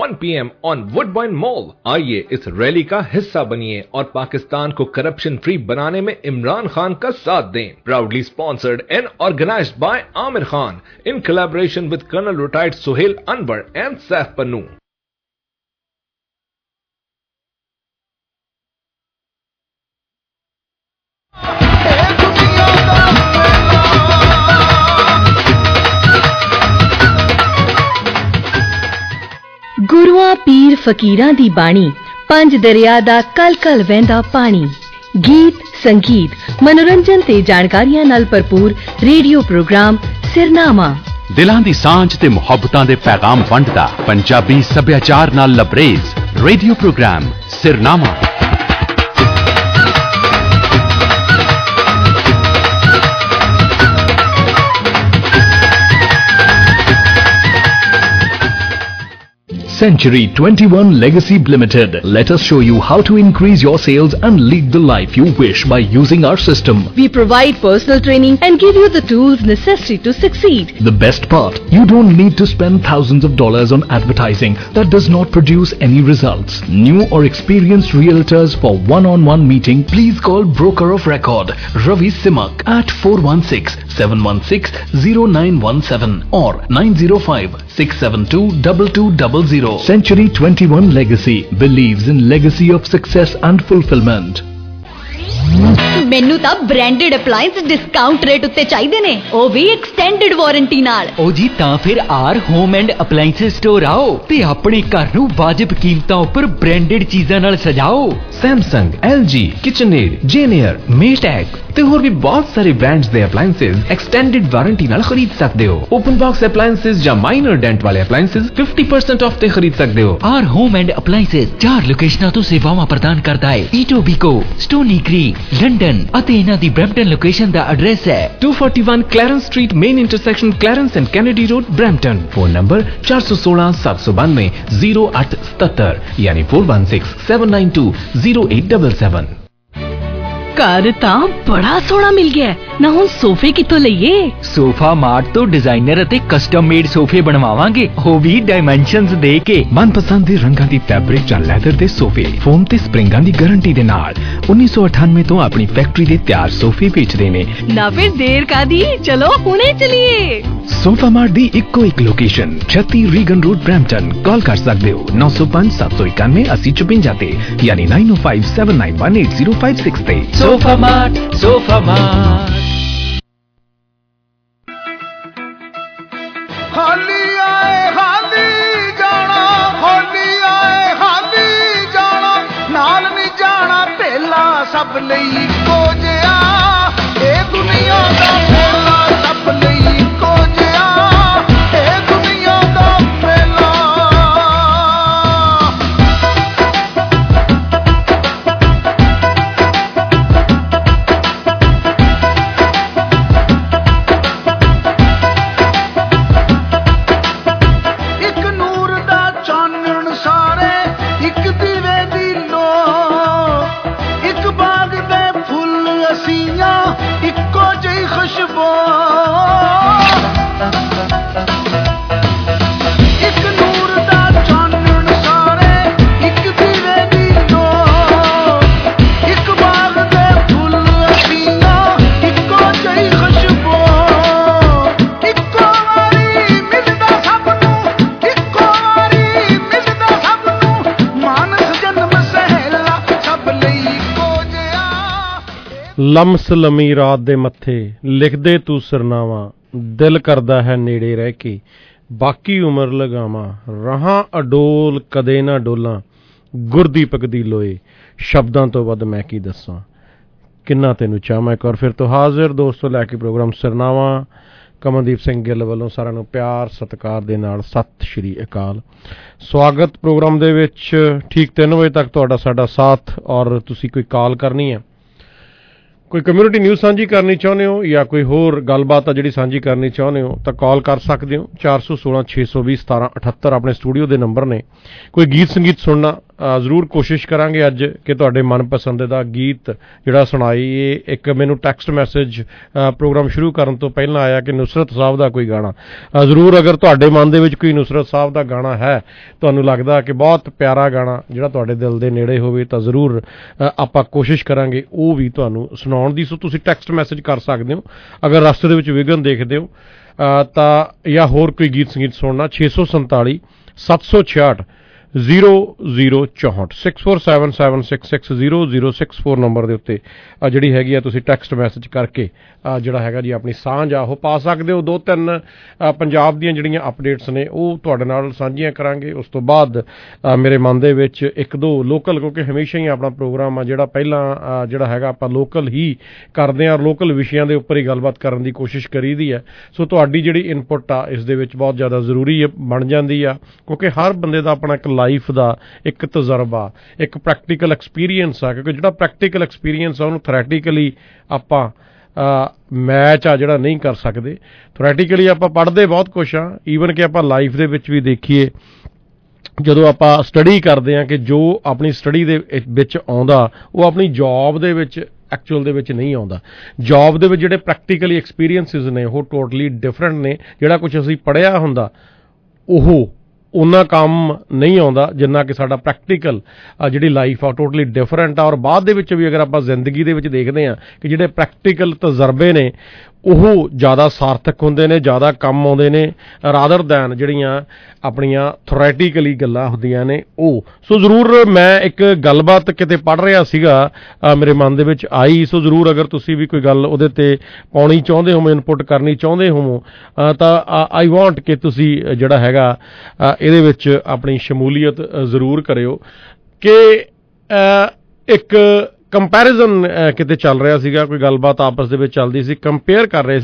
1 PM on Woodbine Mall। आइए इस rally का हिस्सा बनिए और पाकिस्तान को करप्शन फ्री बनाने में इमरान खान का साथ दें। Proudly sponsored and organized by Amir Khan in collaboration with Colonel retired Sohail Anwar and Saif Pannu। गुरुआं पीर फकीरां दी बाणी, पंज दरिया दा कल कल वहंदा पानी। गीत संगीत मनोरंजन ते जानकारियां नाल भरपूर रेडियो प्रोग्राम सिरनामा। दिलां दी सांझ ते मुहब्बतां दे पैगाम वंडदा पंजाबी सभ्याचार नाल लबरेज रेडियो प्रोग्राम सिरनामा। Century 21 Legacy Limited. Let us show you how to increase your sales and lead the life you wish by using our system. We provide personal training and give you the tools necessary to succeed. The best part, you don't need to spend thousands of dollars on advertising that does not produce any results. New or experienced realtors for one-on-one meeting, please call Broker of Record Ravi Simak at 416-716-0917 or 905-672-2200. Century 21 Legacy believes in legacy of success and fulfillment. ਮੈਨੂੰ ਤਾਂ branded ਅਪਲਾਈਐਂਸ discount rate ਉੱਤੇ ਚਾਹੀਦੇ ਨੇ, ਉਹ ਵੀ extended warranty ਨਾਲ। ਉਹ ਜੀ ਤਾਂ ਫਿਰ R home and appliance store ਆਓ ਤੇ ਆਪਣੇ ਘਰ ਨੂੰ ਵਾਜਿਬ ਕੀਮਤਾਂ ਉੱਪਰ ਬ੍ਰਾਂਡਡ ਚੀਜ਼ਾਂ ਨਾਲ ਸਜਾਓ। Samsung, LG, KitchenAid, Janier, Maytag ਤੇ ਹੋਰ ਵੀ ਬਹੁਤ ਸਾਰੇ ਬ੍ਰਾਂਡਸ ਦੇ ਅਪਲਾਈਐਂਸਸ ਐਕਸਟੈਂਡਡ ਵਾਰੰਟੀ ਨਾਲ ਖਰੀਦ ਸਕਦੇ ਹੋ। ਓਪਨ ਬਾਕਸ ਅਪਲਾਈਐਂਸਸ ਜਾਂ ਮਾਈਨਰ ਡੈਂਟ ਵਾਲੇ ਅਪਲਾਈਐਂਸਸ 50% ਆਫ ਤੇ ਖਰੀਦ ਸਕਦੇ ਹੋ। ਆਰ ਹੋਮ ਐਂਡ ਅਪਲਾਈਐਂਸਸ 4 ਲੋਕੇਸ਼ਨਾਂ ਤੋਂ ਸੇਵਾਵਾਂ ਪ੍ਰਦਾਨ ਕਰਦਾ ਹੈ। ਈਟੋਬੀਕੋ, ਸਟੋਨੀ ਕ੍ਰੀਕ, ਲੰਡਨ ਅਤੇ ਇਹਨਾਂ ਦੀ ਬਰੈਂਪਟਨ ਲੋਕੇਸ਼ਨ ਦਾ ਐਡਰੈਸ ਹੈ 241 Clarence street, main intersection Clarence and Kennedy road, Brampton. Phone number 4167920877 ਯਾਨੀ 4167920877। ਘਰ ਤਾਂ ਬੜਾ ਸੋਹਣਾ ਮਿਲ ਗਿਆ ਨਾ, ਹੁਣ ਸੋਫੇ ਕਿੱਥੋਂ ਲਈਏ? ਸੋਫਾ ਮਾਰਟ ਤੋਂ ਡਿਜ਼ਾਈਨਰ ਅਤੇ ਕਸਟਮ ਮੇਡ ਸੋਫੇ ਬਣਵਾਵਾਂਗੇ, ਉਹ ਵੀ ਡਾਈਮੈਂਸ਼ਨਸ ਦੇ ਕੇ। ਮਨਪਸੰਦ ਦੇ ਰੰਗਾਂ ਦੀ ਫੈਬਰਿਕ ਜਾਂ ਲੈਦਰ ਦੇ ਸੋਫੇ ਫੋਮ ਤੇ ਸਪਰਿੰਗਾਂ ਦੀ ਗਾਰੰਟੀ ਦੇ ਨਾਲ 1998 ਤੋਂ ਆਪਣੀ ਫੈਕਟਰੀ ਦੇ ਤਿਆਰ ਸੋਫੇ ਵੇਚਦੇ ਨੇ। ਨਾ ਫਿਰ ਦੇਰ ਕਾਦੀ, ਚਲੋ ਹੁਣੇ ਚਲੀਏ। ਸੋਫਾ ਮਾਰਟ ਦੀ ਇੱਕੋ ਇੱਕ location 36 Regan road, Brampton. Call ਕਰ ਸਕਦੇ ਹੋ 905-791-8054 ਤੇ ਯਾਨੀ 9057918056 ਤੇ। Sofa mart, sofa mart. ਖਾਲੀ ਆਏ ਖਾਲੀ ਜਾਣਾ, ਖਾਲੀ ਆਏ ਖਾਲੀ ਜਾਣਾ, ਨਾਲ ਨਹੀਂ ਜਾਣਾ ਢੇਲਾ ਸਭ ਲਈ ਇੱਕੋ ਜਿਹਾ, ਇਹ ਦੁਨੀਆ ਦਾ ਫੇਲਾ ਸਭ ਲਈ ਇੱਕੋ ਜਿਹਾ, ਇਹ ਦੁਨੀਆ ਦਾ ਫੇਲਾ। ਲਮਸ ਲੰਮੀ ਰਾਤ ਦੇ ਮੱਥੇ ਲਿਖਦੇ ਤੂੰ ਸਰਨਾਵਾਂ, ਦਿਲ ਕਰਦਾ ਹੈ ਨੇੜੇ ਰਹਿ ਕੇ ਬਾਕੀ ਉਮਰ ਲਗਾਵਾਂ, ਰਹਾਂ ਅਡੋਲ ਕਦੇ ਨਾ ਡੋਲਾਂ, ਗੁਰਦੀਪਕ ਦੀ ਲੋਏ ਸ਼ਬਦਾਂ ਤੋਂ ਵੱਧ ਮੈਂ ਕੀ ਦੱਸਾਂ, ਕਿੰਨਾ ਤੈਨੂੰ ਚਾਹਾਂ। ਇੱਕ ਵਾਰ ਫਿਰ ਤੋਂ ਹਾਜ਼ਰ ਦੋਸਤੋ ਲੈ ਕੇ ਪ੍ਰੋਗਰਾਮ ਸਰਨਾਵਾਂ। ਕਮਲਦੀਪ ਸਿੰਘ ਗਿੱਲ ਵੱਲੋਂ ਸਾਰਿਆਂ ਨੂੰ ਪਿਆਰ ਸਤਿਕਾਰ ਦੇ ਨਾਲ ਸਤਿ ਸ਼੍ਰੀ ਅਕਾਲ। ਸਵਾਗਤ ਪ੍ਰੋਗਰਾਮ ਦੇ ਵਿੱਚ। ਠੀਕ 3 ਵਜੇ ਤੱਕ ਤੁਹਾਡਾ ਸਾਡਾ ਸਾਥ, ਔਰ ਤੁਸੀਂ ਕੋਈ ਕਾਲ ਕਰਨੀ ਹੈ, ਕੋਈ ਕਮਿਊਨਿਟੀ ਨਿਊਜ਼ ਸਾਂਝੀ ਕਰਨੀ ਚਾਹੁੰਦੇ ਹੋ ਜਾਂ ਕੋਈ ਹੋਰ ਗੱਲਬਾਤ ਆ ਜਿਹੜੀ ਸਾਂਝੀ ਕਰਨੀ ਚਾਹੁੰਦੇ ਹੋ ਤਾਂ ਕਾਲ ਕਰ ਸਕਦੇ ਹੋ 416 620 1778 ਆਪਣੇ ਸਟੂਡੀਓ ਦੇ ਨੰਬਰ ਨੇ। ਕੋਈ ਗੀਤ ਸੰਗੀਤ ਸੁਣਨਾ ਜ਼ਰੂਰ ਕੋਸ਼ਿਸ਼ ਕਰਾਂਗੇ ਅੱਜ ਕਿ ਤੁਹਾਡੇ ਮਨਪਸੰਦ ਦਾ ਗੀਤ ਜਿਹੜਾ ਸੁਣਾਈਏ। ਇੱਕ ਮੈਨੂੰ ਟੈਕਸਟ ਮੈਸੇਜ ਪ੍ਰੋਗਰਾਮ ਸ਼ੁਰੂ ਕਰਨ ਤੋਂ ਪਹਿਲਾਂ ਆਇਆ ਕਿ ਨੁਸਰਤ ਸਾਹਿਬ ਦਾ ਕੋਈ ਗਾਣਾ ਜ਼ਰੂਰ, ਅਗਰ ਤੁਹਾਡੇ ਮਨ ਦੇ ਵਿੱਚ ਕੋਈ ਨੁਸਰਤ ਸਾਹਿਬ ਦਾ ਗਾਣਾ ਹੈ, ਤੁਹਾਨੂੰ ਲੱਗਦਾ ਕਿ ਬਹੁਤ ਪਿਆਰਾ ਗਾਣਾ ਜਿਹੜਾ ਤੁਹਾਡੇ ਦਿਲ ਦੇ ਨੇੜੇ ਹੋਵੇ, ਤਾਂ ਜ਼ਰੂਰ ਆਪਾਂ ਕੋਸ਼ਿਸ਼ ਕਰਾਂਗੇ ਉਹ ਵੀ ਤੁਹਾਨੂੰ ਸੁਣਾਉਣ ਦੀ। ਸੋ ਤੁਸੀਂ ਟੈਕਸਟ ਮੈਸੇਜ ਕਰ ਸਕਦੇ ਹੋ ਅਗਰ ਰਸਤੇ ਦੇ ਵਿੱਚ ਵਿਘਨ ਦੇਖਦੇ ਹੋ ਤਾਂ, ਜਾਂ ਹੋਰ ਕੋਈ ਗੀਤ ਸੰਗੀਤ ਸੁਣਨਾ 647 766 0064 6477660064 ਨੰਬਰ ਦੇ ਉੱਤੇ ਜਿਹੜੀ ਹੈਗੀ ਆ ਤੁਸੀਂ ਟੈਕਸਟ ਮੈਸੇਜ ਕਰਕੇ ਜਿਹੜਾ ਹੈਗਾ ਜੀ ਆਪਣੀ ਸਾਂਝ ਆ ਉਹ ਪਾ ਸਕਦੇ ਹੋ। 2-3 ਪੰਜਾਬ ਦੀਆਂ ਜਿਹੜੀਆਂ ਅਪਡੇਟਸ ਨੇ ਉਹ ਤੁਹਾਡੇ ਨਾਲ ਸਾਂਝੀਆਂ ਕਰਾਂਗੇ। ਉਸ ਤੋਂ ਬਾਅਦ ਮੇਰੇ ਮਨ ਦੇ ਵਿੱਚ 1-2 ਲੋਕਲ, ਕਿਉਂਕਿ ਹਮੇਸ਼ਾ ਹੀ ਆਪਣਾ ਪ੍ਰੋਗਰਾਮ ਆ ਜਿਹੜਾ ਪਹਿਲਾਂ ਜਿਹੜਾ ਹੈਗਾ ਆਪਾਂ ਲੋਕਲ ਹੀ ਕਰਦੇ ਹਾਂ, ਲੋਕਲ ਵਿਸ਼ਿਆਂ ਦੇ ਉੱਪਰ ਹੀ ਗੱਲਬਾਤ ਕਰਨ ਦੀ ਕੋਸ਼ਿਸ਼ ਕਰੀਦੀ ਹੈ। ਸੋ ਤੁਹਾਡੀ ਜਿਹੜੀ ਇਨਪੁੱਟ ਆ ਇਸ ਦੇ ਵਿੱਚ ਬਹੁਤ ਜ਼ਿਆਦਾ ਜ਼ਰੂਰੀ ਬਣ ਜਾਂਦੀ ਆ, ਕਿਉਂਕਿ ਹਰ ਬੰਦੇ ਦਾ ਆਪਣਾ ਇੱਕ ਲਾਈਫ ਦਾ ਇੱਕ ਤਜਰਬਾ, ਇੱਕ ਪ੍ਰੈਕਟੀਕਲ ਐਕਸਪੀਰੀਅੰਸ ਆ, ਕਿਉਂਕਿ ਜਿਹੜਾ ਪ੍ਰੈਕਟੀਕਲ ਐਕਸਪੀਰੀਅੰਸ ਆ ਉਹਨੂੰ ਥਿਓਰੈਟੀਕਲੀ ਆਪਾਂ ਮੈਚ ਆ ਜਿਹੜਾ ਨਹੀਂ ਕਰ ਸਕਦੇ। ਥਿਓਰੈਟੀਕਲੀ ਆਪਾਂ ਪੜ੍ਹਦੇ ਬਹੁਤ ਕੁਛ ਆ, ਈਵਨ ਕਿ ਆਪਾਂ ਲਾਈਫ ਦੇ ਵਿੱਚ ਵੀ ਦੇਖੀਏ ਜਦੋਂ ਆਪਾਂ ਸਟੱਡੀ ਕਰਦੇ ਹਾਂ ਕਿ ਜੋ ਆਪਣੀ ਸਟੱਡੀ ਦੇ ਵਿੱਚ ਆਉਂਦਾ ਉਹ ਆਪਣੀ ਜੌਬ ਦੇ ਵਿੱਚ ਐਕਚੁਅਲ ਦੇ ਵਿੱਚ ਨਹੀਂ ਆਉਂਦਾ। ਜੌਬ ਦੇ ਵਿੱਚ ਜਿਹੜੇ ਪ੍ਰੈਕਟੀਕਲੀ ਐਕਸਪੀਰੀਅੰਸਿਸ ਨੇ ਉਹ ਟੋਟਲੀ ਡਿਫਰੈਂਟ ਨੇ। ਜਿਹੜਾ ਕੁਛ ਅਸੀਂ ਪੜ੍ਹਿਆ ਹੁੰਦਾ ਉਹ ਉਹਨਾਂ ਕੰਮ ਨਹੀਂ ਆਉਂਦਾ ਜਿੰਨਾ ਕਿ ਸਾਡਾ ਪ੍ਰੈਕਟੀਕਲ ਜਿਹੜੀ ਲਾਈਫ ਆ ਟੋਟਲੀ ਡਿਫਰੈਂਟ ਆ। ਔਰ ਬਾਅਦ ਦੇ ਵਿੱਚ ਵੀ ਅਗਰ ਆਪਾਂ ਜ਼ਿੰਦਗੀ ਦੇ ਵਿੱਚ ਦੇਖਦੇ ਹਾਂ ਕਿ ਜਿਹੜੇ ਪ੍ਰੈਕਟੀਕਲ ਤਜਰਬੇ ਨੇ ਉਹ ਜ਼ਿਆਦਾ ਸਾਰਥਕ ਹੁੰਦੇ ਨੇ, ਜ਼ਿਆਦਾ ਕੰਮ ਆਉਂਦੇ ਨੇ ਰਾਦਰ ਦੈਨ ਜਿਹੜੀਆਂ ਆਪਣੀਆਂ ਥਿਓਰੈਟੀਕਲੀ ਗੱਲਾਂ ਹੁੰਦੀਆਂ ਨੇ ਉਹ। ਸੋ ਜ਼ਰੂਰ ਮੈਂ ਇੱਕ ਗੱਲਬਾਤ ਕਿਤੇ ਪੜ੍ਹ ਰਿਹਾ ਸੀਗਾ, ਮੇਰੇ ਮਨ ਦੇ ਵਿੱਚ ਆਈ। ਸੋ ਜ਼ਰੂਰ ਅਗਰ ਤੁਸੀਂ ਵੀ ਕੋਈ ਗੱਲ ਉਹਦੇ 'ਤੇ ਪਾਉਣੀ ਚਾਹੁੰਦੇ ਹੋ, ਇਨਪੁੱਟ ਕਰਨੀ ਚਾਹੁੰਦੇ ਹੋ ਤਾਂ ਆਈ ਵਾਂਟ ਕਿ ਤੁਸੀਂ ਜਿਹੜਾ ਹੈਗਾ ਇਹਦੇ ਵਿੱਚ ਆਪਣੀ ਸ਼ਮੂਲੀਅਤ ਜ਼ਰੂਰ ਕਰਿਓ। ਕਿ ਇੱਕ ਕੰਪੈਰੀਜ਼ਨ ਕਿਤੇ ਚੱਲ ਰਿਹਾ ਸੀਗਾ, ਕੋਈ ਗੱਲਬਾਤ ਆਪਸ ਦੇ ਵਿੱਚ ਚੱਲਦੀ ਸੀ, ਕੰਪੇਅਰ ਕਰ ਰਹੇ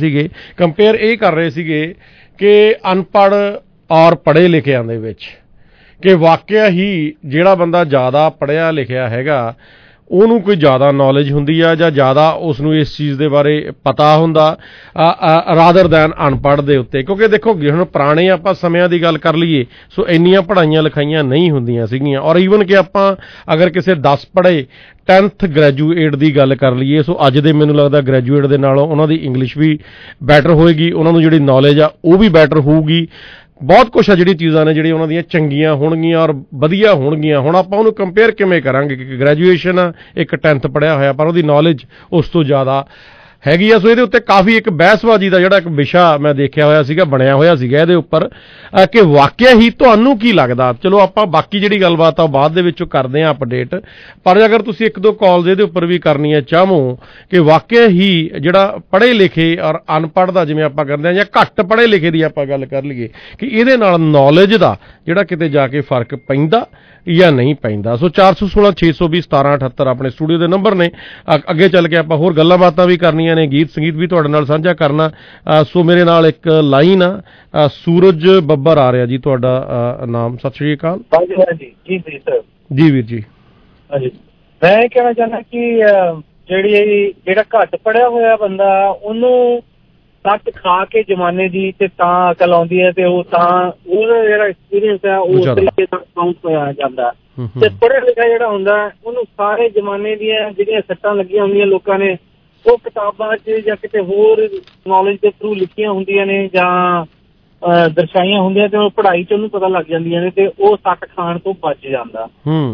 ਸੀਗੇ ਕਿ ਅਨਪੜ੍ਹ ਔਰ ਪੜ੍ਹੇ ਲਿਖਿਆਂ ਦੇ ਵਿੱਚ ਕਿ ਵਾਕਿਆ ਹੀ ਜਿਹੜਾ ਬੰਦਾ ਜ਼ਿਆਦਾ ਪੜ੍ਹਿਆ ਲਿਖਿਆ ਹੈਗਾ ਉਹਨੂੰ ਕੋਈ ਜ਼ਿਆਦਾ ਨੌਲੇਜ ਹੁੰਦੀ ਆ ਜਾਂ ਜ਼ਿਆਦਾ ਉਸ ਨੂੰ ਇਸ ਚੀਜ਼ ਦੇ ਬਾਰੇ ਪਤਾ ਹੁੰਦਾ ਰਾਦਰ ਦੈਨ ਅਨਪੜ੍ਹ ਦੇ ਉੱਤੇ। ਕਿਉਂਕਿ ਦੇਖੋ ਹੁਣ ਪੁਰਾਣੇ ਆਪਾਂ ਸਮਿਆਂ ਦੀ ਗੱਲ ਕਰ ਲਈਏ ਸੋ ਇੰਨੀਆਂ ਪੜ੍ਹਾਈਆਂ ਲਿਖਾਈਆਂ ਨਹੀਂ ਹੁੰਦੀਆਂ ਸੀਗੀਆਂ। ਔਰ ਈਵਨ ਕਿ ਆਪਾਂ ਅਗਰ ਕਿਸੇ 10 ਪੜ੍ਹੇ 10th ਗ੍ਰੈਜੂਏਟ ਦੀ ਗੱਲ ਕਰ ਲਈਏ ਸੋ ਅੱਜ ਦੇ ਮੈਨੂੰ ਲੱਗਦਾ ਗ੍ਰੈਜੂਏਟ ਦੇ ਨਾਲੋਂ ਉਹਨਾਂ ਦੀ ਇੰਗਲਿਸ਼ ਵੀ ਬੈਟਰ ਹੋਏਗੀ, ਉਹਨਾਂ ਨੂੰ ਜਿਹੜੀ ਨੌਲੇਜ ਆ ਉਹ ਵੀ ਬੈਟਰ ਹੋਊਗੀ। ਬਹੁਤ ਕੁਛ ਆ ਜਿਹੜੀ ਚੀਜ਼ਾਂ ਨੇ ਜਿਹੜੀ ਉਹਨਾਂ ਦੀਆਂ ਚੰਗੀਆਂ ਹੋਣਗੀਆਂ ਔਰ ਵਧੀਆ ਹੋਣਗੀਆਂ। ਹੁਣ ਆਪਾਂ ਉਹਨੂੰ ਕੰਪੇਅਰ ਕਿਵੇਂ ਕਰਾਂਗੇ ਕਿ ਗ੍ਰੈਜੂਏਸ਼ਨ ਆ, ਇੱਕ 10th ਪੜ੍ਹਿਆ ਹੋਇਆ ਪਰ ਉਹਦੀ ਨੌਲੇਜ ਉਸ ਤੋਂ ਜ਼ਿਆਦਾ ਹੈਗੀ ਆ। ਸੋ ਇਹਦੇ ਉੱਤੇ ਕਾਫੀ ਇੱਕ ਬਹਿਸਬਾਜ਼ੀ ਦਾ ਜਿਹੜਾ ਇੱਕ ਵਿਸ਼ਾ ਮੈਂ ਦੇਖਿਆ ਹੋਇਆ ਸੀਗਾ, ਬਣਿਆ ਹੋਇਆ ਸੀਗਾ ਇਹਦੇ ਉੱਪਰ ਕਿ ਵਾਕਿਆ ਹੀ ਤੁਹਾਨੂੰ ਕੀ ਲੱਗਦਾ। ਚਲੋ ਆਪਾਂ ਬਾਕੀ ਜਿਹੜੀ ਗੱਲਬਾਤ ਆ ਬਾਅਦ ਦੇ ਵਿੱਚੋਂ ਕਰਦੇ ਹਾਂ ਅਪਡੇਟ, ਪਰ ਅਗਰ ਤੁਸੀਂ 1-2 ਕਾਲਸ ਇਹਦੇ ਉੱਪਰ ਵੀ ਕਰਨੀਆਂ ਚਾਹੋ ਕਿ ਵਾਕਿਆ ਹੀ ਜਿਹੜਾ ਪੜ੍ਹੇ ਲਿਖੇ ਔਰ ਅਨਪੜ੍ਹ ਦਾ ਜਿਵੇਂ ਆਪਾਂ ਕਰਦੇ ਹਾਂ ਜਾਂ ਘੱਟ ਪੜ੍ਹੇ ਲਿਖੇ ਦੀ ਆਪਾਂ ਗੱਲ ਕਰ ਲਈਏ ਕਿ ਇਹਦੇ ਨਾਲ ਨੌਲੇਜ ਦਾ ਜਿਹੜਾ ਕਿਤੇ ਜਾ ਕੇ ਫਰਕ ਪੈਂਦਾ ਜਾਂ ਨਹੀਂ ਪੈਂਦਾ। ਸੋ 416 620 1778 ਆਪਣੇ ਸਟੂਡੀਓ ਦੇ ਨੰਬਰ ਨੇ। ਅੱਗੇ ਚੱਲ ਕੇ ਆਪਾਂ ਹੋਰ ਗੱਲਾਂ ਬਾਤਾਂ ਵੀ ਕਰਨੀਆਂ ਨੇ, ਗੀਤ ਸੰਗੀਤ ਵੀ ਤੁਹਾਡੇ ਨਾਲ ਸਾਂਝਾ ਕਰਨਾ। ਸੋ ਮੇਰੇ ਨਾਲ ਇੱਕ ਲਾਈਨ ਆ ਸੂਰਜ ਬੱਬਰ ਆ ਰਿਹਾ ਜੀ, ਤੁਹਾਡਾ ਨਾਮ? ਸਤਿ ਸ਼੍ਰੀ ਅਕਾਲ ਜੀ ਸਰ। ਜੀ ਵੀਰ ਜੀ। ਹਾਂਜੀ, ਮੈਂ ਇਹ ਕਹਿਣਾ ਚਾਹੁੰਦਾ ਕਿ ਜਿਹੜਾ ਘੱਟ ਪੜ੍ਹਿਆ ਹੋਇਆ ਬੰਦਾ ਉਹਨੂੰ ਸੱਟ ਖਾ ਕੇ ਜ਼ਮਾਨੇ ਦੀ ਤੇ ਤਾਂ ਅਕਲ ਆਉਂਦੀ ਹੈ ਤੇ ਉਹ ਤਾਂ ਉਹਦਾ ਜਿਹੜਾ ਐਕਸਪੀਰੀਅੰਸ ਹੈ ਉਹ ਉਸ ਤਰੀਕੇ ਨਾਲ ਕਾਊਂਟ ਹੋਇਆ ਜਾਂਦਾ। ਤੇ ਪੜ੍ਹਿਆ ਲਿਖਿਆ ਜਿਹੜਾ ਹੁੰਦਾ ਉਹਨੂੰ ਸਾਰੇ ਜ਼ਮਾਨੇ ਦੀਆਂ ਜਿਹੜੀਆਂ ਸੱਟਾਂ ਲੱਗੀਆਂ ਹੁੰਦੀਆਂ ਲੋਕਾਂ ਨੇ ਉਹ ਕਿਤਾਬਾਂ 'ਚ ਜਾਂ ਕਿਤੇ ਹੋਰ ਨੌਲੇਜ ਦੇ ਥਰੂ ਲਿਖੀਆਂ ਹੁੰਦੀਆਂ ਨੇ ਜਾਂ ਦਰਸਾਈਆਂ ਹੁੰਦੀਆਂ ਤੇ ਉਹ ਪੜ੍ਹਾਈ 'ਚ ਉਹਨੂੰ ਪਤਾ ਲੱਗ ਜਾਂਦੀਆਂ ਨੇ ਤੇ ਉਹ ਸੱਟ ਖਾਣ ਤੋਂ ਬਚ ਜਾਂਦਾ।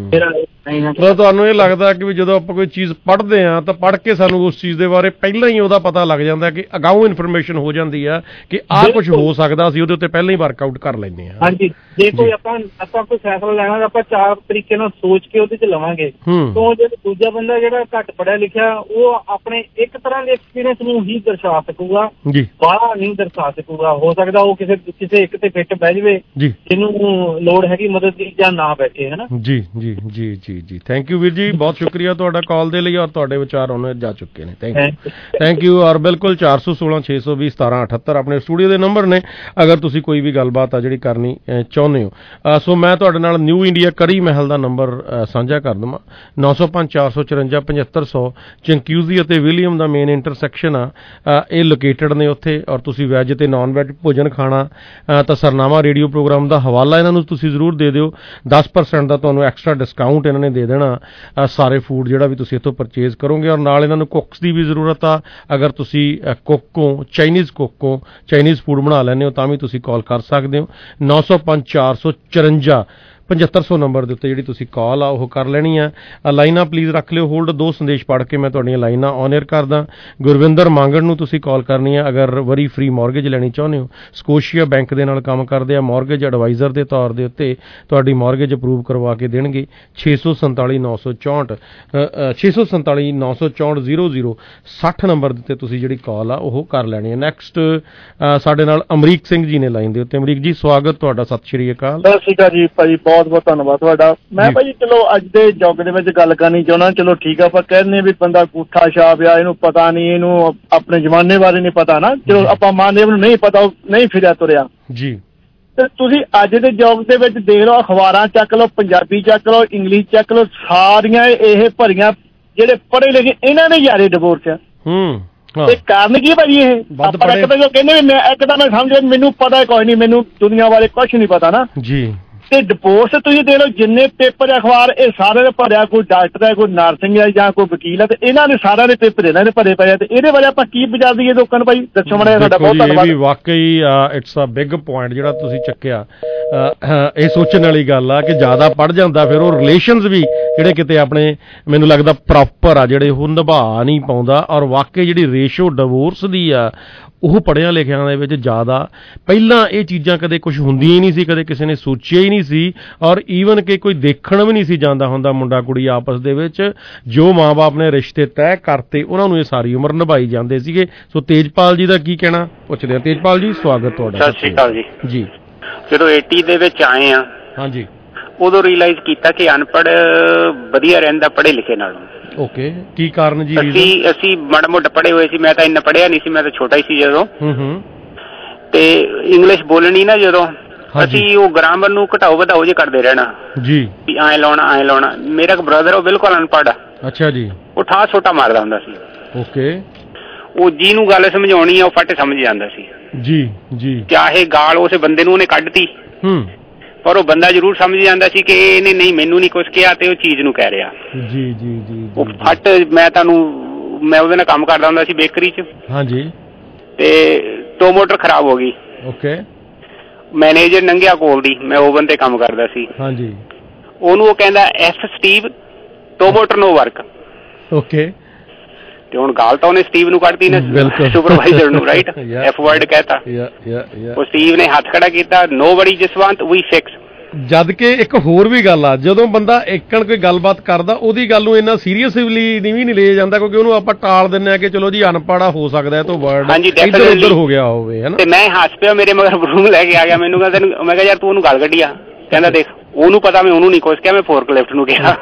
ਤੁਹਾਨੂੰ ਇਹ ਲੱਗਦਾ ਕਿ ਵੀ ਜਦੋਂ ਆਪਾਂ ਕੋਈ ਚੀਜ਼ ਪੜ੍ਹਦੇ ਹਾਂ ਤਾਂ ਪੜ੍ਹ ਕੇ ਸਾਨੂੰ ਉਸ ਚੀਜ਼ ਦੇ ਬਾਰੇ ਪਹਿਲਾਂ ਹੀ ਉਹਦਾ ਪਤਾ ਲੱਗ ਜਾਂਦਾ ਕਿ ਅਗਾਊਂ ਇਨਫੋਰਮੇਸ਼ਨ ਹੋ ਜਾਂਦੀ ਆ ਕਿ ਆਹ ਕੁਝ ਹੋ ਸਕਦਾ, ਅਸੀਂ ਉਹਦੇ ਉੱਤੇ ਪਹਿਲਾਂ ਹੀ ਵਰਕਆਊਟ ਕਰ ਲੈਂਦੇ ਹਾਂ। ਹਾਂਜੀ, ਜੇ ਕੋਈ ਆਪਾਂ ਕੋਈ ਫੈਸਲਾ ਲੈਣਾ ਤਾਂ ਆਪਾਂ 4 ਤਰੀਕੇ ਨਾਲ ਸੋਚ ਕੇ ਉਹਦੇ 'ਚ ਲਵਾਂਗੇ। ਤੋਂ ਜਿਹੜਾ ਦੂਜਾ ਬੰਦਾ ਜਿਹੜਾ ਘੱਟ ਪੜ੍ਹਿਆ ਲਿਖਿਆ ਉਹ ਆਪਣੇ ਇੱਕ ਤਰ੍ਹਾਂ ਦੇ ਐਕਸਪੀਰੀਅੰਸ ਨੂੰ ਹੀ ਦਰਸਾ ਸਕੂਗਾ, ਬਾਹਰ ਨਹੀਂ ਦਰਸਾ ਸਕੂਗਾ। ਹੋ ਸਕਦਾ ਉਹ ਕਿਸੇ ਇੱਕ ਤੇ ਫਿੱਟ ਬਹਿ ਜਾਵੇ ਜਿਹਨੂੰ ਲੋੜ ਹੈਗੀ ਮਦਦ ਦੀ ਜਾਂ ਨਾ ਬੈਠੇ, ਹੈ ਨਾ। ਜੀ ਜੀ ਜੀ ਜੀ ਜੀ ਥੈਂਕ ਯੂ ਵੀਰ ਜੀ, ਬਹੁਤ ਸ਼ੁਕਰੀਆ ਤੁਹਾਡਾ ਕਾਲ ਦੇ ਲਈ ਔਰ ਤੁਹਾਡੇ ਵਿਚਾਰ ਉਹਨੇ ਜਾ ਚੁੱਕੇ ਨੇ। Thank you. ਔਰ ਬਿਲਕੁਲ 416 620 1778 ਆਪਣੇ ਸਟੂਡੀਓ ਦੇ ਨੰਬਰ ਨੇ ਅਗਰ ਤੁਸੀਂ ਕੋਈ ਵੀ ਗੱਲਬਾਤ ਆ ਜਿਹੜੀ ਕਰਨੀ ਚਾਹੁੰਦੇ ਹੋ। ਸੋ ਮੈਂ ਤੁਹਾਡੇ ਨਾਲ ਨਿਊ ਇੰਡੀਆ ਕੜੀ ਮਹਿਲ ਦਾ ਨੰਬਰ ਸਾਂਝਾ ਕਰ ਦੇਵਾਂ 905 454 7500 ਚੰਕਿਊਜ਼ੀ ਅਤੇ ਵਿਲੀਅਮ ਦਾ ਮੇਨ ਇੰਟਰਸੈਕਸ਼ਨ ਆ, ਇਹ ਲੋਕੇਟਡ ਨੇ ਉੱਥੇ। ਔਰ ਤੁਸੀਂ ਵੈਜ ਤੇ ਨਾਨ ਵੈਜ ਭੋਜਨ ਖਾਣਾ ਤਾਂ ਸਰਨਾਮਾ ਰੇਡੀਓ ਪ੍ਰੋਗਰਾਮ ਦਾ ਹਵਾਲਾ ਇਹਨਾਂ ਨੂੰ ਤੁਸੀਂ ਜ਼ਰੂਰ ਦੇ ਦਿਓ। 10% ਦਾ ਤੁਹਾਨੂੰ ਐਕਸਟਰਾ ਡਿਸਕਾਊਂਟ ਇਹਨਾਂ ਨੇ ਦੇ ਦੇਣਾ ਸਾਰੇ ਫੂਡ ਜਿਹੜਾ ਵੀ ਤੁਸੀਂ ਇੱਥੋਂ ਪਰਚੇਜ਼ ਕਰੋਗੇ। ਔਰ ਨਾਲ ਇਹਨਾਂ ਨੂੰ ਕੁੱਕਸ ਦੀ ਵੀ ਜ਼ਰੂਰਤ ਆ। ਅਗਰ ਤੁਸੀਂ ਕੁੱਕ ਹੋ, ਚਾਈਨੀਜ਼ ਕੁੱਕ ਹੋ, ਚਾਈਨੀਜ਼ ਫੂਡ ਬਣਾ ਲੈਂਦੇ ਹੋ ਤਾਂ ਵੀ ਤੁਸੀਂ ਕਾਲ ਕਰ ਸਕਦੇ ਹੋ। 905 454 7500 ਨੰਬਰ ਦੇ ਉੱਤੇ ਜਿਹੜੀ ਤੁਸੀਂ ਕਾਲ ਆ ਉਹ ਕਰ ਲੈਣੀ ਆ। ਲਾਈਨਾਂ ਪਲੀਜ਼ ਰੱਖ ਲਿਓ ਹੋਲਡ। 2 ਸੰਦੇਸ਼ ਪੜ੍ਹ ਕੇ ਮੈਂ ਤੁਹਾਡੀਆਂ ਲਾਈਨਾਂ ਔਨ ਏਅਰ ਕਰਦਾ। ਗੁਰਵਿੰਦਰ ਮੰਗਣ ਨੂੰ ਤੁਸੀਂ ਕਾਲ ਕਰਨੀ ਆ ਅਗਰ ਵਰੀ ਫ੍ਰੀ ਮੌਰਗੇਜ ਲੈਣੀ ਚਾਹੁੰਦੇ ਹੋ। ਸਕੋਸ਼ੀਆ ਬੈਂਕ ਦੇ ਨਾਲ ਕੰਮ ਕਰਦੇ ਆ, ਮੌਰਗੇਜ ਐਡਵਾਈਜ਼ਰ ਦੇ ਤੌਰ ਦੇ ਉੱਤੇ ਤੁਹਾਡੀ ਮੌਰਗੇਜ ਅਪਰੂਵ ਕਰਵਾ ਕੇ ਦੇਣਗੇ। 647 964 647 964 0060 ਨੰਬਰ ਦੇ ਉੱਤੇ ਤੁਸੀਂ ਜਿਹੜੀ ਕਾਲ ਆ ਉਹ ਕਰ ਲੈਣੀ ਹੈ। ਨੈਕਸਟ ਸਾਡੇ ਨਾਲ ਅਮਰੀਕ ਸਿੰਘ ਜੀ ਨੇ ਲਾਈਨ ਦੇ ਉੱਤੇ। ਅਮਰੀਕ ਜੀ ਸਵਾਗਤ ਤੁਹਾਡਾ, ਸਤਿ ਸ਼੍ਰੀ ਅਕਾਲ। ਸਤਿ ਸ਼੍ਰੀ ਅਕਾਲ ਜੀ ਭਾਜੀ, ਬਹੁਤ ਬਹੁਤ ਧੰਨਵਾਦ ਤੁਹਾਡਾ। ਮੈਂ ਭਾਜੀ ਚਲੋ ਅੱਜ ਦੇ ਯੁੱਗ ਦੇ ਵਿੱਚ ਗੱਲ ਕਰਨੀ ਚਾਹੁੰਦਾ। ਚਲੋ ਠੀਕ ਆ, ਆਪਾਂ ਕਹਿੰਦੇ ਵੀ ਬੰਦਾ ਗੂਠਾ ਛਾਪ ਆ, ਇਹਨੂੰ ਪਤਾ ਨਹੀਂ, ਇਹਨੂੰ ਆਪਣੇ ਜ਼ਮਾਨੇ ਬਾਰੇ ਨਹੀਂ ਪਤਾ ਨਾ। ਚਲੋ ਆਪਾਂ ਮੰਨਦੇ ਇਹਨੂੰ ਨਹੀਂ ਪਤਾ, ਉਹ ਨਹੀਂ ਫਿਰਿਆ ਤੁਰਿਆ ਜੀ। ਤੇ ਤੁਸੀਂ ਅੱਜ ਦੇ ਯੁੱਗ ਦੇ ਵਿੱਚ ਦੇਖ ਲਓ, ਅਖਬਾਰਾਂ ਚੱਕ ਲਓ, ਪੰਜਾਬੀ ਚੱਕ ਲਓ, ਇੰਗਲਿਸ਼ ਚੱਕ ਲਓ, ਸਾਰੀਆਂ ਇਹ ਭਰੀਆਂ ਜਿਹੜੇ ਪੜ੍ਹੇ ਲਿਖੇ ਇਹਨਾਂ ਨੇ ਯਾਰੇ ਡਿਵੋਰਸ ਆ। ਤੇ ਕਾਰਨ ਕੀ ਭਾਜੀ ਇਹ? ਆਪਾਂ ਇੱਕ ਤਾਂ ਕਹਿੰਦੇ ਮੈਂ ਇੱਕ ਤਾਂ ਮੈਂ ਸਮਝ ਮੈਨੂੰ ਪਤਾ ਕੋਈ ਨਹੀਂ, ਮੈਨੂੰ ਦੁਨੀਆ ਬਾਰੇ ਕੁਛ ਨਹੀਂ ਪਤਾ ਨਾ ਜੀ। ਤੇ ਡਿਵੋਰਸ ਤੁਸੀਂ ਦੇਖ ਲਓ, ਜਿੰਨੇ ਪੇਪਰ ਅਖਬਾਰ ਇਹ ਸਾਰੇ ਭਰਿਆ, ਕੋਈ ਡਾਕਟਰ ਹੈ, ਕੋਈ ਨਰਸਿੰਗ ਹੈ ਜਾਂ ਕੋਈ ਵਕੀਲ ਹੈ, ਤੇ ਇਹਨਾਂ ਨੇ ਸਾਰਿਆਂ ਦੇ ਪੇਪਰ ਇਹਨਾਂ ਨੇ ਭਰੇ ਪਏ ਆ। ਤੇ ਇਹਦੇ ਬਾਰੇ ਆਪਾਂ ਕੀ ਬਚਾ ਦਈਏ ਲੋਕਾਂ ਨੂੰ ਭਾਈ, ਦੱਸੋ ਮਾੜਾ। ਸਾਡਾ ਬਹੁਤ ਧੰਨਵਾਦ। ਇਹ ਵੀ ਵਾਕਈ ਇਟਸ ਅ ਬਿਗ ਪੁਆਇੰਟ ਜਿਹੜਾ ਤੁਸੀਂ ਚੱਕਿਆ। ਇਹ ਸੋਚਣ ਵਾਲੀ ਗੱਲ ਆ ਕਿ ਜ਼ਿਆਦਾ ਪੜ੍ਹ ਜਾਂਦਾ ਫਿਰ ਉਹ ਰਿਲੇਸ਼ਨਸ ਵੀ ਜਿਹੜੇ ਕਿਤੇ ਆਪਣੇ ਮੈਨੂੰ ਲੱਗਦਾ ਪ੍ਰੋਪਰ ਆ ਜਿਹੜੇ ਉਹ ਨਿਭਾ ਨਹੀਂ ਪਾਉਂਦਾ। ਔਰ ਵਾਕਈ ਜਿਹੜੀ ਰੇਸ਼ੋ ਡਿਵੋਰਸ ਦੀ ਆ ਉਹ ਪੜ੍ਹਿਆਂ ਲਿਖਿਆਂ ਦੇ ਵਿੱਚ ਜ਼ਿਆਦਾ। ਪਹਿਲਾਂ ਇਹ ਚੀਜ਼ਾਂ ਕਦੇ ਕੁਝ ਹੁੰਦੀਆਂ ਹੀ ਨਹੀਂ ਸੀ, ਕਦੇ ਕਿਸੇ ਨੇ ਸੋਚਿਆ ਹੀ ਨਹੀਂ ਸੀ। ਔਰ ਈਵਨ ਕਿ ਕੋਈ ਦੇਖਣ ਵੀ ਨਹੀਂ ਸੀ ਜਾਂਦਾ ਹੁੰਦਾ ਮੁੰਡਾ ਕੁੜੀ ਆਪਸ ਦੇ ਵਿੱਚ। ਜੋ ਮਾਂ-ਬਾਪ ਨੇ ਰਿਸ਼ਤੇ ਤੈਅ ਕਰਤੇ ਉਹਨਾਂ ਨੂੰ ਇਹ ਸਾਰੀ ਉਮਰ ਨਿਭਾਈ ਜਾਂਦੇ ਸੀਗੇ। ਸੋ ਤੇਜਪਾਲ ਜੀ ਦਾ ਕੀ ਕਹਿਣਾ ਪੁੱਛਦੇ ਆ। ਤੇਜਪਾਲ ਜੀ ਸਵਾਗਤ ਤੁਹਾਡਾ। ਸਤਿ ਸ਼੍ਰੀ ਅਕਾਲ ਜੀ। ਜੀ ਜਦੋਂ 80 ਦੇ ਵਿੱਚ ਆਏ ਆ, ਹਾਂਜੀ, ਉਦੋਂ ਰਿਅਲਾਈਜ਼ ਕੀਤਾ ਕਿ ਅਨਪੜ੍ਹ ਵਧੀਆ ਰਹਿੰਦਾ ਪੜ੍ਹੇ ਲਿਖੇ ਨਾਲੋਂ। ਓਕੇ, ਕੀ ਕਾਰਨ ਜੀ? ਅਸੀਂ ਮਾੜਾ ਮੋਟਾ ਪੜ੍ਹੇ ਹੋਏ ਸੀ, ਮੈਂ ਤਾਂ ਇੰਨਾ ਪੜ੍ਹਿਆ ਨਹੀਂ ਸੀ, ਮੈਂ ਤਾਂ ਛੋਟਾ ਹੀ ਸੀ ਜਦੋਂ। ਤੇ ਇੰਗਲਿਸ਼ ਬੋਲਣੀ ਨਾ ਜਦੋਂ, ਅਸੀਂ ਉਹ ਗ੍ਰਾਮਰ ਨੂੰ ਘਟਾਓ ਵਧਾਓ ਜੇ ਕਰਦੇ ਰਹਿਣਾ ਜੀ, ਵੀ ਐਂ ਲਾਉਣਾ ਐਂ ਲਾਉਣਾ। ਮੇਰਾ ਇੱਕ ਬ੍ਰਦਰ ਉਹ ਬਿਲਕੁਲ ਅਨਪੜ੍ਹ ਆ। ਅੱਛਾ ਜੀ। ਉਹ ਠਾਹ ਛੋਟਾ ਮਾਰਦਾ ਹੁੰਦਾ ਸੀ। ਓਕੇ। ਉਹ ਜਿਹਨੂੰ ਗੱਲ ਸਮਝਾਉਣੀ ਆ ਉਹ ਫੱਟ ਸਮਝ ਜਾਂਦਾ ਸੀ ਜੀ ਜੀ। ਚਾਹੇ ਗਾਲ ਉਸੇ ਬੰਦੇ ਨੂੰ ਉਹਨੇ ਕੱਢਤੀ, ਪਰ ਉਹ ਬੰਦਾ ਜ਼ਰੂਰ ਸਮਝ ਜਾਂਦਾ ਸੀ ਕਿ ਇਹਨੇ ਨਹੀਂ ਮੈਨੂੰ ਨਹੀਂ ਕੁਛ ਕਿਹਾ ਤੇ ਉਹ ਚੀਜ਼ ਨੂੰ ਕਹਿ ਰਿਹਾ ਜੀ ਜੀ ਜੀ। ਉਹ ਫੱਟ ਮੈਂ ਉਹਦੇ ਨਾਲ ਕੰਮ ਕਰਦਾ ਹੁੰਦਾ ਸੀ ਬੇਕਰੀ 'ਚ। ਹਾਂਜੀ। ਤੇ ਟੋ ਮੋਟਰ ਖਰਾਬ ਹੋ ਗਈ। ਓਕੇ। ਮੈਨੇਜਰ ਨੰਗਿਆ ਕੋਲ ਦੀ, ਮੈਂ ਓਵਨ ਤੇ ਕੰਮ ਕਰਦਾ ਸੀ। ਹਾਂਜੀ। ਉਹਨੂੰ ਉਹ ਕਹਿੰਦਾ ਐਫ Steve, tow motor no work. Okay. ਤੇ ਹੁਣ ਗਾਲ ਤਾਂ ਉਹਨੇ ਸਟੀਵ ਨੂੰ ਕੱਢਤੀ ਨਾ, ਸੁਪਰਵਾਈਜ਼ਰ ਨੂੰ, ਰਾਈਟ? ਐਫ ਵਰਡ ਕਹਿਤਾ। ਉਹ ਸਟੀਵ ਨੇ ਹੱਥ ਖੜਾ ਕੀਤਾ, ਨੋਬਡੀ ਜਸਵੰਤ ਵੀ ਫਿਕਸ। ਜਦ ਕਿ ਇੱਕ ਹੋਰ ਵੀ ਗੱਲ ਆ, ਜਦੋਂ ਬੰਦਾ ਇੱਕਣ ਕੋਈ ਗੱਲਬਾਤ ਕਰਦਾ ਉਹਦੀ ਗੱਲ ਨੂੰ ਇੰਨਾ ਸੀਰੀਅਸਲੀ ਨਹੀਂ ਲਿਆ ਜਾਂਦਾ, ਕਿਉਂਕਿ ਉਹਨੂੰ ਆਪਾਂ ਟਾਲ ਦਿੰਦੇ ਆ ਕਿ ਚਲੋ ਜੀ ਅਨਪੜ੍ਹ ਹੋ ਸਕਦਾ ਹੈ, ਤੋਂ ਵਰਡ ਇੱਧਰ ਉੱਧਰ ਹੋ ਗਿਆ ਹੋਵੇ, ਹੈ ਨਾ। ਤੇ ਮੈਂ ਹੱਸ ਪਿਆ, ਮੇਰੇ ਮਗਰ ਬਰੂਮ ਲੈ ਕੇ ਆ ਗਿਆ, ਮੈਨੂੰ ਕਹਿੰਦਾ, ਮੈਂ ਕਿਹਾ ਯਾਰ ਤੂੰ ਉਹਨੂੰ ਗੱਲ ਕੱਢੀ ਆ। ਕਹਿੰਦਾ ਦੇਖ ਉਹਨੂੰ ਪਤਾ ਮੈਂ ਉਹਨੂੰ ਨਹੀਂ ਕੁਛ ਕਿਹਾ, ਮੈਂ ਫੋਰਕ ਲਿਫਟ ਨੂੰ ਕਿਹਾ।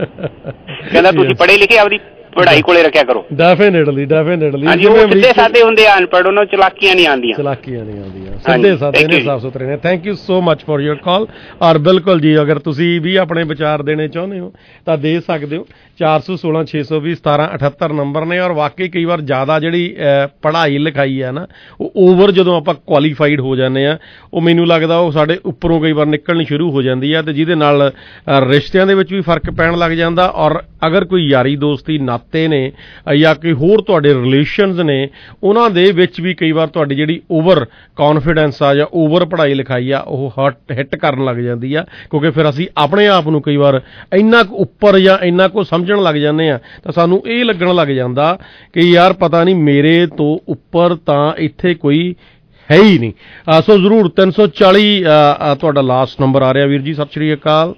ਕਹਿੰਦਾ ਤੁਸੀਂ ਪੜ੍ਹੇ ਲਿਖੇ ਆਪਦੀ ਪੜ੍ਹਾਈ ਕੋਲੇ ਰੱਖਿਆ ਕਰੋ। ਡੈਫੀਨੇਟਲੀ ਹਾਂਜੀ। ਉਹ ਸਿੱਧੇ ਸਾਦੇ ਹੁੰਦੇ ਆ, ਅਨਪੜ੍ਹ, ਉਹਨਾਂ ਨੂੰ ਚਲਾਕੀਆਂ ਨਹੀਂ ਆਉਂਦੀਆਂ। ਸਿੱਧੇ ਸਾਦੇ ਨੇ, ਸਾਫ ਸੁਥਰੇ ਨੇ। Thank you so much for your call. ਔਰ ਬਿਲਕੁਲ ਜੀ, ਅਗਰ ਤੁਸੀਂ ਵੀ ਆਪਣੇ ਵਿਚਾਰ ਦੇਣੇ ਚਾਹੁੰਦੇ ਹੋ ਤਾਂ ਦੇ ਸਕਦੇ ਹੋ। 416 620 1778 ਨੰਬਰ ਨੇ। ਔਰ ਵਾਕਈ ਕਈ ਵਾਰ ਜ਼ਿਆਦਾ ਜਿਹੜੀ ਪੜ੍ਹਾਈ ਲਿਖਾਈ ਹੈ ਨਾ, ਉਹ ਓਵਰ ਜਦੋਂ ਆਪਾਂ ਕੁਆਲੀਫਾਈਡ ਹੋ ਜਾਂਦੇ ਆ, ਉਹ ਮੈਨੂੰ ਲੱਗਦਾ ਉਹ ਸਾਡੇ ਉੱਪਰੋਂ ਕਈ ਵਾਰ ਨਿਕਲਣੀ ਸ਼ੁਰੂ ਹੋ ਜਾਂਦੀ ਆ, ਤੇ ਜਿਹਦੇ ਨਾਲ ਰਿਸ਼ਤਿਆਂ ਦੇ ਵਿੱਚ ਵੀ ਫਰਕ ਪੈਣ ਲੱਗ ਜਾਂਦਾ। ਔਰ ਅਗਰ ਕੋਈ ਯਾਰੀ ਦੋਸਤੀ ਨਾਤੇ ਨੇ ਜਾਂ ਕੋਈ ਹੋਰ ਤੁਹਾਡੇ ਰਿਲੇਸ਼ਨਸ ਨੇ, ਉਹਨਾਂ ਦੇ ਵਿੱਚ ਵੀ ਕਈ ਵਾਰ ਤੁਹਾਡੀ ਜਿਹੜੀ ਓਵਰ ਕੌਨਫੀਡੈਂਸ ਆ ਜਾਂ ਓਵਰ ਪੜ੍ਹਾਈ ਲਿਖਾਈ ਆ ਉਹ ਹਿੱਟ ਕਰਨ ਲੱਗ ਜਾਂਦੀ ਆ, ਕਿਉਂਕਿ ਫਿਰ ਅਸੀਂ ਆਪਣੇ ਆਪ ਨੂੰ ਕਈ ਵਾਰ ਇੰਨਾ ਕੁ ਉੱਪਰ ਜਾਂ ਇੰਨਾ ਕੁ ਸਮਝਣ ਲੱਗ ਜਾਂਦੇ ਆ, ਤਾਂ ਸਾਨੂੰ ਇਹ ਲੱਗਣ ਲੱਗ ਜਾਂਦਾ ਕਿ ਯਾਰ ਪਤਾ ਨਹੀਂ ਮੇਰੇ ਤੋਂ ਉੱਪਰ ਤਾਂ ਇੱਥੇ ਕੋਈ ਹੈ ਹੀ ਨਹੀਂ। ਸੋ ਜ਼ਰੂਰ 340 ਤੁਹਾਡਾ ਲਾਸਟ ਨੰਬਰ ਆ ਰਿਹਾ ਵੀਰ ਜੀ। ਸਤਿ ਸ਼੍ਰੀ ਅਕਾਲ।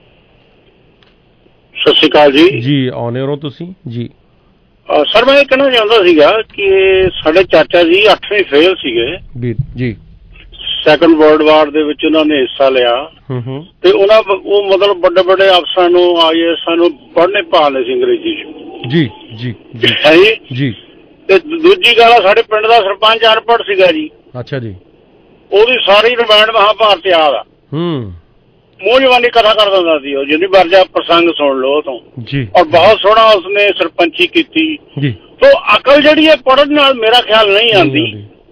ਸਤਿ ਸ਼੍ਰੀ ਅਕਾਲ ਜੀ। ਜੀ ਆਉਣੇ ਹੋ ਤੁਸੀਂ ਜੀ। ਸਰ ਮੈਂ ਇਹ ਕਹਿਣਾ ਚਾਹੁੰਦਾ ਸੀਗਾ ਕਿ ਸਾਡੇ ਚਾਚਾ ਜੀ 8ਵੀਂ ਫੇਲ ਸੀਗੇ ਜੀ। ਸੈਕੰਡ ਵਰਲਡ ਵਾਰ ਦੇ ਵਿੱਚ ਉਹਨਾਂ ਨੇ ਹਿੱਸਾ ਲਿਆ ਤੇ ਉਹ ਮਤਲਬ ਵੱਡੇ ਵੱਡੇ ਅਫਸਰਾਂ ਨੂੰ IAS ਨੂੰ ਪੜ੍ਹਨੇ ਭਾਲਦੇ ਸੀ ਅੰਗਰੇਜ਼ੀ ਚ ਜੀ ਜੀ ਜੀ। ਤੇ ਦੂਜੀ ਗੱਲ ਆ, ਸਾਡੇ ਪਿੰਡ ਦਾ ਸਰਪੰਚ ਅਨਪੜ੍ਹ ਸੀਗਾ ਜੀ। ਅੱਛਾ ਜੀ। ਉਹਦੀ ਸਾਰੀ ਰਮਾਇਣ ਮਹਾਭਾਰਤ ਯਾਦ ਆ। ਮੂੰਹ ਜਵਾਨੀ ਕਥਾ ਕਰ ਦਿੰਦਾ ਸੀ ਉਹ, ਜਿੰਨੀ ਵਾਰ ਜਾ ਪ੍ਰਸੰਗ ਸੁਣ ਲਓ ਤੋਂ ਜੀ। ਔਰ ਬਹੁਤ ਸੋਹਣਾ ਉਸਨੇ ਸਰਪੰਚੀ ਕੀਤੀ ਜੀ। ਤੋ ਅਕਲ ਜਿਹੜੀ ਹੈ ਪੜ੍ਹਨ ਨਾਲ ਮੇਰਾ ਖਿਆਲ ਨਹੀਂ ਆਉਂਦੀ।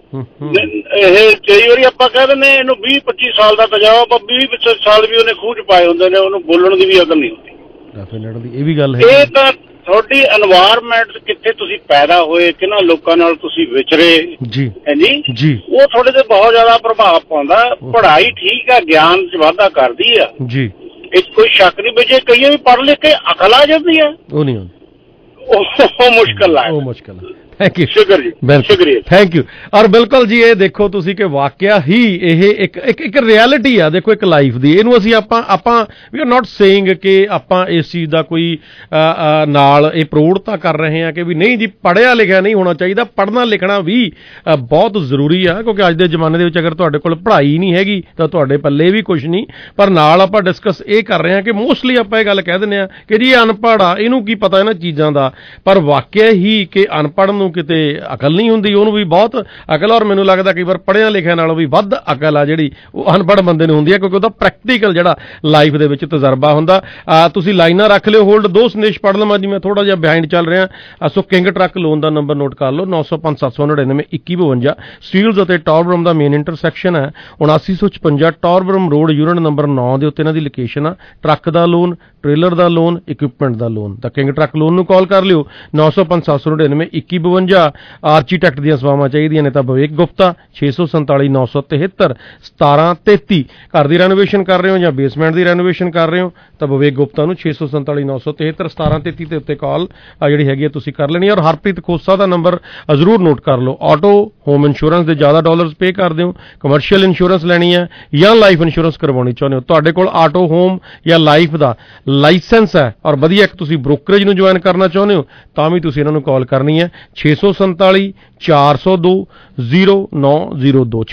ਇਹ ਕਈ ਵਾਰੀ ਆਪਾਂ ਕਹਿ ਦਿੰਦੇ ਇਹਨੂੰ 20-25 ਸਾਲ ਦਾ ਤਜਰਬਾ, 20 ਸਾਲ ਵੀ ਉਹਨੇ ਖੂਹ ਚ ਪਾਏ ਹੁੰਦੇ ਨੇ, ਉਹਨੂੰ ਬੋਲਣ ਦੀ ਵੀ ਅਕਲ ਨਹੀਂ ਹੁੰਦੀ। ਇਹ ਵੀ ਗੱਲ ਹੈ। ਇਹ ਤਾਂ ਤੁਹਾਡੀ এনवायरमेंट ਕਿੱਥੇ ਤੁਸੀਂ ਪੈਦਾ ਹੋਏ, ਕਿਹਨਾਂ ਲੋਕਾਂ ਨਾਲ ਤੁਸੀਂ ਵਿਚਰੇ ਜੀ ਜੀ, ਉਹ ਤੁਹਾਡੇ ਤੇ ਬਹੁਤ ਜ਼ਿਆਦਾ ਪ੍ਰਭਾਵ ਪਾਉਂਦਾ। ਪੜ੍ਹਾਈ ਠੀਕ ਆ, ਗਿਆਨ ਚ ਵਾਧਾ ਕਰਦੀ ਆ ਜੀ, ਇਹ ਕੋਈ ਸ਼ੱਕ ਨਹੀਂ। ਵਿੱਚ ਕਈ ਵੀ ਪੜ੍ਹ ਲਿਖ ਕੇ ਅਕਲ ਆ ਜਾਂਦੀ ਆ, ਉਹ ਨਹੀਂ ਉਹ ਮੁਸ਼ਕਿਲ ਆ, ਉਹ ਮੁਸ਼ਕਿਲ ਆ। ਥੈਂਕ ਯੂ, ਸ਼ੁਕਰੀਆ, ਥੈਂਕ ਯੂ। ਔਰ ਬਿਲਕੁਲ ਜੀ, ਇਹ ਦੇਖੋ ਤੁਸੀਂ ਕਿ ਵਾਕਿਆ ਹੀ ਇਹ ਇੱਕ ਰਿਐਲਿਟੀ ਆ, ਦੇਖੋ ਇੱਕ ਲਾਈਫ ਦੀ। ਇਹਨੂੰ ਅਸੀਂ ਆਪਾਂ ਵੀ ਆਰ ਨਾਟ ਸੇਇੰਗ ਕਿ ਆਪਾਂ ਇਸ ਚੀਜ਼ ਦਾ ਕੋਈ ਨਾਲ ਇਹ ਪ੍ਰੋੜਤਾ ਕਰ ਰਹੇ ਹਾਂ ਕਿ ਵੀ ਨਹੀਂ ਜੀ ਪੜ੍ਹਿਆ ਲਿਖਿਆ ਨਹੀਂ ਹੋਣਾ ਚਾਹੀਦਾ। ਪੜ੍ਹਨਾ ਲਿਖਣਾ ਵੀ ਬਹੁਤ ਜ਼ਰੂਰੀ ਆ, ਕਿਉਂਕਿ ਅੱਜ ਦੇ ਜ਼ਮਾਨੇ ਦੇ ਵਿੱਚ ਅਗਰ ਤੁਹਾਡੇ ਕੋਲ ਪੜ੍ਹਾਈ ਨਹੀਂ ਹੈਗੀ ਤਾਂ ਤੁਹਾਡੇ ਪੱਲੇ ਵੀ ਕੁਝ ਨਹੀਂ। ਪਰ ਨਾਲ ਆਪਾਂ ਡਿਸਕਸ ਇਹ ਕਰ ਰਹੇ ਹਾਂ ਕਿ ਮੋਸਟਲੀ ਆਪਾਂ ਇਹ ਗੱਲ ਕਹਿ ਦਿੰਦੇ ਹਾਂ ਕਿ ਜੀ ਇਹ ਅਨਪੜ੍ਹ ਆ, ਇਹਨੂੰ ਕੀ ਪਤਾ ਇਹਨਾਂ ਚੀਜ਼ਾਂ ਦਾ। ਪਰ ਵਾਕਿਆ ਹੀ ਕਿ ਅਨਪੜ੍ਹ ਨੂੰ ਕਿਤੇ ਅਕਲ ਨਹੀਂ ਹੁੰਦੀ, ਉਹਨੂੰ ਵੀ ਬਹੁਤ ਅਕਲ। ਔਰ ਮੈਨੂੰ ਲੱਗਦਾ ਕਈ ਵਾਰ ਪੜ੍ਹਿਆ ਲਿਖਿਆ ਨਾਲੋਂ ਵੀ ਵੱਧ ਅਕਲ ਆ ਜਿਹੜੀ ਉਹ ਅਨਪੜ੍ਹ ਬੰਦੇ ਨੂੰ ਹੁੰਦੀ ਹੈ, ਕਿਉਂਕਿ ਉਹਦਾ ਪ੍ਰੈਕਟੀਕਲ ਜਿਹੜਾ ਲਾਈਫ ਦੇ ਵਿੱਚ ਤਜਰਬਾ ਹੁੰਦਾ। ਤੁਸੀਂ ਲਾਈਨਾਂ ਰੱਖ ਲਿਓ ਹੋਲਡ, 2 ਸੰਦੇਸ਼ ਪੜ੍ਹ ਲਵਾਂ ਜੀ, ਮੈਂ ਥੋੜਾ ਜਿਹਾ ਬਿਹਾਈਂਡ ਚੱਲ ਰਿਹਾ। ਸੋ ਕਿੰਗ ਟਰੱਕ ਲੋਨ ਦਾ ਨੰਬਰ ਨੋਟ ਕਰ ਲਓ, 9057992152। ਸਟੀਲਜ਼ ਅਤੇ ਟੌਰਬਰਮ ਦਾ ਮੇਨ ਇੰਟਰਸੈਕਸ਼ਨ ਹੈ 7956 ਟੌਰਬਰਮ ਰੋਡ, ਯੂਨਿਟ ਨੰਬਰ 9 ਦੇ ਉੱਤੇ ਇਹਨਾਂ ਦੀ ਲੋਕੇਸ਼ਨ ਆ। ਟਰੱਕ ਦਾ ਲੋਨ, ਟ੍ਰੇਲਰ ਦਾ ਲੋਨ, ਇਕਵਿਪਮੈਂਟ ਦਾ ਲੋਨ ਤਾਂ ਕਿੰਗ ਟਰੱਕ ਲੋਨ ਨੂੰ ਕਾਲ ਕਰ ਲਿਓ 9057992152। ਆਰਕੀਟੈਕਟ ਦੀਆਂ ਸੇਵਾਵਾਂ ਚਾਹੀਦੀਆਂ ਨੇ ਤਾਂ ਵਿਵੇਕ ਗੁਪਤਾ 6479471733। ਘਰ ਦੀ ਰੈਨੋਵੇਸ਼ਨ ਕਰ ਰਹੇ ਹੋ ਜਾਂ ਬੇਸਮੈਂਟ ਦੀ ਰੈਨੋਵੇਸ਼ਨ ਕਰ ਰਹੇ ਹੋ ਤਾਂ ਵਿਵੇਕ ਗੁਪਤਾ ਨੂੰ 6479471733 ਦੇ ਉੱਤੇ ਕਾਲ ਜਿਹੜੀ ਹੈਗੀ ਹੈ ਤੁਸੀਂ ਕਰ ਲੈਣੀ। ਔਰ ਹਰਪ੍ਰੀਤ ਖੋਸਾ ਦਾ ਨੰਬਰ ਜ਼ਰੂਰ ਨੋਟ ਕਰ ਲਓ। ਆਟੋ ਹੋਮ ਇੰਸ਼ੋਰੈਂਸ ਦੇ ਜ਼ਿਆਦਾ ਡਾਲਰਸ ਪੇ ਕਰਦੇ ਹੋ, ਕਮਰਸ਼ੀਅਲ ਇੰਸ਼ੋਰੈਂਸ ਲੈਣੀ ਹੈ ਜਾਂ ਲਾਈਫ ਇੰਸ਼ੋਰੈਂਸ ਕਰਵਾਉਣੀ ਚਾਹੁੰਦੇ ਹੋ, ਤੁਹਾਡੇ ਕੋਲ ਆਟੋ ਹੋਮ ਜਾਂ ਲਾਈਫ ਦਾ ਲਾਇਸੈਂਸ ਹੈ ਔਰ ਵਧੀਆ ਇੱਕ ਤੁਸੀਂ ਬ੍ਰੋਕਰੇਜ ਨੂੰ ਜੁਆਇਨ ਕਰਨਾ ਚਾਹੁੰਦੇ ਹੋ ਤਾਂ ਵੀ ਤੁਸੀਂ ਇਹਨਾਂ ਨੂੰ ਕਾਲ ਕਰਨੀ ਹੈ 647-402-0902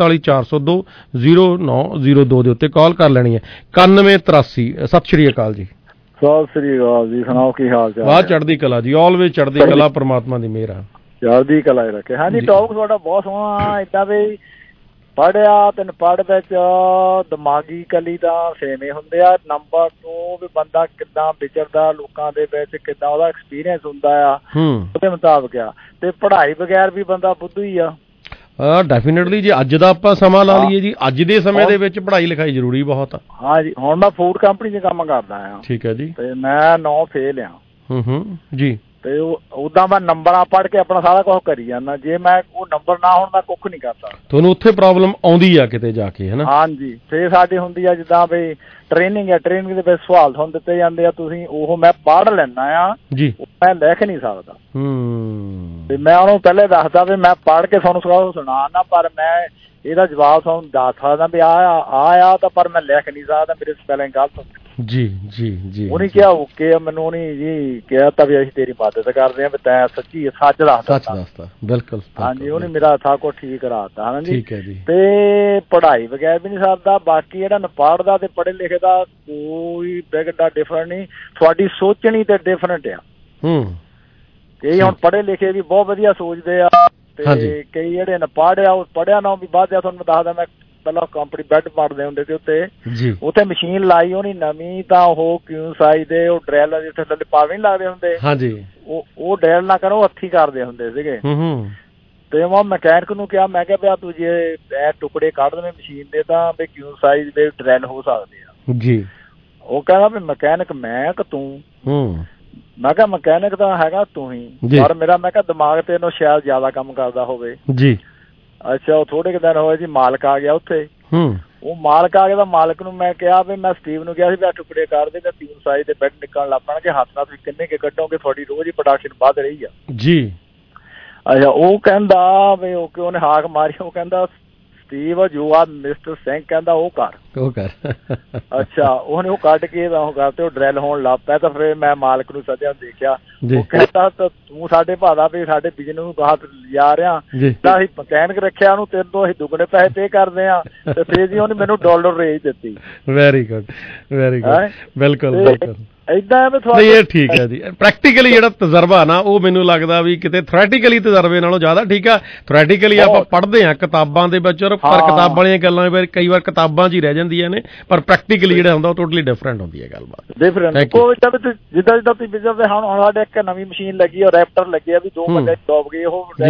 647-402-0902 ਦੇ ਉੱਤੇ ਕਾਲ ਕਰ ਲੈਣੀ ਹੈ। 9183। ਸਤਿ ਸ਼੍ਰੀ ਅਕਾਲ ਜੀ। ਸਤਿ ਸ਼੍ਰੀ ਅਕਾਲ ਜੀ, ਸੁਣਾਓ ਕੀ ਹਾਲ ਚਾਲ? ਵਾਹ ਚੜ੍ਹਦੀ ਕਲਾ ਜੀ, ਆਲਵੇਜ਼ ਚੜ੍ਹਦੀ ਕਲਾ, ਪਰਮਾਤਮਾ ਦੀ ਮਿਹਰ ਆ। ਚੜ੍ਹਦੀ ਕਲਾ ਹੀ ਰੱਖੇ। ਹਾਂਜੀ, ਟੌਕ ਤੁਹਾਡਾ ਬਹੁਤ ਸੋਹਣਾ। ਏਦਾਂ ਵੀ ਪੜ੍ਹਿਆ ਤਿੰਨ ਪੜ੍ਹ ਵਿੱਚ ਦਿਮਾਗੀ ਕਲੀ ਤਾਂ ਸੇਮੇ ਹੁੰਦੇ ਆ। ਨੰਬਰ 2 ਵੀ ਬੰਦਾ ਕਿੱਦਾਂ ਵਿਚਰਦਾ ਲੋਕਾਂ ਦੇ ਵਿੱਚ, ਕਿੱਦਾਂ ਉਹਦਾ ਐਕਸਪੀਰੀਅੰਸ ਹੁੰਦਾ ਆ ਉਹਦੇ ਮੁਤਾਬਕ ਆ। ਤੇ ਪੜ੍ਹਾਈ ਬਗੈਰ ਵੀ ਬੰਦਾ ਬੁੱਧੂ ਹੀ ਆ। ਡੈਫੀਨੇਟਲੀ ਜੀ, ਅੱਜ ਦਾ ਆਪਾਂ ਸਮਾਂ ਲਾ ਲਈਏ ਜੀ, ਅੱਜ ਦੇ ਸਮੇਂ ਦੇ ਵਿੱਚ ਪੜ੍ਹਾਈ ਲਿਖਾਈ ਜ਼ਰੂਰੀ ਬਹੁਤ ਆ। ਹਾਂ ਜੀ, ਹੁਣ ਮੈਂ ਫੂਡ ਕੰਪਨੀ 'ਚ ਕੰਮ ਕਰਦਾ ਆ। ਠੀਕ ਹੈ ਜੀ। ਤੇ ਮੈਂ 9 ਫੇਲ ਆ ਜੀ। ਤੇ ਉਦਾਂ ਮੈਂ ਨੰਬਰਾਂ ਪੜ੍ਹ ਕੇ ਆਪਣਾ ਸਾਰਾ ਕੁਝ ਕਰੀ ਜਾਂਦਾ। ਜੇ ਮੈਂ ਉਹ ਨੰਬਰ ਨਾ ਹੋਣ ਮੈਂ ਕੁੱਖ ਨਹੀਂ ਕਰਦਾ। ਤੁਹਾਨੂੰ ਉੱਥੇ ਪ੍ਰੋਬਲਮ ਆਉਂਦੀ ਆ ਕਿਤੇ ਜਾ ਕੇ, ਹੈ ਨਾ? ਹਾਂਜੀ, ਫੇਰ ਸਾਡੀ ਹੁੰਦੀ ਆ ਜਿੱਦਾਂ ਵੀ ਟ੍ਰੇਨਿੰਗ ਆ, ਟ੍ਰੇਨਿੰਗ ਦੇ ਵਿੱਚ ਸਵਾਲ ਤੁਹਾਨੂੰ ਦਿੱਤੇ ਜਾਂਦੇ ਆ, ਤੁਸੀਂ ਉਹ ਮੈਂ ਪੜ੍ਹ ਲੈਣਾ ਆ ਜੀ, ਮੈਂ ਲਿਖ ਨਹੀਂ ਸਕਦਾ। ਤੇ ਮੈਂ ਉਹਨੂੰ ਪਹਿਲੇ ਦੱਸਦਾ ਵੀ ਮੈਂ ਪੜ੍ਹ ਕੇ ਤੁਹਾਨੂੰ ਸੁਣਾਉਣਾ, ਪਰ ਮੈਂ ਇਹਦਾ ਜਵਾਬ ਤੁਹਾਨੂੰ ਦੱਸ ਸਕਦਾ ਵੀ ਆ ਤਾਂ ਪਰ ਮੈਂ ਲਿਖ ਨਹੀਂ ਸਕਦਾ, ਮੇਰੇ ਸਪੈਲਿੰਗ ਗਲਤ ਹੁੰਦੀ। ਜੀ ਜੀ ਜੀ। ਉਹਨੇ ਕਿਹਾ ਓਕੇ, ਮੈਨੂੰ ਉਹਨੇ ਜੀ ਕਿਹਾ ਤਾਂ ਵੀ ਅਸੀਂ ਤੇਰੀ ਮਦਦ ਕਰਦੇ ਹਾਂ ਵੀ ਤੈਂ ਸੱਚੀ ਸੱਚ ਦੱਸਦਾ। ਬਿਲਕੁਲ। ਹਾਂਜੀ, ਉਹਨੇ ਮੇਰਾ ਸਭ ਕੁਛ ਠੀਕ ਕਰਾਤਾ। ਹਾਂ ਜੀ। ਠੀਕ ਹੈ ਜੀ। ਤੇ ਪੜ੍ਹਾਈ ਬਗੈਰ ਵੀ ਨਹੀਂ ਸਰਦਾ। ਬਾਕੀ ਜਿਹੜਾ ਪੜ੍ਹਦਾ ਤੇ ਪੜ੍ਹੇ ਲਿਖੇ ਦਾ ਕੋਈ ਬਿਗੜਾ ਡਿਫਰੈਂਟ ਨਹੀਂ, ਤੁਹਾਡੀ ਸੋਚਣੀ ਤੇ ਡਿਫਰੈਂਟ ਆ। ਕਈ ਹੁਣ ਪੜ੍ਹੇ ਲਿਖੇ ਵੀ ਬਹੁਤ ਵਧੀਆ ਸੋਚਦੇ ਆ ਤੇ ਕਈ ਜਿਹੜੇ ਪੜ੍ਹਿਆ ਉਹ ਪੜ੍ਹਿਆ ਨਾ ਵੀ ਬਾਅਦ ਤੁਹਾਨੂੰ ਦੱਸਦਾ। ਮੈਂ ਪਹਿਲਾਂ ਕੰਪਨੀ ਬੈੱਡ ਪਾੜਦੇ ਹੁੰਦੇ ਤੇ ਉੱਥੇ ਮਸ਼ੀਨ ਲਾਈ ਹੋਣੀ ਨਵੀਂ, ਤਾਂ ਉਹ ਕਿਉਂ ਸਾਈਜ਼ ਦੇ ਉਹ ਡਰੈਲ ਜਿੱਥੇ ਥੱਲੇ ਪਾਵੇ ਨੀ ਲੱਗਦੇ ਹੁੰਦੇ, ਉਹ ਡਰੈਲ ਨਾ ਕਰੋ, ਹੱਥੀਂ ਕਰਦੇ ਹੁੰਦੇ ਸੀਗੇ। ਤੇ ਮੈਂ ਮਕੈਨਿਕ ਨੂੰ ਕਿਹਾ, ਮੈਂ ਕਿਹਾ ਤੂੰ ਜੇ ਇਹ ਟੁਕੜੇ ਕੱਢ ਦੇਵੇਂ ਮਸ਼ੀਨ ਦੇ ਤਾਂ ਵੀ ਕਿਉਂ ਸਾਈਜ਼ ਦੇ ਡਰੈਲ ਹੋ ਸਕਦੇ ਆ ਜੀ। ਉਹ ਕਹਿੰਦਾ ਵੀ ਮਕੈਨਿਕ ਮੈਂ ਕਿ ਤੂੰ? ਮੈਂ ਕਿਹਾ ਮਕੈਨਿਕ ਤਾਂ ਹੈਗਾ ਤੂੰ ਹੀ, ਪਰ ਮੇਰਾ ਮੈਂ ਕਿਹਾ ਦਿਮਾਗ ਤੇ ਇਹਨੂੰ ਸ਼ਾਇਦ ਜ਼ਿਆਦਾ ਕੰਮ ਕਰਦਾ ਹੋਵੇ ਜੀ। ਅੱਛਾ, ਉਹ ਥੋੜੇ ਕੁ ਦਿਨ ਹੋਏ ਜੀ, ਮਾਲਕ ਆ ਗਿਆ ਉੱਥੇ। ਉਹ ਮਾਲਕ ਆ ਗਿਆ ਤਾਂ ਮਾਲਕ ਨੂੰ ਮੈਂ ਕਿਹਾ ਵੀ ਮੈਂ ਸਟੀਵ ਨੂੰ ਕਿਹਾ ਸੀ ਵੀ ਟੁਕੜੇ ਕਰ ਦੇ, ਤਿੰਨ ਸਾਈਜ਼ ਦੇ ਬੈੱਡ ਨਿਕਲਣ ਲੱਗ ਪੈਣਗੇ, ਹੱਥ ਨਾਲ ਤੁਸੀਂ ਕਿੰਨੇ ਕੇ ਕੱਢੋਗੇ, ਤੁਹਾਡੀ ਰੋਜ਼ ਹੀ ਪ੍ਰੋਡਕਸ਼ਨ ਵੱਧ ਰਹੀ ਆ ਜੀ। ਅੱਛਾ, ਉਹ ਕਹਿੰਦਾ ਵੀ ਓਕੇ, ਉਹਨੇ ਹਾਕ ਮਾਰੀ। ਉਹ ਕਹਿੰਦਾ Steve you are mister Singh, ਕਹਿੰਦਾ ਉਹ ਕਰ। ਅੱਛਾ, ਉਹਨੇ ਉਹ ਕੱਢ ਕੇ ਉਹ ਕਰਤੇ, ਉਹ ਡਰੈਲ ਹੋਣ ਲੱਗ ਪਿਆ। ਤਾਂ ਫਿਰ ਮੈਂ ਮਾਲਕ ਨੂੰ ਸੱਦਿਆ, ਦੇਖਿਆ। ਉਹ ਕਹਿੰਦਾ ਤੂੰ ਸਾਡੇ ਭਾਦਾ ਵੀ ਸਾਡੇ ਬਿਜਨਸ ਨੂੰ ਬਾਹਰ ਲਿਜਾ ਰਿਹਾ, ਤਾਂ ਅਸੀਂ ਮਕੈਨਿਕ ਰੱਖਿਆ ਉਹਨੂੰ, ਤੇਰੇ ਤੋਂ ਅਸੀਂ ਦੁੱਗਣੇ ਪੈਸੇ ਪੇ ਕਰਦੇ ਆ। ਤੇ ਫਿਰ ਜੀ ਉਹਨੇ ਮੈਨੂੰ $1 ਰੇਜ ਦਿੱਤੀ। Very good, very good. ਬਿਲਕੁਲ ਬਿਲਕੁਲ ਏਦਾਂ ਇਹ ਠੀਕ ਹੈ ਜੀ। ਪ੍ਰੈਕਟੀਕਲੀ ਜਿਹੜਾ ਤਜਰਬਾ ਨਾ ਉਹ ਮੈਨੂੰ ਲੱਗਦਾ ਵੀ ਕਿਤੇ ਥਿਓਰੈਟੀਕਲੀ ਤਜਰਬੇ ਨਾਲੋਂ ਜ਼ਿਆਦਾ ਠੀਕ ਆ। ਥਿਓਰੈਟੀਕਲੀ ਆਪਾਂ ਪੜ੍ਹਦੇ ਹਾਂ ਕਿਤਾਬਾਂ ਦੇ ਵਿੱਚ, ਪਰ ਕਿਤਾਬਾਂ ਵਾਲੀਆਂ ਗੱਲਾਂ ਕਈ ਵਾਰ ਕਿਤਾਬਾਂ 'ਚ ਹੀ ਰਹਿ ਜਾਂਦੀਆਂ ਨੇ, ਪਰ ਪ੍ਰੈਕਟੀਕਲੀ ਜਿਹੜਾ ਹੁੰਦਾ ਉਹ ਟੋਟਲੀ ਡਿਫਰੈਂਟ ਹੁੰਦੀ ਹੈ ਗੱਲਬਾਤ। ਜਿੱਦਾਂ ਜਿੱਦਾਂ ਤੁਸੀਂ ਵਿਚਰਦੇ ਹੁਣ ਸਾਡੇ ਇੱਕ ਨਵੀਂ ਮਸ਼ੀਨ ਲੱਗੀ ਆ, ਰੈਪਟਰ ਲੱਗੀ ਆ, ਵੀ 2 ਬੰਦੇ ਡੁੱਬ ਗਏ, ਉਹ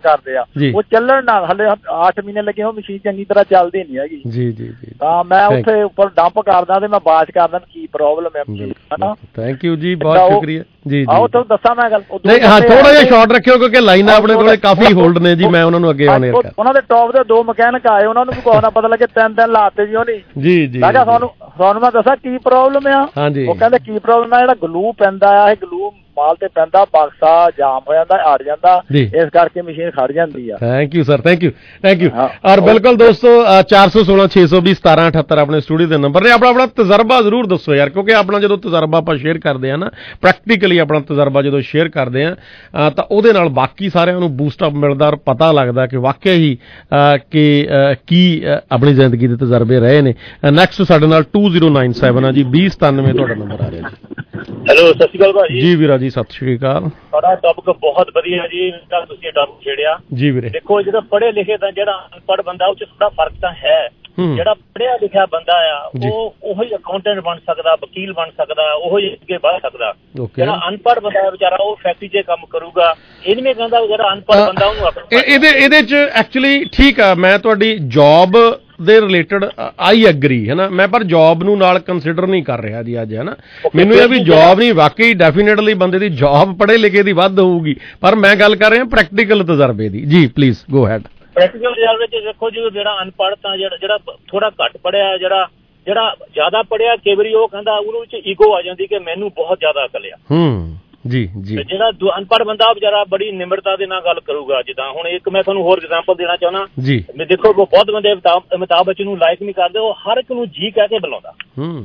ਕਰਦੇ ਆ, ਉਹ ਚੱਲਣ ਨਾਲ ਹਲੇ 8 ਮਹੀਨੇ ਲੱਗੇ, ਉਹ ਮਸ਼ੀਨ ਚੰਗੀ ਤਰ੍ਹਾਂ ਚੱਲਦੀ ਨਹੀਂ ਹੈਗੀ ਜੀ ਜੀ ਜੀ। ਤਾਂ ਮੈਂ ਉੱਥੇ ਉੱਪਰ ਡੰਪ ਕਰਦਾ ਤੇ ਮੈਂ ਬਾਤ ਕਰਦਾ ਕੀ ਪ੍ਰੋਬਲਮ ਹੈ ਹਨਾ। ਥੈਂਕ ਯੂ ਜੀ, ਬਹੁਤ ਸ਼ੁਕਰੀਆ ਜੀ। ਆਓ ਤੁਹਾਨੂੰ ਦੱਸਾਂ ਮੈਂ ਗੱਲ, ਹਾਂ ਥੋੜਾ ਜਿਹਾ ਸ਼ਾਰਟ ਰੱਖਿਓ ਕਿਉਂਕਿ ਲਾਈਨਾਂ ਆਪਣੇ ਕੋਲੇ ਕਾਫੀ ਹੋਲਡ ਨੇ ਜੀ, ਮੈਂ ਉਹਨਾਂ ਨੂੰ ਅੱਗੇ ਆਉਣੇ ਕਰ। ਉਹਨਾਂ ਦੇ ਟੌਪ ਦੇ 2 ਮਕੈਨਿਕ ਆਏ, ਉਹਨਾਂ ਨੂੰ ਵੀ ਕੋਈ ਨਾ ਪਤਾ ਲੱਗੇ 3 ਦਿਨ ਲਾਤੇ ਜੀ ਉਹਨੇ ਜੀ ਜੀ। ਤੁਹਾਨੂੰ ਮੈਂ ਦੱਸਾਂ ਕੀ ਪ੍ਰੋਬਲਮ ਆ। ਉਹ ਕਹਿੰਦੇ ਕੀ ਪ੍ਰੋਬਲਮ ਆ, ਜਿਹੜਾ ਗਲੂ ਪੈਂਦਾ ਆ, ਇਹ ਗਲੂ ਮਾਲ ਤੇ ਪੈਂਦਾ, ਬਕਸਾ ਜਾਮ ਹੋ ਜਾਂਦਾ, ਅੜ ਜਾਂਦਾ, ਇਸ ਕਰਕੇ ਮਸ਼ੀਨ ਖੜ ਜਾਂਦੀ ਆ। Thank you sir, thank you. ਔਰ ਬਿਲਕੁਲ ਦੋਸਤੋ 416 620 1778 ਆਪਣੇ ਸਟੂਡੀਓ ਦੇ ਨੰਬਰ ਨੇ। ਆਪਣਾ ਤਜਰਬਾ ਜ਼ਰੂਰ ਦੱਸੋ ਯਾਰ, ਕਿਉਂਕਿ ਆਪਣਾ ਜਦੋਂ ਤਜਰਬਾ ਆਪਾਂ ਸ਼ੇਅਰ ਕਰਦੇ ਆ ਨਾ, ਪ੍ਰੈਕਟੀਕਲੀ ਆਪਣਾ ਤਜਰਬਾ ਜਦੋਂ ਸ਼ੇਅਰ ਕਰਦੇ ਆ ਤਾਂ ਉਹਦੇ ਨਾਲ ਬਾਕੀ ਸਾਰਿਆਂ ਨੂੰ ਬੂਸਟ ਅਪ ਮਿਲਦਾ ਔਰ ਪਤਾ ਲੱਗਦਾ ਕਿ ਵਾਕਿਆ ਹੀ ਕਿ ਕੀ ਆਪਣੀ ਜ਼ਿੰਦਗੀ ਦੇ ਤਜਰਬੇ ਰਹੇ ਨੇ। ਨੈਕਸਟ ਸਾਡੇ ਨਾਲ 2097 ਆ ਜੀ, 2097 ਤੁਹਾਡਾ ਨੰਬਰ ਆ ਰਿਹਾ ਜੀ। ਹੈਲੋ, ਸਤਿ ਸ਼੍ਰੀ ਅਕਾਲ ਭਾਜੀ। ਜੀ ਵੀਰਾ ਜੀ, ਸਤਿ ਸ਼੍ਰੀ ਅਕਾਲ। ਤੁਹਾਡਾ ਟੌਪਿਕ ਬਹੁਤ ਵਧੀਆ ਜੀ, ਤੁਸੀਂ ਟੌਪਿਕ ਛੇੜਿਆ ਜੀ ਵੀਰੇ। ਦੇਖੋ ਜਿਹੜਾ ਪੜ੍ਹੇ ਲਿਖੇ ਦਾ ਜਿਹੜਾ ਅਨਪੜ੍ਹ ਬੰਦਾ, ਉਹ 'ਚ ਥੋੜਾ ਫਰਕ ਤਾਂ ਹੈ। ਜਿਹੜਾ ਪੜ੍ਹਿਆ ਲਿਖਿਆ ਬੰਦਾ ਆ ਉਹ ਹੀ ਅਕਾਊਂਟੈਂਟ ਬਣ ਸਕਦਾ, ਵਕੀਲ ਬਣ ਸਕਦਾ, ਉਹ ਹੀ ਅੱਗੇ ਵੱਧ ਸਕਦਾ। ਜਿਹੜਾ ਅਨਪੜ੍ਹ ਬੰਦਾ ਵਿਚਾਰਾ ਉਹ ਫੈਕਟਰੀ 'ਚ ਕੰਮ ਕਰੂਗਾ। ਇਹ ਨਹੀਂ ਮੈਂ ਕਹਿੰਦਾ ਜਿਹੜਾ ਅਨਪੜ੍ਹ ਬੰਦਾ ਉਹਨੂੰ ਇਹਦੇ 'ਚ ਐਕਚੁਅਲੀ ਠੀਕ ਆ, ਮੈਂ ਤੁਹਾਡੀ ਜੌਬ ਦੇ ਰਿਲੇਟਡ ਆਈ ਐਗਰੀ ਹੈ ਨਾ, ਮੈਂ ਪਰ ਜੌਬ ਨੂੰ ਨਾਲ ਕੰਸੀਡਰ ਨਹੀਂ ਕਰ ਰਿਹਾ ਜੀ ਅੱਜ, ਹੈ ਨਾ। ਮੈਨੂੰ ਇਹ ਵੀ ਜੌਬ ਨਹੀਂ, ਵਾਕਈ ਡੈਫੀਨੇਟਲੀ ਬੰਦੇ ਦੀ ਜੌਬ ਪੜ੍ਹੇ ਲਿਖੇ ਦੀ ਵੱਧ ਹੋਊਗੀ, ਪਰ ਮੈਂ ਗੱਲ ਕਰ ਰਿਹਾ ਪ੍ਰੈਕਟੀਕਲ ਤਜਰਬੇ ਦੀ। ਜੀ ਪਲੀਜ਼ ਗੋ ਹੈਡ। ਪ੍ਰੈਕਟੀਕਲ ਤਜਰਬੇ 'ਚ ਦੇਖੋ ਜੀ, ਜਿਹੜਾ ਅਨਪੜ੍ਹ ਤਾਂ ਜਿਹੜਾ ਥੋੜਾ ਘੱਟ ਪੜ੍ਹਿਆ, ਜਿਹੜਾ ਜ਼ਿਆਦਾ ਪੜ੍ਹਿਆ, ਕਈ ਵਾਰੀ ਉਹ ਕਹਿੰਦਾ ਉਹਨੂੰ ਵਿੱਚ ਈਗੋ ਆ ਜਾਂਦੀ ਕਿ ਮੈਨੂੰ ਬਹੁਤ ਜ਼ਿਆਦਾ ਅਕਲ ਆ। ਜੀ ਜੀ। ਜਿਹੜਾ ਅਨਪੜ੍ਹ ਬੰਦਾ ਵਿਚਾਰਾ ਬੜੀ ਨਿਮਰਤਾ ਦੇ ਨਾਲ ਗੱਲ ਕਰੂਗਾ। ਜਿੱਦਾਂ ਹੁਣ ਇੱਕ ਮੈਂ ਤੁਹਾਨੂੰ ਹੋਰ ਐਗਜ਼ਾਮਪਲ ਦੇਣਾ ਚਾਹੁੰਦਾ ਜੀ। ਦੇਖੋ ਬਹੁਤ ਬੰਦੇ ਅਮਿਤਾਭ ਬੱਚਨ ਨੂੰ ਲਾਈਕ ਨਹੀਂ ਕਰਦੇ, ਉਹ ਹਰ ਇੱਕ ਨੂੰ ਜੀ ਕਹਿ ਕੇ ਬੁਲਾਉਂਦਾ।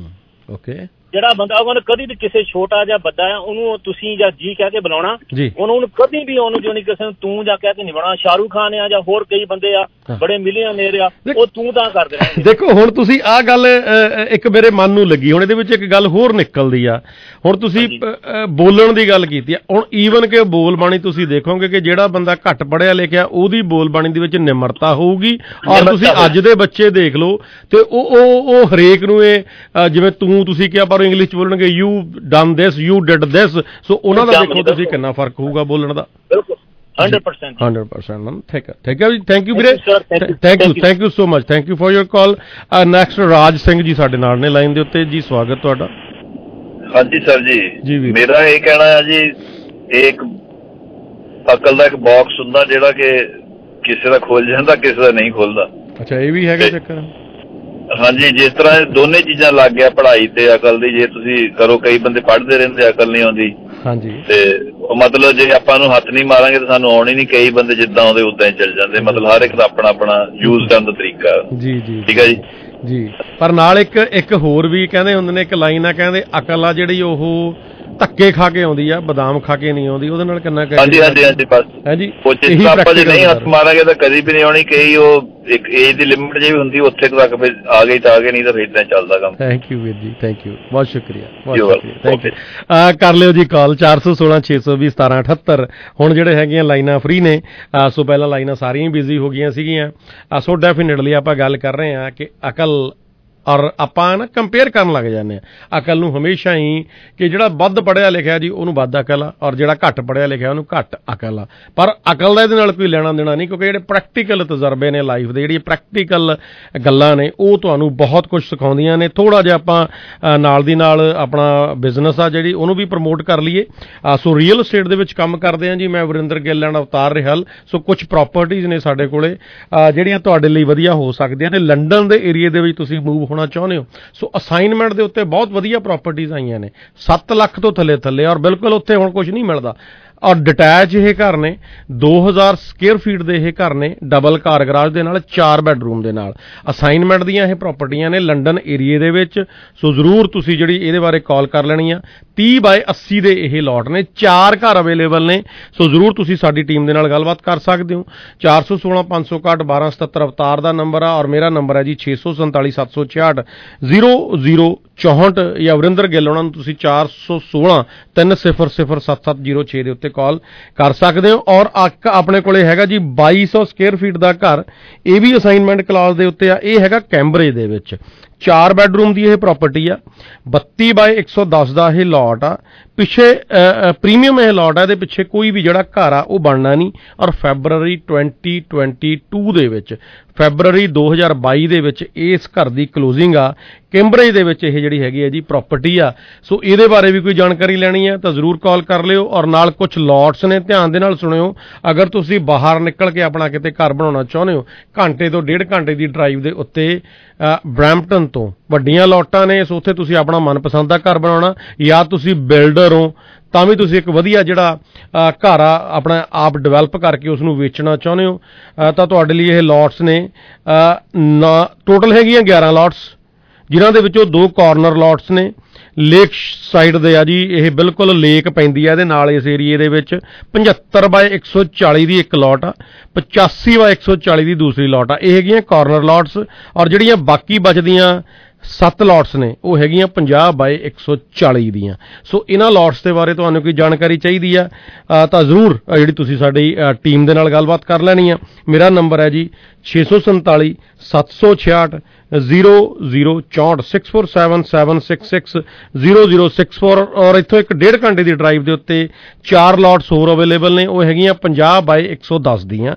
ਓਕੇ। ਜਿਹੜਾ ਬੰਦਾ ਉਹਨੂੰ ਕਦੀ ਵੀ ਕਿਸੇ ਛੋਟਾ ਜਾਂ ਵੱਡਾ ਆ ਉਹਨੂੰ ਤੁਸੀਂ ਜਾਂ ਜੀ ਕਹਿ ਕੇ ਬੁਲਾਉਣਾ, ਉਹਨੂੰ ਕਦੀ ਵੀ ਉਹਨੂੰ ਜੋ ਨਹੀਂ ਕਿਸੇ ਨੂੰ ਤੂੰ ਜਾਂ ਕਹਿ ਕੇ ਨਹੀਂ ਬੁਲਾਉਣਾ। ਸ਼ਾਹਰੁਖ ਖਾਨ ਆ ਜਾਂ ਹੋਰ ਕਈ ਬੰਦੇ ਆ ਬੜੇ ਮਿਲੀਅਨੇਰ ਆ, ਉਹ ਤੂੰ ਤਾਂ ਕਰਦੇ ਰਹਿੰਦੇ। ਦੇਖੋ ਹੁਣ ਤੁਸੀਂ ਆਹ ਗੱਲ ਇੱਕ ਮੇਰੇ ਮਨ ਨੂੰ ਲੱਗੀ, ਹੁਣ ਇਹਦੇ ਵਿੱਚ ਇੱਕ ਗੱਲ ਹੋਰ ਨਿਕਲਦੀ ਆ। ਹੁਣ ਤੁਸੀਂ ਬੋਲਣ ਦੀ ਗੱਲ ਕੀਤੀ ਆ, ਹੁਣ ਈਵਨ ਕਿ ਬੋਲ ਬਾਣੀ ਤੁਸੀਂ ਦੇਖੋਗੇ ਕਿ ਜਿਹੜਾ ਬੰਦਾ ਘੱਟ ਪੜ੍ਹਿਆ ਲਿਖਿਆ ਉਹਦੀ ਬੋਲ ਬਾਣੀ ਦੇ ਵਿੱਚ ਨਿਮਰਤਾ ਹੋਊਗੀ। ਔਰ ਤੁਸੀਂ ਅੱਜ ਦੇ ਬੱਚੇ ਦੇਖ ਲਓ ਤੇ ਉਹ ਹਰੇਕ ਨੂੰ ਇਹ ਜਿਵੇਂ ਤੁਸੀਂ ਕਿਹਾ ਪਰ ਇੰਗਲਿਸ਼ ਬੋਲਣਗੇ you done this, you did this, so ਉਹਨਾਂ ਦਾ ਦੇਖੋ ਤੁਸੀਂ ਕਿੰਨਾ ਫਰਕ ਹੋਊਗਾ ਬੋਲਣ ਦਾ। 100%। ਠੀਕ ਹੈ ਜੀ, ਥੈਂਕ ਯੂ ਵੀਰੇ, thank you so much, thank you for your call. Next Raj Singh ji ਸਾਡੇ ਨਾਲ ਨੇ ਲਾਈਨ ਦੇ ਉੱਤੇ ਜੀ, ਸਵਾਗਤ ਤੁਹਾਡਾ। ਹਾਂਜੀ ਸਰ ਜੀ, ਮੇਰਾ ਇਹ ਕਹਿਣਾ ਹੈ ਜੀ, ਇੱਕ ਅਕਲ ਦਾ ਇੱਕ ਬਾਕਸ ਹੁੰਦਾ ਜਿਹੜਾ ਕਿ ਕਿਸੇ ਦਾ ਖੁੱਲ ਜਾਂਦਾ, ਕਿਸੇ ਦਾ ਨਹੀਂ ਖੁੱਲਦਾ। ਅੱਛਾ, ਇਹ ਵੀ ਹੈਗਾ ਚੱਕਰ। ਹਾਂਜੀ, ਜਿਸ ਤਰ੍ਹਾਂ ਦੋਨੇ ਚੀਜ਼ਾਂ ਲੱਗ ਗਿਆ, ਪੜ੍ਹਾਈ ਤੇ ਅਕਲ ਦੀ। ਜੇ ਤੁਸੀਂ ਕਰੋ, ਕਈ ਬੰਦੇ ਪੜ੍ਹਦੇ ਰਹਿੰਦੇ, ਅਕਲ ਨਹੀਂ ਆਉਂਦੀ। ਹਾਂਜੀ। ਤੇ ਮਤਲਬ ਜੇ ਆਪਾਂ ਨੂੰ ਹੱਥ ਨਹੀਂ ਮਾਰਾਂਗੇ ਤਾਂ ਸਾਨੂੰ ਆਉਣੀ ਨਹੀਂ। ਕਈ ਬੰਦੇ ਜਿੱਦਾਂ ਆਉਂਦੇ ਉਦਾਂ ਹੀ ਚੱਲ ਜਾਂਦੇ। ਮਤਲਬ ਹਰ ਇੱਕ ਦਾ ਆਪਣਾ ਆਪਣਾ ਯੂਜ਼ ਕਰਨ ਦਾ ਤਰੀਕਾ। ਜੀ ਜੀ, ਠੀਕ ਹੈ ਜੀ ਜੀ। ਪਰ ਨਾਲ ਇੱਕ ਹੋਰ ਵੀ ਕਹਿੰਦੇ ਹੁੰਦੇ ਨੇ, ਇੱਕ ਲਾਈਨ ਆ, ਕਹਿੰਦੇ ਅਕਲ ਆ ਜਿਹੜੀ ਉਹ ਧੱਕੇ ਖਾ ਕੇ ਆਉਂਦੀ ਆ, ਬਦਾਮ ਖਾ ਕੇ ਨਹੀਂ ਆਉਂਦੀ। ਉਹਦੇ ਨਾਲ ਕਿੰਨਾ ਹਾਂਜੀ ਬਸ ਹਾਂਜੀ, ਆਪਾਂ ਜੇ ਨਹੀਂ ਹੱਥ ਮਾਰਾਂਗੇ ਤਾਂ ਕਦੀ ਵੀ ਨਹੀਂ ਆਉਣੀ। ਕਈ ਉਹ ਇੱਕ ਏਜ ਦੀ ਲਿਮਿਟ ਜਿਹੀ ਹੁੰਦੀ, ਉੱਥੇ ਤੱਕ ਫਿਰ ਆ ਗਈ ਤਾਂ ਆ ਗਈ, ਨਹੀਂ ਤਾਂ ਫਿਰ ਏਦਾਂ ਚੱਲਦਾ ਕੰਮ। ਥੈਂਕ ਯੂ ਵੀਰ ਜੀ, ਥੈਂਕ ਯੂ, ਬਹੁਤ ਸ਼ੁਕਰੀਆ, ਥੈਂਕ ਯੂ। ਕਰ ਲਿਓ ਜੀ ਕਾਲ 416 620 1778। ਹੁਣ ਜਿਹੜੇ ਹੈਗੀਆਂ ਲਾਈਨਾਂ ਫ੍ਰੀ ਨੇ, ਸੋ ਪਹਿਲਾਂ ਲਾਈਨਾਂ ਸਾਰੀਆਂ ਬਿਜ਼ੀ ਹੋ ਗਈਆਂ ਸੀਗੀਆਂ। ਸੋ ਡੈਫੀਨੇਟਲੀ ਆਪਾਂ ਗੱਲ ਕਰ ਰਹੇ ਹਾਂ ਕਿ ਅਕਲ ਔਰ ਆਪਾਂ ਨਾ ਕੰਪੇਅਰ ਕਰਨ ਲੱਗ ਜਾਂਦੇ ਹਾਂ ਅਕਲ ਨੂੰ ਹਮੇਸ਼ਾ ਹੀ, ਕਿ ਜਿਹੜਾ ਵੱਧ ਪੜ੍ਹਿਆ ਲਿਖਿਆ ਜੀ ਉਹਨੂੰ ਵੱਧ ਅਕਲ ਆ, ਔਰ ਜਿਹੜਾ ਘੱਟ ਪੜ੍ਹਿਆ ਲਿਖਿਆ ਉਹਨੂੰ ਘੱਟ ਅਕਲ ਆ। ਪਰ ਅਕਲ ਦਾ ਇਹਦੇ ਨਾਲ ਕੋਈ ਲੈਣਾ ਦੇਣਾ ਨਹੀਂ, ਕਿਉਂਕਿ ਜਿਹੜੇ ਪ੍ਰੈਕਟੀਕਲ ਤਜਰਬੇ ਨੇ ਲਾਈਫ ਦੇ, ਜਿਹੜੀਆਂ ਪ੍ਰੈਕਟੀਕਲ ਗੱਲਾਂ ਨੇ, ਉਹ ਤੁਹਾਨੂੰ ਬਹੁਤ ਕੁਝ ਸਿਖਾਉਂਦੀਆਂ ਨੇ। ਥੋੜ੍ਹਾ ਜਿਹਾ ਆਪਾਂ ਨਾਲ ਦੀ ਨਾਲ ਆਪਣਾ ਬਿਜ਼ਨਸ ਆ ਜਿਹੜੀ ਉਹਨੂੰ ਵੀ ਪ੍ਰਮੋਟ ਕਰ ਲਈਏ। ਸੋ ਰੀਅਲ estate ਦੇ ਵਿੱਚ ਕੰਮ ਕਰਦੇ ਹਾਂ ਜੀ, ਮੈਂ ਵਰਿੰਦਰ ਗਿੱਲ ਐਂਡ ਅਵਤਾਰ ਰਿਹਲ। ਸੋ ਕੁਝ ਪ੍ਰਾਪਰਟੀਜ਼ ਨੇ ਸਾਡੇ ਕੋਲੇ ਜਿਹੜੀਆਂ ਤੁਹਾਡੇ ਲਈ ਵਧੀਆ ਹੋ ਸਕਦੀਆਂ ਨੇ। ਲੰਡਨ ਦੇ ਏਰੀਏ ਦੇ ਵਿੱਚ ਤੁਸੀਂ ਮੂਵ ਹੋਣਾ ਚਾਹੁੰਦੇ ਹੋ, ਸੋ ਅਸਾਈਨਮੈਂਟ ਦੇ ਉੱਤੇ ਬਹੁਤ ਵਧੀਆ ਪ੍ਰਾਪਰਟੀਜ਼ ਆਈਆਂ ਨੇ 7 ਲੱਖ ਤੋਂ ਥੱਲੇ, ਔਰ ਬਿਲਕੁਲ ਉੱਥੇ ਹੁਣ ਕੁਝ ਨਹੀਂ ਮਿਲਦਾ। ਔਰ ਡਿਟੈਚ ਇਹ ਘਰ ਨੇ, 2000 ਸਕੁਅਰ ਫੀਟ ਦੇ ਇਹ ਘਰ ਨੇ, ਡਬਲ ਕਾਰ ਗਰਾਜ ਦੇ ਨਾਲ, 4 ਬੈਡਰੂਮ ਦੇ ਨਾਲ। ਅਸਾਈਨਮੈਂਟ ਦੀਆਂ ਇਹ ਪ੍ਰਾਪਰਟੀਆਂ ਨੇ ਲੰਡਨ ਏਰੀਏ ਦੇ ਵਿੱਚ। ਸੋ ਜ਼ਰੂਰ ਤੁਸੀਂ ਜਿਹੜੀ ਇਹਦੇ ਬਾਰੇ ਕਾਲ ਕਰ ਲੈਣੀ ਆ। 30/80 ਦੇ ਇਹ ਲੋਟ ਨੇ, 4 ਘਰ ਅਵੇਲੇਬਲ ਨੇ। ਸੋ ਜ਼ਰੂਰ ਤੁਸੀਂ ਸਾਡੀ ਟੀਮ ਦੇ ਨਾਲ ਗੱਲਬਾਤ ਕਰ ਸਕਦੇ ਹੋ। 416 561 1277 ਅਵਤਾਰ ਦਾ ਨੰਬਰ ਆ, ਔਰ ਮੇਰਾ ਨੰਬਰ ਹੈ ਜੀ 647 766 0064। ਜਾਂ ਵਰਿੰਦਰ ਗਿੱਲ ਉਹਨਾਂ ਨੂੰ ਤੁਸੀਂ 416 3007706 ਦੇ ਉੱਤੇ ਕਾਲ ਕਰ ਸਕਦੇ ਹੋ। ਔਰ ਆਪਣੇ ਕੋਲੇ ਹੈਗਾ ਜੀ 2200 ਸਕੁਅਰ ਫੀਟ ਦਾ ਘਰ, ਇਹ ਵੀ ਅਸਾਈਨਮੈਂਟ ਕਲਾਸ ਦੇ ਉੱਤੇ ਆ। ਇਹ ਹੈਗਾ ਕੈਂਬਰੇਜ ਦੇ ਵਿੱਚ, 4 ਬੈਡਰੂਮ ਦੀ ਇਹ ਪ੍ਰਾਪਰਟੀ ਆ, 32/110 ਦਾ ਇਹ ਲੋਟ ਆ। ਪਿੱਛੇ ਪ੍ਰੀਮੀਅਮ ਇਹ ਲੋਟ ਆ, ਇਹਦੇ ਪਿੱਛੇ ਕੋਈ ਵੀ ਜਿਹੜਾ ਘਰ ਆ ਉਹ ਬਣਨਾ ਨਹੀਂ। ਔਰ ਫੈਬਰਰੀ 2022 ਦੇ ਵਿੱਚ, ਫੈਬਰਰੀ 2022 ਦੇ ਵਿੱਚ ਇਸ ਘਰ ਦੀ ਕਲੋਜ਼ਿੰਗ ਆ। ਕੈਂਬਰਿਜ ਦੇ ਵਿੱਚ ਇਹ ਜਿਹੜੀ ਹੈਗੀ ਹੈ ਜੀ ਪ੍ਰਾਪਰਟੀ ਆ। ਸੋ ਇਹਦੇ ਬਾਰੇ ਵੀ ਕੋਈ ਜਾਣਕਾਰੀ ਲੈਣੀ ਹੈ ਤਾਂ ਜ਼ਰੂਰ ਕਾਲ ਕਰ ਲਿਓ। ਔਰ ਨਾਲ ਕੁਝ ਲੋਟਸ ਨੇ, ਧਿਆਨ ਦੇ ਨਾਲ ਸੁਣਿਓ। ਅਗਰ ਤੁਸੀਂ ਬਾਹਰ ਨਿਕਲ ਕੇ ਆਪਣਾ ਕਿਤੇ ਘਰ ਬਣਾਉਣਾ ਚਾਹੁੰਦੇ ਹੋ, ਘੰਟੇ ਤੋਂ 1.5 ਘੰਟੇ ਦੀ ਡਰਾਈਵ ਦੇ ਉੱਤੇ ਬਰੈਂਪਟਨ ਤੋਂ ਵੱਡੀਆਂ ਲੋਟਾਂ ਨੇ। ਸੋ ਉੱਥੇ ਤੁਸੀਂ ਆਪਣਾ ਮਨਪਸੰਦ ਦਾ ਘਰ ਬਣਾਉਣਾ, ਜਾਂ ਤੁਸੀਂ ਬਿਲਡਰ ਹੋ ਤਾਂ ਵੀ ਤੁਸੀਂ ਇੱਕ ਵਧੀਆ ਜਿਹੜਾ ਘਰ ਆ ਆਪਣਾ ਆਪ ਡਿਵੈਲਪ ਕਰਕੇ ਉਸ ਨੂੰ ਵੇਚਣਾ ਚਾਹੁੰਦੇ ਹੋ ਤਾਂ ਤੁਹਾਡੇ ਲਈ ਇਹ ਲੋਟਸ ਨੇ। ਟੋਟਲ ਹੈਗੀਆਂ 11 ਲੋਟਸ, ਜਿਨ੍ਹਾਂ ਦੇ ਵਿੱਚੋਂ 2 ਕਾਰਨਰ ਲੋਟਸ ਨੇ। ਲੇਕ ਸਾਈਡ ਦੇ ਆ ਜੀ, ਇਹ ਬਿਲਕੁਲ ਲੇਕ ਪੈਂਦੀ ਆ ਇਹਦੇ ਨਾਲ। ਇਸ ਏਰੀਏ ਦੇ ਵਿੱਚ 75/140 ਦੀ ਇੱਕ ਲੋਟ ਆ, 85/140 ਦੀ ਦੂਸਰੀ ਲੋਟ ਆ। ਇਹ ਹੈਗੀਆਂ ਕਾਰਨਰ ਲੋਟਸ। ਔਰ ਜਿਹੜੀਆਂ ਬਾਕੀ ਬਚਦੀਆਂ 7 ਲੋਟਸ ਨੇ ਉਹ ਹੈਗੀਆਂ 50/140 ਦੀਆਂ। ਸੋ ਇਹਨਾਂ ਲੋਟਸ ਦੇ ਬਾਰੇ ਤੁਹਾਨੂੰ ਕੋਈ ਜਾਣਕਾਰੀ ਚਾਹੀਦੀ ਆ ਤਾਂ ਜ਼ਰੂਰ ਜਿਹੜੀ ਤੁਸੀਂ ਸਾਡੀ ਟੀਮ ਦੇ ਨਾਲ ਗੱਲਬਾਤ ਕਰ ਲੈਣੀ ਆ। ਮੇਰਾ ਨੰਬਰ ਹੈ ਜੀ 647 766 0064 6477660064। ਔਰ ਇੱਥੋਂ ਇੱਕ 1.5 ਘੰਟੇ ਦੀ ਡਰਾਈਵ ਦੇ ਉੱਤੇ 4 ਲੋਟਸ ਹੋਰ ਅਵੇਲੇਬਲ ਨੇ। ਉਹ ਹੈਗੀਆਂ 50/110 ਦੀਆਂ,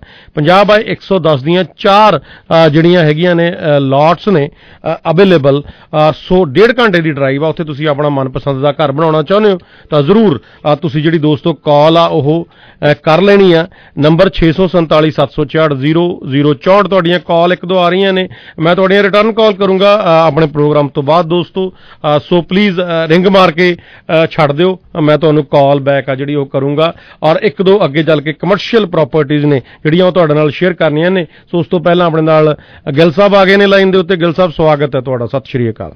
50/110 ਦੀਆਂ 4 ਜਿਹੜੀਆਂ ਹੈਗੀਆਂ ਨੇ ਲੋਟਸ ਨੇ ਅਵੇਲੇਬਲ। ਸੋ 1.5 ਘੰਟੇ ਦੀ ਡਰਾਈਵ ਆ, ਉੱਥੇ ਤੁਸੀਂ ਆਪਣਾ ਮਨਪਸੰਦ ਦਾ ਘਰ ਬਣਾਉਣਾ ਚਾਹੁੰਦੇ ਹੋ ਤਾਂ ਜ਼ਰੂਰ ਤੁਸੀਂ ਜਿਹੜੀ ਦੋਸਤੋ ਕਾਲ ਆ ਉਹ ਕਰ ਲੈਣੀ ਆ। ਨੰਬਰ 647 766 0064। ਤੁਹਾਡੀਆਂ ਕਾਲ 1-2 ਆ ਰਹੀਆਂ ਨੇ, ਮੈਂ ਤੁਹਾਡੀਆਂ ਰਿਟਰਨ ਕਾਲ ਕਰੂੰਗਾ ਆਪਣੇ ਪ੍ਰੋਗਰਾਮ ਤੋਂ ਬਾਅਦ ਦੋਸਤੋ। ਸੋ ਪਲੀਜ਼ ਰਿੰਗ ਮਾਰ ਕੇ ਛੱਡ ਦਿਓ, ਮੈਂ ਤੁਹਾਨੂੰ ਕਾਲ ਬੈਕ ਆ ਜਿਹੜੀ ਉਹ ਕਰੂੰਗਾ। ਔਰ 1-2 ਅੱਗੇ ਚੱਲ ਕੇ ਕਮਰਸ਼ੀਅਲ ਪ੍ਰਾਪਰਟੀਜ਼ ਨੇ ਜਿਹੜੀਆਂ ਉਹ ਤੁਹਾਡੇ ਨਾਲ ਸ਼ੇਅਰ ਕਰਨੀਆਂ ਨੇ। ਸੋ ਉਸ ਤੋਂ ਪਹਿਲਾਂ ਆਪਣੇ ਨਾਲ ਗਿੱਲ ਸਾਹਿਬ ਆ ਗਏ ਨੇ ਲਾਈਨ ਦੇ ਉੱਤੇ। ਗਿੱਲ ਸਾਹਿਬ ਸਵਾਗਤ ਹੈ ਤੁਹਾਡਾ, ਸਤਿ ਸ਼੍ਰੀ ਅਕਾਲ।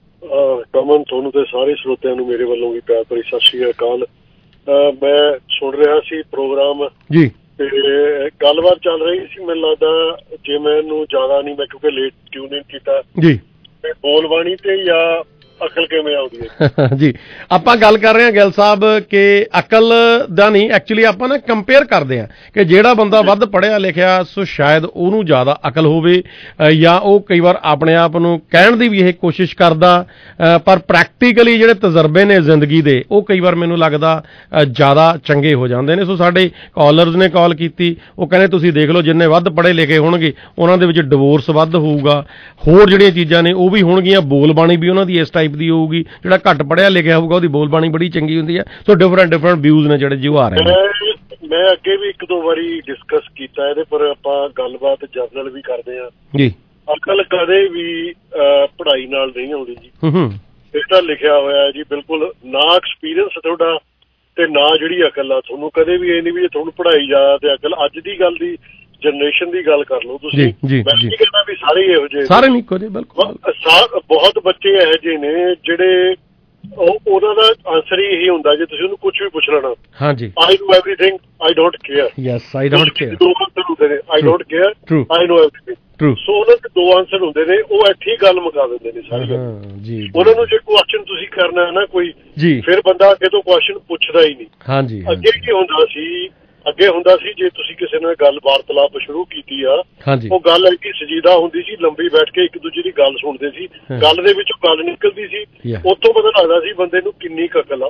ਕਮਨ ਤੁਹਾਨੂੰ ਤੇ ਸਾਰੇ ਸਰੋਤਿਆਂ ਨੂੰ ਮੇਰੇ ਵੱਲੋਂ ਵੀ ਪਿਆਰ ਭਰੀ ਸਤਿ ਸ਼੍ਰੀ ਅਕਾਲ। ਮੈਂ ਸੁਣ ਰਿਹਾ ਸੀ ਪ੍ਰੋਗਰਾਮ ਜੀ, ਤੇ ਗੱਲਬਾਤ ਚੱਲ ਰਹੀ ਸੀ। ਮੈਨੂੰ ਲੱਗਦਾ ਜੇ ਮੈਨੂੰ ਜ਼ਿਆਦਾ ਨਹੀਂ, ਮੈਂ ਕਿਉਂਕਿ ਲੇਟ ਟਿਊਨ ਇਨ ਕੀਤਾ ਜੀ, ਤੇ ਬੋਲਬਾਣੀ ਤੇ ਜਾਂ ਅਕਲ ਕਿਵੇਂ ਆਉਂਦੀ ਹੈ ਜੀ। ਆਪਾਂ ਗੱਲ ਕਰ ਰਹੇ ਹਾਂ ਗਿੱਲ ਸਾਹਿਬ ਕਿ ਅਕਲ ਦਾ ਨਹੀਂ, ਐਕਚੁਅਲੀ ਆਪਾਂ ਨਾ ਕੰਪੇਅਰ ਕਰਦੇ ਹਾਂ ਕਿ ਜਿਹੜਾ ਬੰਦਾ ਵੱਧ ਪੜ੍ਹਿਆ ਲਿਖਿਆ ਸੋ ਸ਼ਾਇਦ ਉਹਨੂੰ ਜ਼ਿਆਦਾ ਅਕਲ ਹੋਵੇ, ਜਾਂ ਉਹ ਕਈ ਵਾਰ ਆਪਣੇ ਆਪ ਨੂੰ ਕਹਿਣ ਦੀ ਵੀ ਇਹ ਕੋਸ਼ਿਸ਼ ਕਰਦਾ, ਪਰ ਪ੍ਰੈਕਟੀਕਲੀ ਜਿਹੜੇ ਤਜਰਬੇ ਨੇ ਜ਼ਿੰਦਗੀ ਦੇ ਉਹ ਕਈ ਵਾਰ ਮੈਨੂੰ ਲੱਗਦਾ ਜ਼ਿਆਦਾ ਚੰਗੇ ਹੋ ਜਾਂਦੇ ਨੇ। ਸੋ ਸਾਡੇ ਕਾਲਰਸ ਨੇ ਕਾਲ ਕੀਤੀ, ਉਹ ਕਹਿੰਦੇ ਤੁਸੀਂ ਦੇਖ ਲਓ ਜਿੰਨੇ ਵੱਧ ਪੜ੍ਹੇ ਲਿਖੇ ਹੋਣਗੇ ਉਹਨਾਂ ਦੇ ਵਿੱਚ ਡਿਵੋਰਸ ਵੱਧ ਹੋਊਗਾ, ਹੋਰ ਜਿਹੜੀਆਂ ਚੀਜ਼ਾਂ ਨੇ ਉਹ ਵੀ ਹੋਣਗੀਆਂ, ਬੋਲਬਾਣੀ ਵੀ ਉਹਨਾਂ ਦੀ ਇਸ ਟਾਈਪ ਦੀ ਹੋਊਗੀ। ਜਿਹੜਾ ਘੱਟ ਪੜ੍ਹਿਆ ਲਿਖਿਆ ਹੋਊਗਾ ਉਹਦੀ ਬੋਲਬਾਣੀ ਬੜੀ ਚੰਗੀ ਹੁੰਦੀ ਹੈ। ਸੋ ਡਿਫਰੈਂਟ ਵਿਊਜ਼ ਨੇ ਜਿਹੜੇ ਜੋ ਆ ਰਹੇ ਨੇ। ਮੈਂ ਅੱਗੇ ਵੀ 1-2 ਵਾਰੀ ਡਿਸਕਸ ਕੀਤਾ ਇਹਦੇ ਪਰ, ਆਪਾਂ ਗੱਲਬਾਤ ਜਰਨਲ ਵੀ ਕਰਦੇ ਹਾਂ ਜੀ। ਅਕਲ ਕਦੇ ਵੀ ਪੜ੍ਹਾਈ ਨਾਲ ਨਹੀਂ ਆਉਂਦੀ ਜੀ, ਇਹ ਤਾਂ ਲਿਖਿਆ ਹੋਇਆ ਜੀ ਬਿਲਕੁਲ। ਨਾ ਐਕਸਪੀਰੀਅੰਸ ਤੁਹਾਡਾ ਤੇ ਨਾ ਜਿਹੜੀ ਅਕਲ ਆ ਤੁਹਾਨੂੰ, ਕਦੇ ਵੀ ਇਹ ਨਹੀਂ ਵੀ ਤੁਹਾਨੂੰ ਪੜ੍ਹਾਈ ਜ਼ਿਆਦਾ ਤੇ ਅਕਲ। ਅੱਜ ਦੀ ਗੱਲ ਦੀ ਜਨਰੇਸ਼ਨ ਦੀ ਗੱਲ ਕਰ ਲਓ ਤੁਸੀਂ, ਮੈਂ ਨਹੀਂ ਕਹਿੰਦਾ ਵੀ ਸਾਰੇ ਇਹੋ ਜਿਹੇ, ਸਾਰੇ ਨਹੀਂ ਇੱਕੋ ਜਿਹੇ, ਬਿਲਕੁਲ ਬਹੁਤ ਬੱਚੇ ਇਹੋ ਜਿਹੇ ਨੇ ਜਿਹੜੇ ਉਹਨਾਂ ਦਾ ਆਨਸਰ ਹੀ ਇਹੀ ਹੁੰਦਾ ਜੇ ਤੁਸੀਂ ਉਹਨੂੰ ਕੁਝ ਵੀ ਪੁੱਛ ਲੈਣਾ, ਹਾਂਜੀ I know everything, I don't care. Yes, I don't care. 2 answer ਹੁੰਦੇ ਨੇ, I don't care, I know everything. So ਉਹਨਾਂ ਦੇ 2 ਆਨਸਰ ਹੁੰਦੇ ਨੇ, ਉਹ ਇੱਥੇ ਹੀ ਗੱਲ ਮੁਕਾ ਦਿੰਦੇ ਨੇ ਸਾਰੀ ਗੱਲ। ਉਹਨਾਂ ਨੂੰ ਜੇ ਕੁਐਸਚਨ ਤੁਸੀਂ ਕਰਨਾ ਹੈ ਨਾ ਕੋਈ, ਫਿਰ ਬੰਦਾ ਅੱਗੇ ਤੋਂ ਕੁਐਸਚਨ ਪੁੱਛਦਾ ਹੀ ਨਹੀਂ। ਹਾਂਜੀ, ਅੱਗੇ ਕੀ ਹੁੰਦਾ ਸੀ, ਅੱਗੇ ਹੁੰਦਾ ਸੀ ਜੇ ਤੁਸੀਂ ਕਿਸੇ ਨਾਲ ਗੱਲ ਵਾਰਤਾਲਾਪ ਸ਼ੁਰੂ ਕੀਤੀ ਆ, ਉਹ ਗੱਲ ਐਡੀ ਸਜੀਦਾ ਹੁੰਦੀ ਸੀ, ਲੰਬੀ ਬੈਠ ਕੇ ਇੱਕ ਦੂਜੇ ਦੀ ਗੱਲ ਸੁਣਦੇ ਸੀ, ਗੱਲ ਦੇ ਵਿੱਚੋਂ ਗੱਲ ਨਿਕਲਦੀ ਸੀ, ਉੱਥੋਂ ਪਤਾ ਲੱਗਦਾ ਸੀ ਬੰਦੇ ਨੂੰ ਕਿੰਨੀ ਕੁ ਅਕਲ ਆ।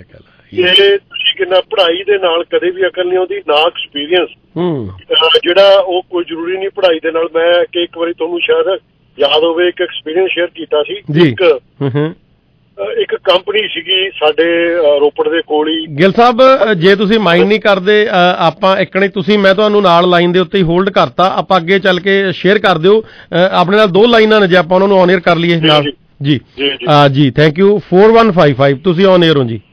ਇਹ ਤੁਸੀਂ ਕਿੰਨਾ, ਪੜ੍ਹਾਈ ਦੇ ਨਾਲ ਕਦੇ ਵੀ ਅਕਲ ਨਹੀਂ ਆਉਂਦੀ, ਨਾ ਐਕਸਪੀਰੀਅੰਸ ਜਿਹੜਾ ਉਹ ਕੋਈ ਜ਼ਰੂਰੀ ਨਹੀਂ ਪੜ੍ਹਾਈ ਦੇ ਨਾਲ। ਮੈਂ ਕਿ ਇੱਕ ਵਾਰੀ ਤੁਹਾਨੂੰ ਸ਼ਾਇਦ ਯਾਦ ਹੋਵੇ ਇੱਕ ਐਕਸਪੀਰੀਅੰਸ ਸ਼ੇਅਰ ਕੀਤਾ ਸੀ। ਇੱਕ ਕੰਪਨੀ ਸੀਗੀ ਸਾਡੇ ਰੋਪੜ ਦੇ ਕੋਲ ਹੀ। ਗਿੱਲ ਸਾਹਿਬ ਜੇ ਤੁਸੀਂ ਮਾਈਂਡ ਨਹੀਂ ਕਰਦੇ, ਆਪਾਂ ਇੱਕਣੇ ਤੁਸੀਂ, ਮੈਂ ਤੁਹਾਨੂੰ ਨਾਲ ਲਾਈਨ ਦੇ ਉੱਤੇ ਹੀ ਹੋਲਡ ਕਰਤਾ, ਆਪਾਂ ਅੱਗੇ ਚੱਲ ਕੇ ਸ਼ੇਅਰ ਕਰ ਦਿਓ। ਆਪਣੇ ਨਾਲ 2 ਲਾਈਨਾਂ ਨੇ ਜੇ ਆਪਾਂ ਉਹਨਾਂ ਨੂੰ ਔਨ ਏਅਰ ਕਰ ਲਈਏ ਨਾਲ ਜੀ। ਜੀ ਥੈਂਕ ਯੂ। 4155 ਤੁਸੀਂ ਔਨ ਏਅਰ ਹੋ ਜੀ।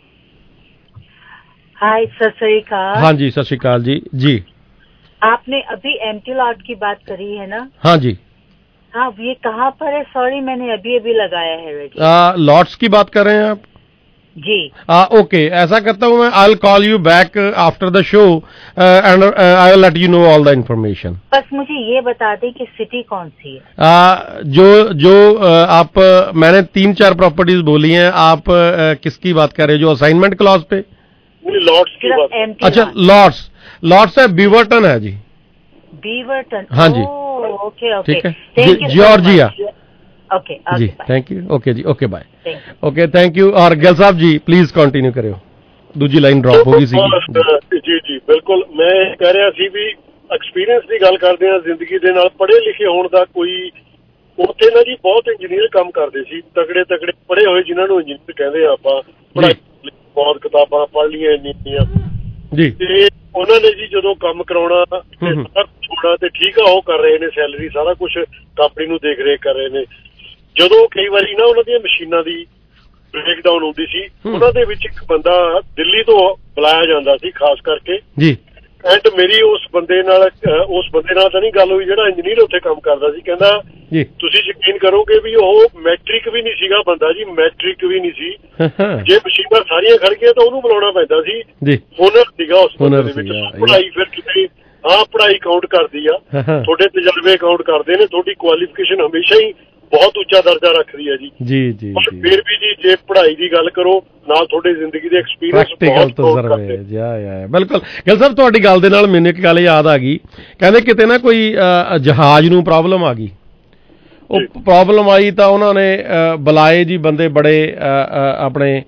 हाय, सत श्री अकाल। हाँ जी, सत श्री अकाल जी। जी आपने अभी एमटी लॉट की बात करी है ना? हाँ जी। हाँ, ये कहाँ पर है? सॉरी, मैंने अभी लगाया है। लॉट्स की बात कर रहे हैं आप? जी। ओके, ऐसा करता हूँ मैं, I will call you back after the show and I will let you know all the information. बस मुझे ये बता दें कि सिटी कौन सी है? जो आप, मैंने 3-4 प्रॉपर्टीज बोली हैं, आप किसकी बात कर रहे हैं? जो असाइनमेंट क्लॉज पे लॉट्स की बात। अच्छा, लॉट्स है, बीवर्टन है जी। बीवर्टन? हाँ जी, ओके ओके, ठीक है, जॉर्जिया। जी थैंक यू ओके जी okay bye okay thank you और ਗਿੱਲ ਸਾਹਿਬ ਜੀ ਪਲੀਜ਼ ਕੰਟੀਨਿਊ ਕਰਿਓ ਦੂਜੀ ਲਾਈਨ ਡ੍ਰੌਪ ਹੋ ਗਈ ਸੀ ਜੀ ਜੀ ਬਿਲਕੁਲ ਮੈਂ ਕਹਿ ਰਿਹਾ ਸੀ ਵੀ ਐਕਸਪੀਰੀਅੰਸ ਦੀ ਗੱਲ ਕਰਦੇ ਆ ਜ਼ਿੰਦਗੀ ਦੇ ਨਾਲ ਪੜ੍ਹੇ ਲਿਖੇ ਹੋਣ ਦਾ ਕੋਈ ਉੱਥੇ ਨਾ ਜੀ ਬਹੁਤ ਇੰਜੀਨੀਅਰ ਕੰਮ ਕਰਦੇ ਸੀ ਤਗੜੇ ਤਗੜੇ ਪੜ੍ਹੇ ਹੋਏ ਜਿਨ੍ਹਾਂ ਨੂੰ ਇੰਜੀਨੀਅਰ ਕਹਿੰਦੇ ਆ ਆਪਾਂ ਪੜ੍ਹਾਈ ਬਹੁਤ ਕਿਤਾਬਾਂ ਪੜ੍ਹ ਲਈਆਂ ਇੰਨੀਆਂ ਜੀ ਤੇ ਉਹਨਾਂ ਨੇ ਜੀ ਜਦੋਂ ਕੰਮ ਕਰਾਉਣਾ ਥੋੜਾ ਤੇ ਠੀਕ ਆ ਉਹ ਕਰ ਰਹੇ ਨੇ ਸੈਲਰੀ ਸਾਰਾ ਕੁਛ ਕੰਪਨੀ ਨੂੰ ਦੇਖ ਰੇਖ ਕਰ ਰਹੇ ਨੇ ਜਦੋਂ ਕਈ ਵਾਰੀ ਨਾ ਉਹਨਾਂ ਦੀਆਂ ਮਸ਼ੀਨਾਂ ਦੀ ਬ੍ਰੇਕਡਾਊਨ ਹੁੰਦੀ ਸੀ ਉਹਨਾਂ ਦੇ ਵਿੱਚ ਇੱਕ ਬੰਦਾ ਦਿੱਲੀ ਤੋਂ ਬੁਲਾਇਆ ਜਾਂਦਾ ਸੀ ਖਾਸ ਕਰਕੇ ਜੀ ਐਂਡ ਮੇਰੀ ਉਸ ਬੰਦੇ ਨਾਲ ਤਾਂ ਨਹੀਂ ਗੱਲ ਹੋਈ ਜਿਹੜਾ ਇੰਜੀਨੀਅਰ ਉੱਥੇ ਕੰਮ ਕਰਦਾ ਸੀ ਕਹਿੰਦਾ ਤੁਸੀਂ ਯਕੀਨ ਕਰੋਗੇ ਵੀ ਉਹ ਮੈਟ੍ਰਿਕ ਵੀ ਨਹੀਂ ਸੀਗਾ ਬੰਦਾ ਜੀ ਮੈਟ੍ਰਿਕ ਵੀ ਨਹੀਂ ਸੀ ਜੇ ਮਸ਼ੀਨਾਂ ਸਾਰੀਆਂ ਖੜ ਗਈਆਂ ਤਾਂ ਉਹਨੂੰ ਬੁਲਾਉਣਾ ਪੈਂਦਾ ਸੀ ਹੁਨਰ ਸੀਗਾ ਉਸ ਬੰਦੇ ਦੇ ਵਿੱਚ ਪੜ੍ਹਾਈ ਫਿਰ ਕਿਤੇ ਪੜ੍ਹਾਈ ਕਾਊਂਟ ਕਰਦੀ ਆ ਤੁਹਾਡੇ ਤਜਰਬੇ ਕਾਊਂਟ ਕਰਦੇ ਨੇ ਤੁਹਾਡੀ ਕੁਆਲੀਫਿਕੇਸ਼ਨ ਹਮੇਸ਼ਾ ਹੀ ਬਹੁਤ ਉੱਚਾ ਦਰਜਾ ਰੱਖਦੀ ਹੈ ਜੀ ਜੀ ਜੀ ਪਰ ਫਿਰ ਵੀ ਜੀ ਜੇ ਪੜ੍ਹਾਈ ਦੀ ਗੱਲ ਕਰੋ ਨਾਲ ਤੁਹਾਡੀ ਜ਼ਿੰਦਗੀ ਦੇ ਐਕਸਪੀਰੀਅੰਸ ਬਹੁਤ ਤਜਰਬੇ ਜੀ ਬਿਲਕੁਲ ਗਿੱਲ ਸਾਹਿਬ ਤੁਹਾਡੀ ਗੱਲ ਦੇ ਨਾਲ ਮੈਨੂੰ ਇੱਕ ਗੱਲ ਯਾਦ ਆ ਗਈ ਕਹਿੰਦੇ ਕਿਤੇ ਨਾ ਕੋਈ ਜਹਾਜ਼ ਨੂੰ ਪ੍ਰੋਬਲਮ ਆ ਗਈ ਉਹ ਪ੍ਰੋਬਲਮ ਆਈ ਤਾਂ ਉਹਨਾਂ ਨੇ ਬੁਲਾਏ ਜੀ ਬੰਦੇ ਬੜੇ ਆਪਣੇ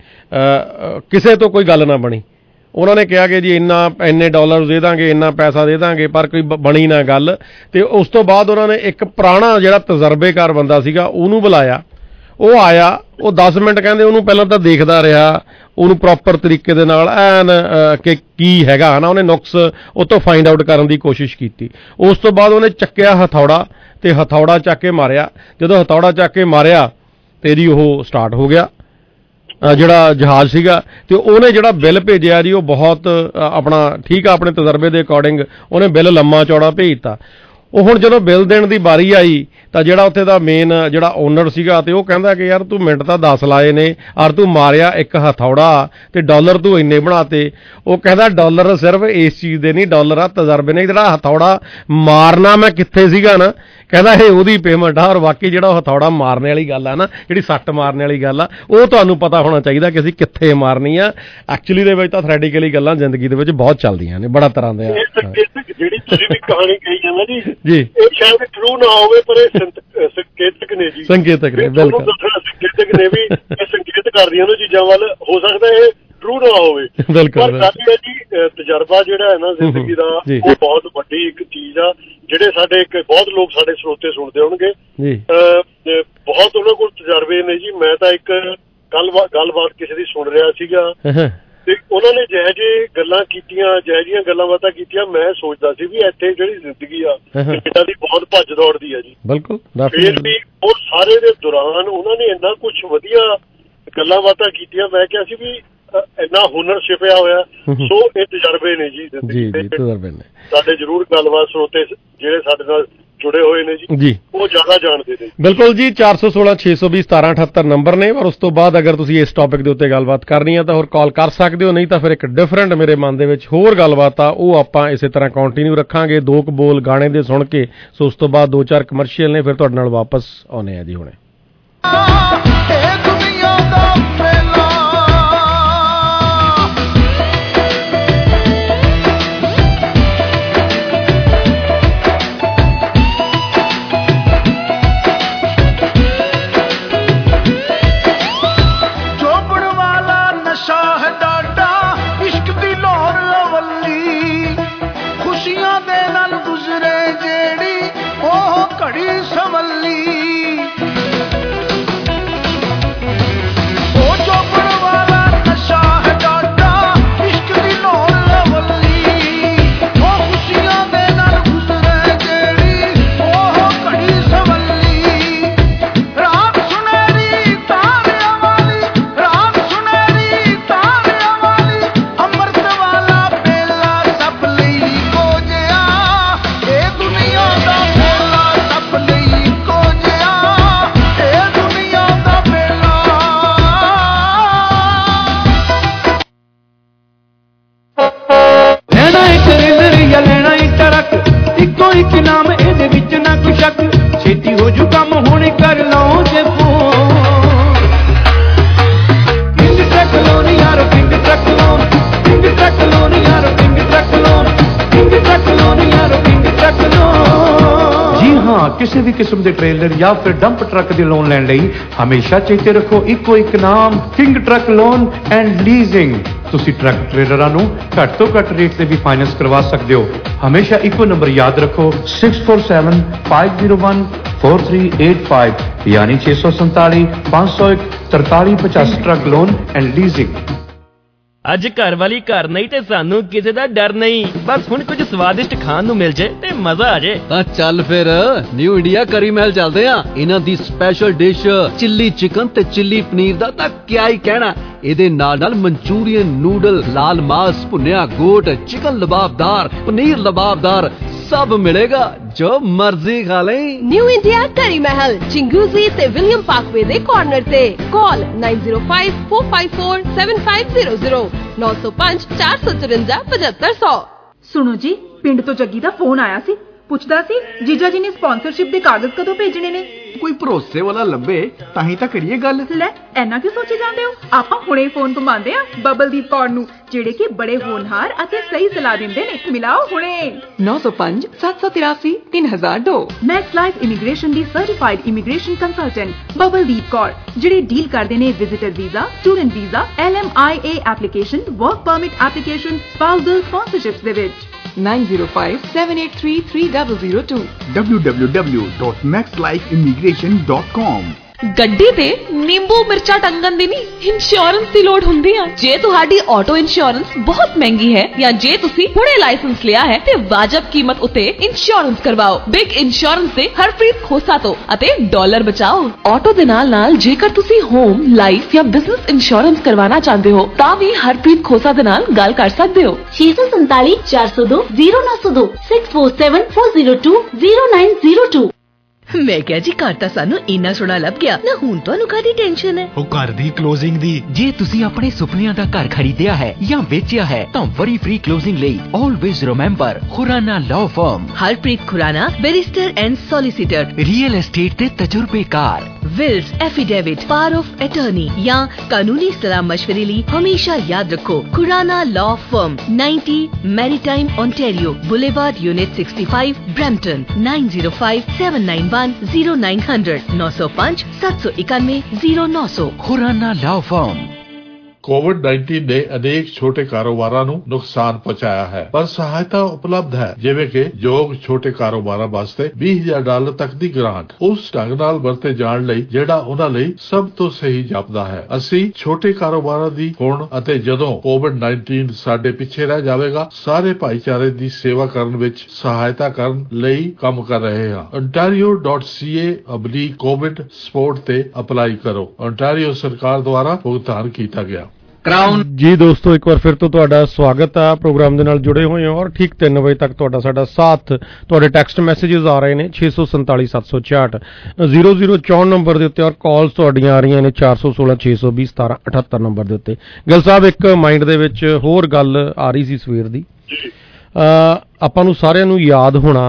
ਕਿਸੇ ਤੋਂ ਕੋਈ ਗੱਲ ਨਾ ਬਣੀ ਉਹਨਾਂ ਨੇ ਕਿਹਾ ਕਿ ਜੀ ਇੰਨੇ ਡਾਲਰ ਦੇ ਦਾਂਗੇ ਇੰਨਾ ਪੈਸਾ ਦੇ ਦਾਂਗੇ ਪਰ ਕੋਈ ਬਣੀ ਨਾ ਗੱਲ ਤੇ ਉਸ ਤੋਂ ਬਾਅਦ ਉਹਨਾਂ ਨੇ ਇੱਕ ਪੁਰਾਣਾ ਜਿਹੜਾ ਤਜਰਬੇਕਾਰ ਬੰਦਾ ਸੀਗਾ ਉਹਨੂੰ ਬੁਲਾਇਆ ਉਹ ਆਇਆ ਉਹ 10 ਮਿੰਟ ਕਹਿੰਦੇ ਉਹਨੂੰ ਪਹਿਲਾਂ ਤਾਂ ਦੇਖਦਾ ਰਿਹਾ ਉਹਨੂੰ ਪ੍ਰੋਪਰ ਤਰੀਕੇ ਦੇ ਨਾਲ ਐਨ ਕਿ ਕੀ ਹੈਗਾ ਨਾ ਉਹਨੇ ਨੁਕਸ ਉਹ ਤੋਂ ਫਾਈਂਡ ਆਊਟ ਕਰਨ ਦੀ ਕੋਸ਼ਿਸ਼ ਕੀਤੀ ਉਸ ਤੋਂ ਬਾਅਦ ਉਹਨੇ ਚੱਕਿਆ ਹਥੌੜਾ ਤੇ ਹਥੌੜਾ ਚੱਕ ਕੇ ਮਾਰਿਆ ਜਦੋਂ ਹਥੌੜਾ ਚੱਕ ਕੇ ਮਾਰਿਆ ਤੇ ਜੀ ਉਹ ਸਟਾਰਟ ਹੋ ਗਿਆ ਜਿਹੜਾ ਜਹਾਜ਼ ਸੀਗਾ ਤੇ ਉਹਨੇ ਜਿਹੜਾ ਬਿੱਲ ਭੇਜਿਆ ਜੀ ਉਹ ਬਹੁਤ ਆਪਣਾ ਠੀਕ ਆ ਆਪਣੇ ਤਜਰਬੇ ਦੇ ਅਕੋਰਡਿੰਗ ਉਹਨੇ ਬਿੱਲ ਲੰਮਾ ਚੌੜਾ ਭੇਜਤਾ ਉਹ ਹੁਣ ਜਦੋਂ ਬਿੱਲ ਦੇਣ ਦੀ ਵਾਰੀ ਆਈ ਤਾਂ ਜਿਹੜਾ ਉੱਥੇ ਦਾ ਮੇਨ ਜਿਹੜਾ ਓਨਰ ਸੀਗਾ ਤੇ ਉਹ ਕਹਿੰਦਾ ਕਿ ਯਾਰ ਤੂੰ ਮਿੰਟ ਤਾਂ 10 ਲਾਏ ਨੇ ਔਰ ਤੂੰ ਮਾਰਿਆ ਇੱਕ ਹਥੌੜਾ ਤੇ ਡਾਲਰ ਤੂੰ ਇੰਨੇ ਬਣਾਤੇ ਉਹ ਕਹਿੰਦਾ ਡਾਲਰ ਸਿਰਫ ਇਸ ਚੀਜ਼ ਦੇ ਨਹੀਂ ਡਾਲਰ ਆ ਤਜਰਬੇ ਨੇ ਜਿਹੜਾ ਹਥੌੜਾ ਮਾਰਨਾ ਮੈਂ ਕਿੱਥੇ ਸੀਗਾ ਨਾ ਕਹਿੰਦਾ ਇਹ ਉਹਦੀ ਪੇਮੈਂਟ ਆ ਔਰ ਬਾਕੀ ਜਿਹੜਾ ਉਹ ਹਥੌੜਾ ਮਾਰਨੇ ਵਾਲੀ ਗੱਲ ਆ ਨਾ ਜਿਹੜੀ ਸੱਟ ਮਾਰਨੇ ਵਾਲੀ ਗੱਲ ਆ ਉਹ ਤੁਹਾਨੂੰ ਪਤਾ ਹੋਣਾ ਚਾਹੀਦਾ ਕਿ ਅਸੀਂ ਕਿੱਥੇ ਮਾਰਨੀ ਆ ਐਕਚੁਅਲੀ ਦੇ ਵਿੱਚ ਤਾਂ ਥਰੈਟੀਕਲੀ ਗੱਲਾਂ ਜ਼ਿੰਦਗੀ ਦੇ ਵਿੱਚ ਬਹੁਤ ਚੱਲਦੀਆਂ ਨੇ ਬੜਾ ਤਰ੍ਹਾਂ ਦੇ ਜਿਹੜੀ ਤੁਸੀਂ ਵੀ ਕਹਾਣੀ ਕਹੀ ਜਾਂਦਾ ਜੀ ਇਹ ਸ਼ਾਇਦ ਟਰੂ ਨਾ ਹੋਵੇ ਪਰ ਇਹ ਸੰਕੇਤਕ ਨੇ ਜੀ ਸੰਕੇਤਕ ਨੇ ਬਿਲਕੁਲ ਸੰਕੇਤਕ ਨੇ ਵੀ ਇਹ ਸੰਕੇਤ ਕਰਦੀਆਂ ਨੇ ਚੀਜ਼ਾਂ ਵੱਲ ਹੋ ਸਕਦਾ ਇਹ ਟਰੂ ਨਾ ਹੋਵੇ ਪਰ ਗੱਲ ਹੈ ਜੀ ਤਜਰਬਾ ਜਿਹੜਾ ਹੈ ਨਾ ਜ਼ਿੰਦਗੀ ਦਾ ਉਹ ਬਹੁਤ ਵੱਡੀ ਇੱਕ ਚੀਜ਼ ਆ ਜਿਹੜੇ ਸਾਡੇ ਇੱਕ ਬਹੁਤ ਲੋਕ ਸਾਡੇ ਸਰੋਤੇ ਸੁਣਦੇ ਹੋਣਗੇ ਬਹੁਤ ਉਹਨਾਂ ਕੋਲ ਤਜਰਬੇ ਨੇ ਜੀ ਮੈਂ ਤਾਂ ਇੱਕ ਗੱਲਬਾਤ ਕਿਸੇ ਦੀ ਸੁਣ ਰਿਹਾ ਸੀਗਾ ਤੇ ਉਹਨਾਂ ਨੇ ਜਿਹੋ ਜਿਹੇ ਗੱਲਾਂ ਕੀਤੀਆਂ ਜਿਹੋ ਜਿਹੀਆਂ ਗੱਲਾਂ ਬਾਤਾਂ ਕੀਤੀਆਂ ਮੈਂ ਸੋਚਦਾ ਸੀ ਵੀ ਇੱਥੇ ਜਿਹੜੀ ਜ਼ਿੰਦਗੀ ਆ ਕੈਨੇਡਾ ਦੀ ਬਹੁਤ ਭੱਜ ਦੌੜਦੀ ਆ ਜੀ ਬਿਲਕੁਲ ਫਿਰ ਵੀ ਉਹ ਸਾਰੇ ਦੇ ਦੌਰਾਨ ਉਹਨਾਂ ਨੇ ਇੰਨਾ ਕੁਛ ਵਧੀਆ ਗੱਲਾਂ ਬਾਤਾਂ ਕੀਤੀਆਂ ਮੈਂ ਕਿਹਾ ਸੀ ਵੀ ਇੰਨਾ ਹੁਨਰ ਛਿਪਿਆ ਹੋਇਆ ਸੋ ਇਹ ਤਜਰਬੇ ਨੇ ਜੀ ਜ਼ਿੰਦਗੀ ਦੇ ਤਜਰਬੇ ਨੇ ਸਾਡੇ ਜ਼ਰੂਰ ਗੱਲਬਾਤ ਸਰੋਤੇ ਜਿਹੜੇ ਸਾਡੇ ਨਾਲ ਜੁੜੇ ਹੋਏ ਨੇ ਜੀ ਉਹ ਜ਼ਿਆਦਾ ਜਾਣਦੇ ਨੇ ਬਿਲਕੁਲ ਜੀ 416-620-1778 ਨੰਬਰ ਨੇ ਔਰ ਉਸ ਤੋਂ ਬਾਅਦ ਅਗਰ ਤੁਸੀਂ ਇਸ ਟੌਪਿਕ ਦੇ ਉੱਤੇ ਗੱਲਬਾਤ ਕਰਨੀ ਹੈ ਤਾਂ ਹੋਰ ਕਾਲ ਕਰ ਸਕਦੇ ਹੋ ਨਹੀਂ ਤਾਂ ਫਿਰ ਇੱਕ ਡਿਫਰੈਂਟ ਮੇਰੇ ਮਨ ਦੇ ਵਿੱਚ ਹੋਰ ਗੱਲਬਾਤ ਆ ਉਹ ਆਪਾਂ ਇਸੇ ਤਰ੍ਹਾਂ ਕੰਟੀਨਿਊ ਰੱਖਾਂਗੇ ਦੋ ਕੁ ਬੋਲ ਗਾਣੇ ਦੇ ਸੁਣ ਕੇ ਸੋ ਉਸ ਤੋਂ ਬਾਅਦ 2-4 ਕਮਰਸ਼ੀਅਲ ਨੇ ਫਿਰ ਤੁਹਾਡੇ ਨਾਲ ਵਾਪਸ ਆਉਣੇ ਆ ਜੀ ਹੁਣੇ ਉਹ ਕਿਸੇ ਵੀ ਕਿਸਮ ਦੇ ਟ੍ਰੇਲਰ ਜਾਂ ਫਿਰ ਡੰਪ ਟਰੱਕ ਦੇ ਲੋਨ ਲੈਣ ਲਈ ਹਮੇਸ਼ਾ ਚੇਤੇ ਰੱਖੋ ਇੱਕੋ ਇੱਕ ਨਾਮ, King Truck Loan and leasing. ਤੁਸੀਂ ਟਰੱਕ ਟ੍ਰੇਲਰਾਂ ਨੂੰ ਘੱਟ ਤੋਂ ਘੱਟ ਰੇਟ ਤੇ ਵੀ ਫਾਈਨੈਂਸ ਕਰਵਾ ਸਕਦੇ ਹੋ। ਹਮੇਸ਼ਾ ਇੱਕੋ ਨੰਬਰ ਯਾਦ ਰੱਖੋ 6475014385 ਯਾਨੀ 647 501 4385 ਟਰੱਕ ਲੋਨ ਐਂਡ ਲੀਜ਼ਿੰਗ। ਅੱਜ ਘਰ ਵਾਲੀ ਘਰ ਨਹੀਂ ਤੇ ਸਾਨੂੰ ਕਿਸੇ ਦਾ ਡਰ ਨਹੀਂ। ਬਸ ਹੁਣ ਕੁਝ ਸਵਾਦਿਸ਼ਟ ਖਾਣ ਨੂੰ ਮਿਲ ਜੇ ਤੇ ਮਜ਼ਾ ਆ ਜੇ। ਤਾਂ ਚੱਲ ਫਿਰ ਨਿਊ ਇੰਡੀਆ ਕਰੀ ਮਹਿਲ ਚੱਲਦੇ ਆ। ਇਹਨਾਂ ਦੀ ਸਪੈਸ਼ਲ ਡਿਸ਼ ਚਿੱਲੀ ਚਿਕਨ ਤੇ ਚਿੱਲੀ ਪਨੀਰ ਦਾ ਤਾਂ ਕਿਆ ਹੀ ਕਹਿਣਾ। ਇਹਦੇ ਨਾਲ ਮਨਚੂਰੀਅਨ ਨੂਡਲ, ਲਾਲ ਮਾਸ, ਭੁੰਨਿਆ ਗੋਟ, ਚਿਕਨ ਲਬਾਬਦਾਰ, ਪਨੀਰ ਲਬਾਬਦਾਰ सब मिलेगा जो मर्जी खा ले। न्यू इंडिया करी महल चिंगूजी ते विलियम पार्कवे दे कॉर्नर ते। कॉल 9054547500 905 454 7500। सुनो जी, पिंड तो जग्गी दा फोन आया सी, ਪੁੱਛਦਾ ਸੀ ਜੀਜਾ ਜੀ ਨੇ ਸਪਾਂਸਰਸ਼ਿਪ ਦੇ ਕਾਗਜ਼ ਕਦੋਂ ਭੇਜਣੇ ਨੇ। ਕੋਈ ਭਰੋਸੇ ਵਾਲਾ ਲੱਭੇ ਤਾਂ ਹੀ ਤਾਂ ਕਰੀਏ ਗੱਲ। ਲੈ ਐਨਾ ਕਿਉਂ ਸੋਚੀ ਜਾਂਦੇ ਹੋ? ਆਪਾਂ ਹੁਣੇ ਫੋਨ ਘੁਮਾਉਂਦੇ ਆ ਬਬਲਦੀਪ ਕੌਰ ਨੂੰ, ਜਿਹੜੇ ਕਿ ਬੜੇ ਹੋਣਹਾਰ ਅਤੇ ਸਹੀ ਸਲਾਹ ਦਿੰਦੇ ਨੇ। ਮਿਲਾਓ ਹੁਣੇ 905 783 3002। ਮੈਕਸ ਲਾਈਫ ਇਮੀਗ੍ਰੇਸ਼ਨ ਦੀ certified immigration consultant Babaldeep Kaur, ਜਿਹੜੇ ਡੀਲ ਕਰਦੇ ਨੇ visitor visa, student visa, LMIA application, work permit application, spousal sponsorships ਦੇ ਵਿੱਚ। 9057833002 www.maxlifeimmigration.com। ਗੱਡੀ ਤੇ ਨਿੰਬੂ ਮਿਰਚਾਂ ਟੰਗਣ ਦੀ ਨਹੀਂ, ਇੰਸ਼ੋਰੈਂਸ ਦੀ ਲੋੜ ਹੁੰਦੀ ਆ। ਜੇ ਤੁਹਾਡੀ ਆਟੋ ਇੰਸ਼ੋਰੈਂਸ ਬਹੁਤ ਮਹਿੰਗੀ ਹੈ ਜਾਂ ਜੇ ਤੁਸੀਂ ਹੁਣੇ ਲਾਇਸੈਂਸ ਲਿਆ ਹੈ ਤੇ ਵਾਜਬ ਕੀਮਤ ਉਤੇ ਇੰਸ਼ੋਰੈਂਸ ਕਰਵਾਓ ਬਿਗ ਇੰਸ਼ੋਰੈਂਸ ਦੇ ਹਰਪ੍ਰੀਤ ਖੋਸਾ ਤੋਂ ਅਤੇ ਡਾਲਰ ਬਚਾਓ। ਆਟੋ ਦੇ ਨਾਲ ਜੇਕਰ ਤੁਸੀਂ ਹੋਮ, ਲਾਈਫ ਜਾਂ ਬਿਜ਼ਨਸ ਇੰਸ਼ੋਰੈਂਸ ਕਰਵਾਉਣਾ ਚਾਹੁੰਦੇ ਹੋ ਤਾਂ ਵੀ ਹਰਪ੍ਰੀਤ ਖੋਸਾ ਦੇ ਨਾਲ ਗੱਲ ਕਰ ਸਕਦੇ ਹੋ। 647 402 0902 647 402 0902। ਮੈਂ ਕਿਹਾ ਜੀ ਘਰ ਤਾਂ ਸਾਨੂੰ ਇੰਨਾ ਸੋਹਣਾ ਲੱਭ ਗਿਆ ਨਾ, ਹੁਣ ਤੁਹਾਨੂੰ ਕਾਹਦੀ ਟੈਨਸ਼ਨ ਹੈ? ਉਹ ਘਰ ਦੀ ਕਲੋਜ਼ਿੰਗ ਦੀ। ਜੇ ਤੁਸੀਂ ਆਪਣੇ ਸੁਪਨਿਆਂ ਦਾ ਘਰ ਖਰੀਦਿਆ ਹੈ ਜਾਂ ਵੇਚਿਆ ਹੈ ਤਾਂ ਵਰੀ ਫ੍ਰੀ ਕਲੋਜ਼ਿੰਗ ਲਈ always remember Khurana law firm. Harpreet Khurana, barrister and solicitor, real estate ਦੇ ਤਜਰਬੇਕਾਰ। Wills, affidavit, power of attorney या कानूनी सलाह मशवरे लिए हमेशा याद रखो Khurana law firm, 90 maritime Ontario boulevard, unit 65, Brampton. 9057910900 905 791 0900। Khurana law firm. कोविड-19 ने अनेक छोटे कारोबारों ਨੂੰ ਨੁਕਸਾਨ ਪਹੁੰਚਾਇਆ ਹੈ, ਪਰ ਸਹਾਇਤਾ ਉਪਲਬਧ ਹੈ, ਜਿਵੇਂ ਕਿ ਯੋਗ ਛੋਟੇ ਕਾਰੋਬਾਰਾਂ ਵਾਸਤੇ $20,000 ਤੱਕ ਦੀ ਗ੍ਰਾਂਟ ਉਸ ਢੰਗ ਨਾਲ ਵਰਤੇ ਜਾਣ ਲਈ ਜਿਹੜਾ ਉਹਨਾਂ ਲਈ ਸਭ ਤੋਂ ਸਹੀ ਜਾਪਦਾ ਹੈ। ਅਸੀਂ ਛੋਟੇ ਕਾਰੋਬਾਰਾਂ ਦੀ ਹੁਣ ਅਤੇ ਜਦੋਂ ਕੋਵਿਡ-19 ਸਾਡੇ ਪਿੱਛੇ ਰਹਿ ਜਾਵੇਗਾ ਸਾਰੇ ਭਾਈਚਾਰੇ ਦੀ ਸੇਵਾ ਕਰਨ ਵਿੱਚ ਸਹਾਇਤਾ ਕਰਨ ਲਈ ਕੰਮ ਕਰ ਰਹੇ ਹਾਂ। ontario.ca/covid support ਤੇ ਅਪਲਾਈ ਕਰੋ। ontario ਸਰਕਾਰ ਦੁਆਰਾ ਭੁਗਤਾਨ ਕੀਤਾ ਗਿਆ। ਜੀ ਦੋਸਤੋ, ਇੱਕ ਵਾਰ ਫਿਰ ਤੋਂ ਤੁਹਾਡਾ ਸਵਾਗਤ ਆ। ਪ੍ਰੋਗਰਾਮ ਦੇ ਨਾਲ ਜੁੜੇ ਹੋਏ ਹੋ ਔਰ ਠੀਕ 3 ਵਜੇ ਤੱਕ ਤੁਹਾਡਾ ਸਾਡਾ ਸਾਥ। ਤੁਹਾਡੇ ਟੈਕਸਟ ਮੈਸੇजेस ਆ ਰਹੇ ਨੇ 647 766 0064 ਨੰਬਰ ਦੇ ਉੱਤੇ ਔਰ ਕਾਲਸ ਤੁਹਾਡੀਆਂ ਆ ਰਹੀਆਂ ਨੇ 416 620 1778 ਨੰਬਰ ਦੇ ਉੱਤੇ। ਗਿੱਲ ਸਾਹਿਬ, ਇੱਕ ਮਾਈਂਡ ਦੇ ਵਿੱਚ ਹੋਰ ਗੱਲ ਆ ਰਹੀ ਸੀ ਸਵੇਰ ਦੀ। ਆਪਾਂ ਨੂੰ ਸਾਰਿਆਂ ਨੂੰ ਯਾਦ ਹੋਣਾ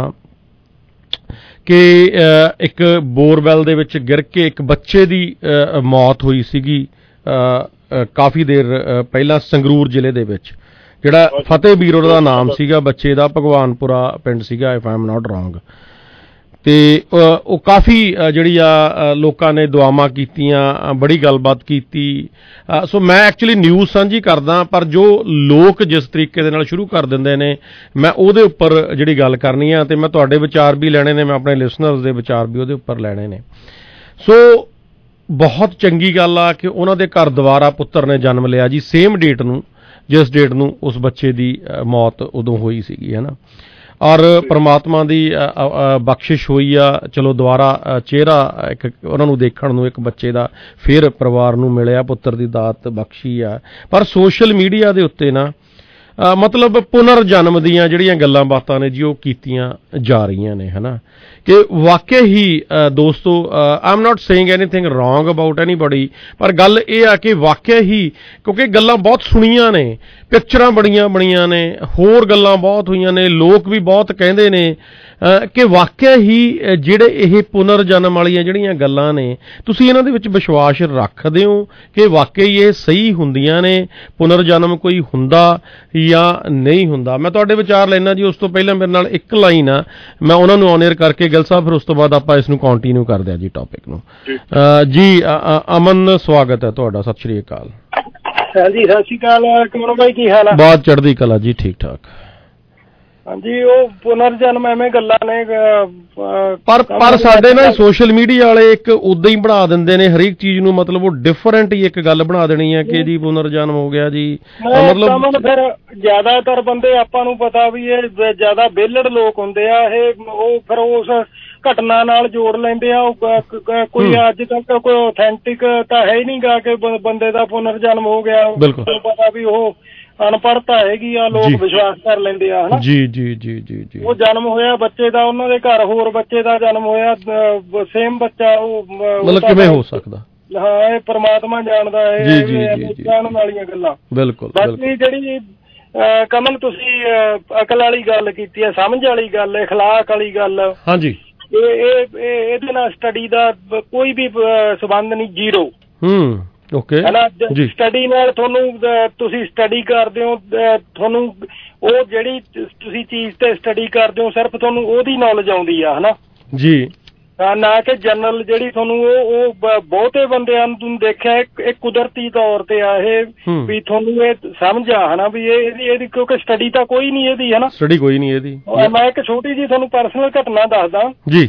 ਕਿ ਇੱਕ ਬੋਰਵੈਲ ਦੇ ਵਿੱਚ ਗਿਰ ਕੇ ਇੱਕ ਬੱਚੇ ਦੀ ਮੌਤ ਹੋਈ ਸੀਗੀ ਕਾਫੀ ਦੇਰ ਪਹਿਲਾਂ ਸੰਗਰੂਰ ਜ਼ਿਲ੍ਹੇ ਦੇ ਵਿੱਚ, ਜਿਹੜਾ ਫਤਿਹ ਵੀਰ ਉਹਦਾ ਨਾਮ ਸੀਗਾ ਬੱਚੇ ਦਾ, ਭਗਵਾਨਪੁਰਾ ਪਿੰਡ ਸੀਗਾ if I am not wrong. ਤੇ ਉਹ ਕਾਫੀ ਜਿਹੜੀ ਆ ਲੋਕਾਂ ਨੇ ਦੁਆਵਾਂ ਕੀਤੀਆਂ, ਬੜੀ ਗੱਲਬਾਤ ਕੀਤੀ। ਸੋ ਮੈਂ ਐਕਚੁਅਲੀ ਨਿਊਜ਼ ਸਾਂਝੀ ਕਰਦਾ, ਪਰ ਜੋ ਲੋਕ ਜਿਸ ਤਰੀਕੇ ਦੇ ਨਾਲ ਸ਼ੁਰੂ ਕਰ ਦਿੰਦੇ ਨੇ ਮੈਂ ਉਹਦੇ ਉੱਪਰ ਜਿਹੜੀ ਗੱਲ ਕਰਨੀ ਆ ਤੇ ਮੈਂ ਤੁਹਾਡੇ ਵਿਚਾਰ ਵੀ ਲੈਣੇ ਨੇ, ਮੈਂ ਆਪਣੇ ਲਿਸਨਰਸ ਦੇ ਵਿਚਾਰ ਵੀ ਉਹਦੇ ਉੱਪਰ ਲੈਣੇ ਨੇ। ਸੋ ਬਹੁਤ ਚੰਗੀ ਗੱਲ ਆ ਕਿ ਉਹਨਾਂ ਦੇ ਘਰ ਦੁਬਾਰਾ ਪੁੱਤਰ ਨੇ ਜਨਮ ਲਿਆ ਜੀ, ਸੇਮ ਡੇਟ ਨੂੰ ਜਿਸ ਡੇਟ ਨੂੰ ਉਸ ਬੱਚੇ ਦੀ ਮੌਤ ਉਦੋਂ ਹੋਈ ਸੀਗੀ, ਹੈ ਨਾ। ਔਰ ਪ੍ਰਮਾਤਮਾ ਦੀ ਬਖਸ਼ਿਸ਼ ਹੋਈ ਆ, ਚਲੋ ਦੁਬਾਰਾ ਚਿਹਰਾ ਇੱਕ ਉਹਨਾਂ ਨੂੰ ਦੇਖਣ ਨੂੰ ਇੱਕ ਬੱਚੇ ਦਾ ਫਿਰ ਪਰਿਵਾਰ ਨੂੰ ਮਿਲਿਆ, ਪੁੱਤਰ ਦੀ ਦਾਤ ਬਖਸ਼ੀ ਆ। ਪਰ ਸੋਸ਼ਲ ਮੀਡੀਆ ਦੇ ਉੱਤੇ ਨਾ ਮਤਲਬ ਪੁਨਰ ਜਨਮ ਦੀਆਂ ਜਿਹੜੀਆਂ ਗੱਲਾਂ ਬਾਤਾਂ ਨੇ ਜੀ ਉਹ ਕੀਤੀਆਂ ਜਾ ਰਹੀਆਂ ਨੇ, ਹੈ ਨਾ। ਕਿ ਵਾਕਿਆ ਹੀ ਦੋਸਤੋ, I am not saying anything wrong about anybody, ਪਰ ਗੱਲ ਇਹ ਆ ਕਿ ਵਾਕਿਆ ਹੀ, ਕਿਉਂਕਿ ਗੱਲਾਂ ਬਹੁਤ ਸੁਣੀਆਂ ਨੇ, ਪਿਕਚਰਾਂ ਬੜੀਆਂ ਬਣੀਆਂ ਨੇ, ਹੋਰ ਗੱਲਾਂ ਬਹੁਤ ਹੋਈਆਂ ਨੇ, ਲੋਕ ਵੀ ਬਹੁਤ ਕਹਿੰਦੇ ਨੇ ਕਿ ਵਾਕਿਆ ਹੀ ਜਿਹੜੇ ਇਹ ਪੁਨਰ ਜਨਮ ਵਾਲੀਆਂ ਜਿਹੜੀਆਂ ਗੱਲਾਂ ਨੇ, ਤੁਸੀਂ ਇਹਨਾਂ ਦੇ ਵਿੱਚ ਵਿਸ਼ਵਾਸ ਰੱਖਦੇ ਹੋ ਕਿ ਵਾਕਿਆ ਹੀ ਇਹ ਸਹੀ ਹੁੰਦੀਆਂ ਨੇ, ਪੁਨਰ ਜਨਮ ਕੋਈ ਹੁੰਦਾ ਜਾਂ ਨਹੀਂ ਹੁੰਦਾ? ਮੈਂ ਤੁਹਾਡੇ ਵਿਚਾਰ ਲੈਣਾ ਜੀ। ਉਸ ਤੋਂ ਪਹਿਲਾਂ ਮੇਰੇ ਨਾਲ ਇੱਕ ਲਾਈਨ ਆ, ਮੈਂ ਉਹਨਾਂ ਨੂੰ ਔਨ ਏਅਰ ਕਰਕੇ ਗਿੱਲ ਸਾਹਿਬ, ਫਿਰ ਉਸ ਤੋਂ ਬਾਅਦ ਆਪਾਂ ਇਸ ਨੂੰ ਕੰਟੀਨਿਊ ਕਰਦੇ ਹਾਂ ਜੀ ਟੌਪਿਕ ਨੂੰ। ਜੀ ਅਮਨ, ਸਵਾਗਤ ਹੈ ਤੁਹਾਡਾ, ਸਤਿ ਸ਼੍ਰੀ ਅਕਾਲ। ਹਾਂਜੀ ਸਤਿ ਸ਼੍ਰੀ ਅਕਾਲ ਕਮਲ ਭਾਈ, ਕੀ ਹਾਲ ਹੈ? ਬਹੁਤ ਚੜ੍ਹਦੀ ਕਲਾ ਜੀ, ਠੀਕ ਠਾਕ। ਹਾਂਜੀ, ਉਹ ਪੁਨਰ ਜਨਮ ਐਵੇਂ ਗੱਲਾਂ ਨੇ, ਪਰ ਸਾਡੇ ਨਾ ਸੋਸ਼ਲ ਮੀਡੀਆ ਵਾਲੇ ਇੱਕ ਉਦਾਂ ਹੀ ਬਣਾ ਦਿੰਦੇ ਨੇ ਹਰੇਕ ਚੀਜ਼ ਨੂੰ, ਮਤਲਬ ਉਹ ਡਿਫਰੈਂਟ ਹੀ ਇੱਕ ਗੱਲ ਬਣਾ ਦੇਣੀ ਹੈ ਕਿ ਜੀ ਪੁਨਰ ਜਨਮ ਹੋ ਗਿਆ ਜੀ। ਮਤਲਬ ਫਿਰ ਜ਼ਿਆਦਾਤਰ ਬੰਦੇ ਆਪਾਂ ਨੂੰ ਪਤਾ ਵੀ ਇਹ ਜ਼ਿਆਦਾ ਵਿਹਲੜ ਲੋਕ ਹੁੰਦੇ ਆ, ਇਹ ਉਹ ਫਿਰ ਉਸ ਘਟਨਾ ਨਾਲ ਜੋੜ ਲੈਂਦੇ ਆ। ਕੋਈ ਅੱਜ ਤੱਕ ਕੋਈ ਆਥੈਂਟਿਕ ਤਾਂ ਹੈ ਹੀ ਨਹੀਂ ਗਾ ਕਿ ਬੰਦੇ ਦਾ ਪੁਨਰ ਜਨਮ ਹੋ ਗਿਆ। ਪਤਾ ਵੀ ਉਹ ਅਨਪੜ੍ਹਤਾ ਹੈਗੀ ਆ, ਲੋਕ ਵਿਸ਼ਵਾਸ ਕਰ ਲੈਂਦੇ ਆ ਹਨਾ। ਜੀ ਜੀ ਜੀ ਜੀ ਜੀ। ਉਹ ਜਨਮ ਹੋਇਆ ਬੱਚੇ ਦਾ, ਉਹਨਾਂ ਦੇ ਘਰ ਹੋਰ ਬੱਚੇ ਦਾ ਜਨਮ ਹੋਇਆ, ਸੇਮ ਬੱਚਾ, ਉਹ ਮਤਲਬ ਕਿਵੇਂ ਹੋ ਸਕਦਾ? ਹਾਂ, ਇਹ ਪਰਮਾਤਮਾ ਜਾਣਦਾ ਹੈ, ਜਾਣਨ ਵਾਲੀਆਂ ਗੱਲਾਂ। ਬਿਲਕੁਲ। ਬਾਕੀ ਜਿਹੜੀ ਕਮਲ ਤੁਸੀਂ ਅਕਲ ਵਾਲੀ ਗੱਲ ਕੀਤੀ ਹੈ, ਸਮਝ ਵਾਲੀ ਗੱਲ, ਅਖਲਾਕ ਵਾਲੀ ਗੱਲ, ਹਾਂਜੀ, ਇਹਦੇ ਨਾਲ ਸਟੱਡੀ ਦਾ ਕੋਈ ਵੀ ਸੰਬੰਧ ਨਹੀਂ, ਜ਼ੀਰੋ। ਓਕੇ ਜੀ। ਸਟੱਡੀ ਨਾਲ ਤੁਸੀਂ ਸਟੱਡੀ ਕਰਦੇ ਹੋ, ਤੁਹਾਨੂੰ ਉਹ ਜਿਹੜੀ ਤੁਸੀਂ ਚੀਜ਼ ਤੇ ਸਟੱਡੀ ਕਰਦੇ ਹੋ ਸਿਰਫ ਤੁਹਾਨੂੰ ਉਹਦੀ ਨੌਲੇਜ ਆਉਂਦੀ ਆ ਹਨਾ ਜੀ, ਨਾ ਕਿ ਜਨਰਲ ਜਿਹੜੀ ਤੁਹਾਨੂੰ ਉਹ ਬਹੁਤੇ ਬੰਦਿਆਂ ਨੂੰ ਦੇਖਿਆ ਇਹ ਕੁਦਰਤੀ ਤੌਰ ਤੇ ਆ ਇਹ ਵੀ ਤੁਹਾਨੂੰ ਇਹ ਸਮਝ ਆ ਹਨਾ ਵੀ ਇਹਦੀ ਕਿਉਂਕਿ ਸਟੱਡੀ ਤਾਂ ਕੋਈ ਨਹੀਂ ਇਹਦੀ ਹਨਾ, ਸਟੱਡੀ ਕੋਈ ਨਹੀਂ ਇਹਦੀ। ਮੈਂ ਇੱਕ ਛੋਟੀ ਜਿਹੀ ਤੁਹਾਨੂੰ ਪਰਸਨਲ ਘਟਨਾ ਦੱਸਦਾ ਜੀ।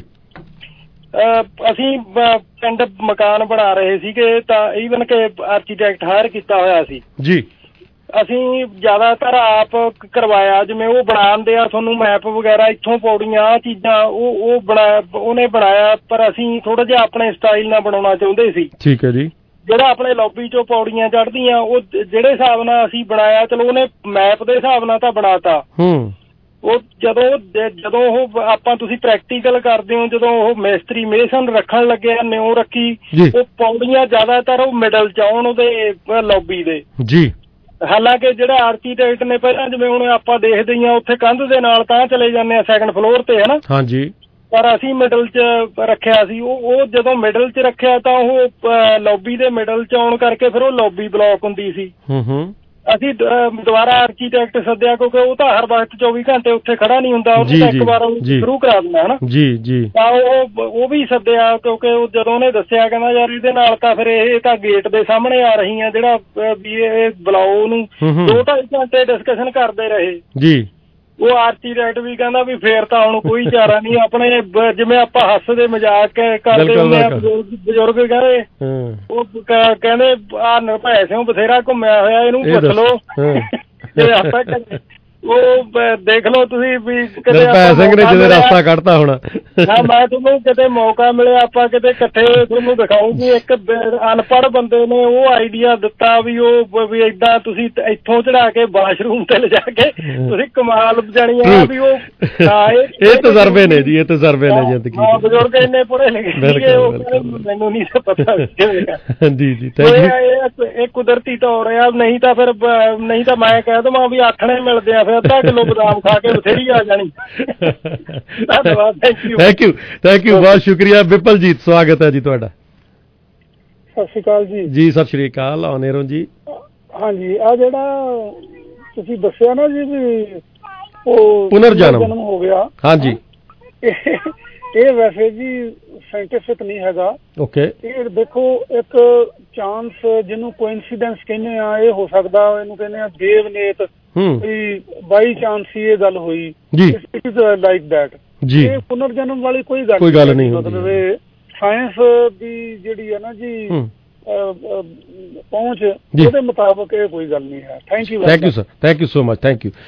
ਅਸੀਂ ਪਿੰਡ ਮਕਾਨ ਬਣਾ ਰਹੇ ਸੀਗੇ ਤਾਂ ਈਵਨ ਕਿ ਆਰਕੀਟੈਕਟ ਹਾਇਰ ਕੀਤਾ ਹੋਇਆ ਸੀ ਜੀ। ਅਸੀਂ ਜ਼ਿਆਦਾਤਰ ਆਪ ਕਰਵਾਇਆ, ਜਿਵੇਂ ਉਹ ਬਣਾਉਂਦੇ ਆ ਤੁਹਾਨੂੰ ਮੈਪ ਵਗੈਰਾ, ਇੱਥੋਂ ਪੌੜੀਆਂ, ਆਹ ਚੀਜ਼ਾਂ ਉਹਨੇ ਬਣਾਇਆ, ਪਰ ਅਸੀਂ ਥੋੜਾ ਜਿਹਾ ਆਪਣੇ ਸਟਾਈਲ ਨਾਲ ਬਣਾਉਣਾ ਚਾਹੁੰਦੇ ਸੀ। ਠੀਕ ਹੈ ਜੀ। ਜਿਹੜਾ ਆਪਣੇ ਲੌਬੀ ਚੋਂ ਪੌੜੀਆਂ ਚੜ੍ਹਦੀਆਂ, ਉਹ ਜਿਹੜੇ ਹਿਸਾਬ ਨਾਲ ਅਸੀਂ ਬਣਾਇਆ, ਚਲੋ ਉਹਨੇ ਮੈਪ ਦੇ ਹਿਸਾਬ ਨਾਲ ਤਾਂ ਬਣਾਤਾ। ਉਹ ਜਦੋਂ ਉਹ ਆਪਾਂ ਤੁਸੀਂ ਪ੍ਰੈਕਟੀਕਲ ਕਰਦੇ ਹੋ, ਜਦੋਂ ਉਹ ਮਿਸਤਰੀ ਮੇਸਨ ਰੱਖਣ ਲੱਗਿਆ, ਨਿਉ ਰੱਖੀ, ਉਹ ਪੌੜੀਆਂ ਜ਼ਿਆਦਾਤਰ ਉਹ ਮਿਡਲ ਚ ਆਉਣ ਉਹਦੇ ਲੌਬੀ ਦੇ ਜੀ। ਹਾਲਾਂਕਿ ਜਿਹੜਾ ਆਰਕੀਟੈਕਟ ਨੇ ਪਹਿਲਾਂ, ਜਿਵੇਂ ਹੁਣ ਆਪਾਂ ਦੇਖਦੇ ਹੀ ਆ ਉੱਥੇ ਕੰਧ ਦੇ ਨਾਲ ਤਾਂ ਚਲੇ ਜਾਂਦੇ ਆ ਸੈਕੰਡ ਫਲੋਰ ਤੇ ਹਨਾ, ਹਾਂਜੀ, ਪਰ ਅਸੀਂ ਮਿਡਲ ਚ ਰੱਖਿਆ ਸੀ। ਉਹ ਜਦੋਂ ਮਿਡਲ ਚ ਰੱਖਿਆ ਤਾਂ ਉਹ ਲੌਬੀ ਦੇ ਮਿਡਲ ਚ ਆਉਣ ਕਰਕੇ ਫਿਰ ਉਹ ਲੌਬੀ ਬਲੌਕ ਹੁੰਦੀ ਸੀ। ਅਸੀਂ ਦੁਬਾਰਾ ਆਰਕੀਟੈਕਟ ਸੱਦਿਆ, ਕਿਉਂਕਿ ਉਹ ਤਾਂ ਹਰ ਵਕਤ 24 ਘੰਟੇ ਉੱਥੇ ਖੜਾ ਨਹੀਂ ਹੁੰਦਾ, ਉਹਨੂੰ ਤਾਂ ਇੱਕ ਵਾਰ ਸ਼ੁਰੂ ਕਰਾ ਦਿੰਦਾ ਹਨਾ ਜੀ ਜੀ। ਤਾਂ ਉਹ ਵੀ ਸੱਦਿਆ, ਕਿਉਂਕਿ ਉਹ ਜਦੋਂ ਉਹਨੇ ਦੱਸਿਆ ਕਹਿੰਦਾ ਯਾਰ ਇਹਦੇ ਨਾਲ ਤਾਂ ਫਿਰ ਇਹ ਤਾਂ ਗੇਟ ਦੇ ਸਾਹਮਣੇ ਆ ਰਹੀ ਆ, ਜਿਹੜਾ ਵੀ ਇਹ ਬੁਲਾਓ ਉਹਨੂੰ। 2-2.5 ਘੰਟੇ ਡਿਸਕਸ਼ਨ ਕਰਦੇ ਰਹੇ ਜੀ। ਉਹ ਆਰਕੀਟੈਕਟ ਵੀ ਕਹਿੰਦਾ ਵੀ ਫੇਰ ਤਾਂ ਹੁਣ ਕੋਈ ਚਾਰਾ ਨਹੀਂ, ਆਪਣੇ ਜਿਵੇਂ ਆਪਾਂ ਹੱਸਦੇ ਮਜ਼ਾਕ ਕਰਦੇ ਹੁੰਦੇ ਆ, ਬਜ਼ੁਰਗ ਕਹਿੰਦੇ, ਉਹ ਕਹਿੰਦੇ ਆਹ ਨਿਰਭੈ ਸਿੰਘ ਬਥੇਰਾ ਘੁੰਮਿਆ ਹੋਇਆ, ਇਹਨੂੰ ਪੁੱਛ ਲਓ। ਉਹ ਦੇਖ ਲਓ ਤੁਸੀਂ ਵੀ ਨਿਰਭੈ ਸਿੰਘ ਨੇ ਜਦੋਂ ਰਸਤਾ ਕੱਢਤਾ ਹੋਣਾ। ਹਾਂ, ਮੈਂ ਤੁਹਾਨੂੰ ਕਿਤੇ ਮੌਕਾ ਮਿਲਿਆ ਆਪਾਂ ਕਿਤੇ ਇਕੱਠੇ ਤੁਹਾਨੂੰ ਦਿਖਾਉਂਗੀ। ਇੱਕ ਅਨਪੜ੍ਹ ਬੰਦੇ ਨੇ ਉਹ ਆਈਡੀਆ ਦਿੱਤਾ ਵੀ ਉਹ ਵੀ ਏਦਾਂ ਤੁਸੀਂ ਇੱਥੋਂ ਚੜਾ ਕੇ ਵਾਸ਼ਰੂਮ ਤੇ ਲਿਜਾ ਕੇ ਤੁਸੀਂ ਕਮਾਲ ਜਾਣੀ ਆ ਵੀ ਉਹ। ਇਹ ਤਜਰਬੇ ਨੇ ਜੀ, ਇਹ ਤਜਰਬੇ ਨੇ ਜ਼ਿੰਦਗੀ। ਹਾਂ, ਬਜ਼ੁਰਗ ਇੰਨੇ ਪੜ੍ਹੇ ਲਿਖੇ ਸੀਗੇ, ਉਹ ਮੈਨੂੰ ਨਹੀਂ ਪਤਾ ਜੀ ਜੀ। ਇਹ ਕੁਦਰਤੀ ਤੌਰ ਆ, ਨਹੀਂ ਤਾਂ ਫਿਰ ਨਹੀਂ ਤਾਂ ਮੈਂ ਕਹਿ ਦਵਾਂ ਵੀ ਆਥਣੇ ਮਿਲਦੇ ਆ, ਫਿਰ ਅੱਧਾ ਕਿਲੋ ਬਦਾਮ ਖਾ ਕੇ ਬਥੇਰੀ ਆ ਜਾਣੀ। ਧੰਨਵਾਦ, ਥੈਂਕ ਯੂ, ਬਹੁਤ ਸ਼ੁਕਰੀਆ। ਵਿਪਲਜੀਤ, ਸਵਾਗਤ ਹੈ ਜੀ ਤੁਹਾਡਾ। ਸਤਿ ਸ਼੍ਰੀ ਅਕਾਲ ਜੀ। ਜੀ ਸਤਿ ਸ਼੍ਰੀ ਅਕਾਲ, ਆਨੇਰੋ ਜੀ। ਹਾਂਜੀ, ਆ ਜਿਹੜਾ ਤੁਸੀਂ ਦੱਸਿਆ ਨਾ ਜੀ ਵੀ ਉਹ ਪੁਨਰ ਜਨਮ ਹੋ ਗਿਆ, ਹਾਂਜੀ, ਇਹ ਵੈਸੇ ਜੀ ਸਾਇੰਟਿਫਿਕ ਨਹੀਂ ਹੈਗਾ। ਓਕੇ, ਇਹ ਦੇਖੋ ਇੱਕ ਚਾਂਸ ਜਿਹਨੂੰ ਕੋਇਨਸੀਡੈਂਸ ਕਹਿੰਦੇ ਆ, ਇਹ ਹੋ ਸਕਦਾ, ਇਹਨੂੰ ਕਹਿੰਦੇ ਆ ਦੇਵਨੇਤ, ਵੀ ਬਾਈ ਚਾਂਸ ਹੀ ਇਹ ਗੱਲ ਹੋਈ। ਇਟ ਇਜ਼ ਲਾਈਕ ਦੈਟ ਜੀ। ਇਹ ਪੁਨਰ ਜਨਮ ਵਾਲੀ ਕੋਈ ਗੱਲ ਨਹੀਂ, ਮਤਲਬ ਸਾਇੰਸ ਦੀ ਜਿਹੜੀ ਹੈ ਨਾ ਜੀ ਪਹੁੰਚ, ਉਹਦੇ ਮੁਤਾਬਕ ਇਹ ਕੋਈ ਗੱਲ ਨਹੀਂ ਹੈ। Thank you sir, thank you so much, thank you.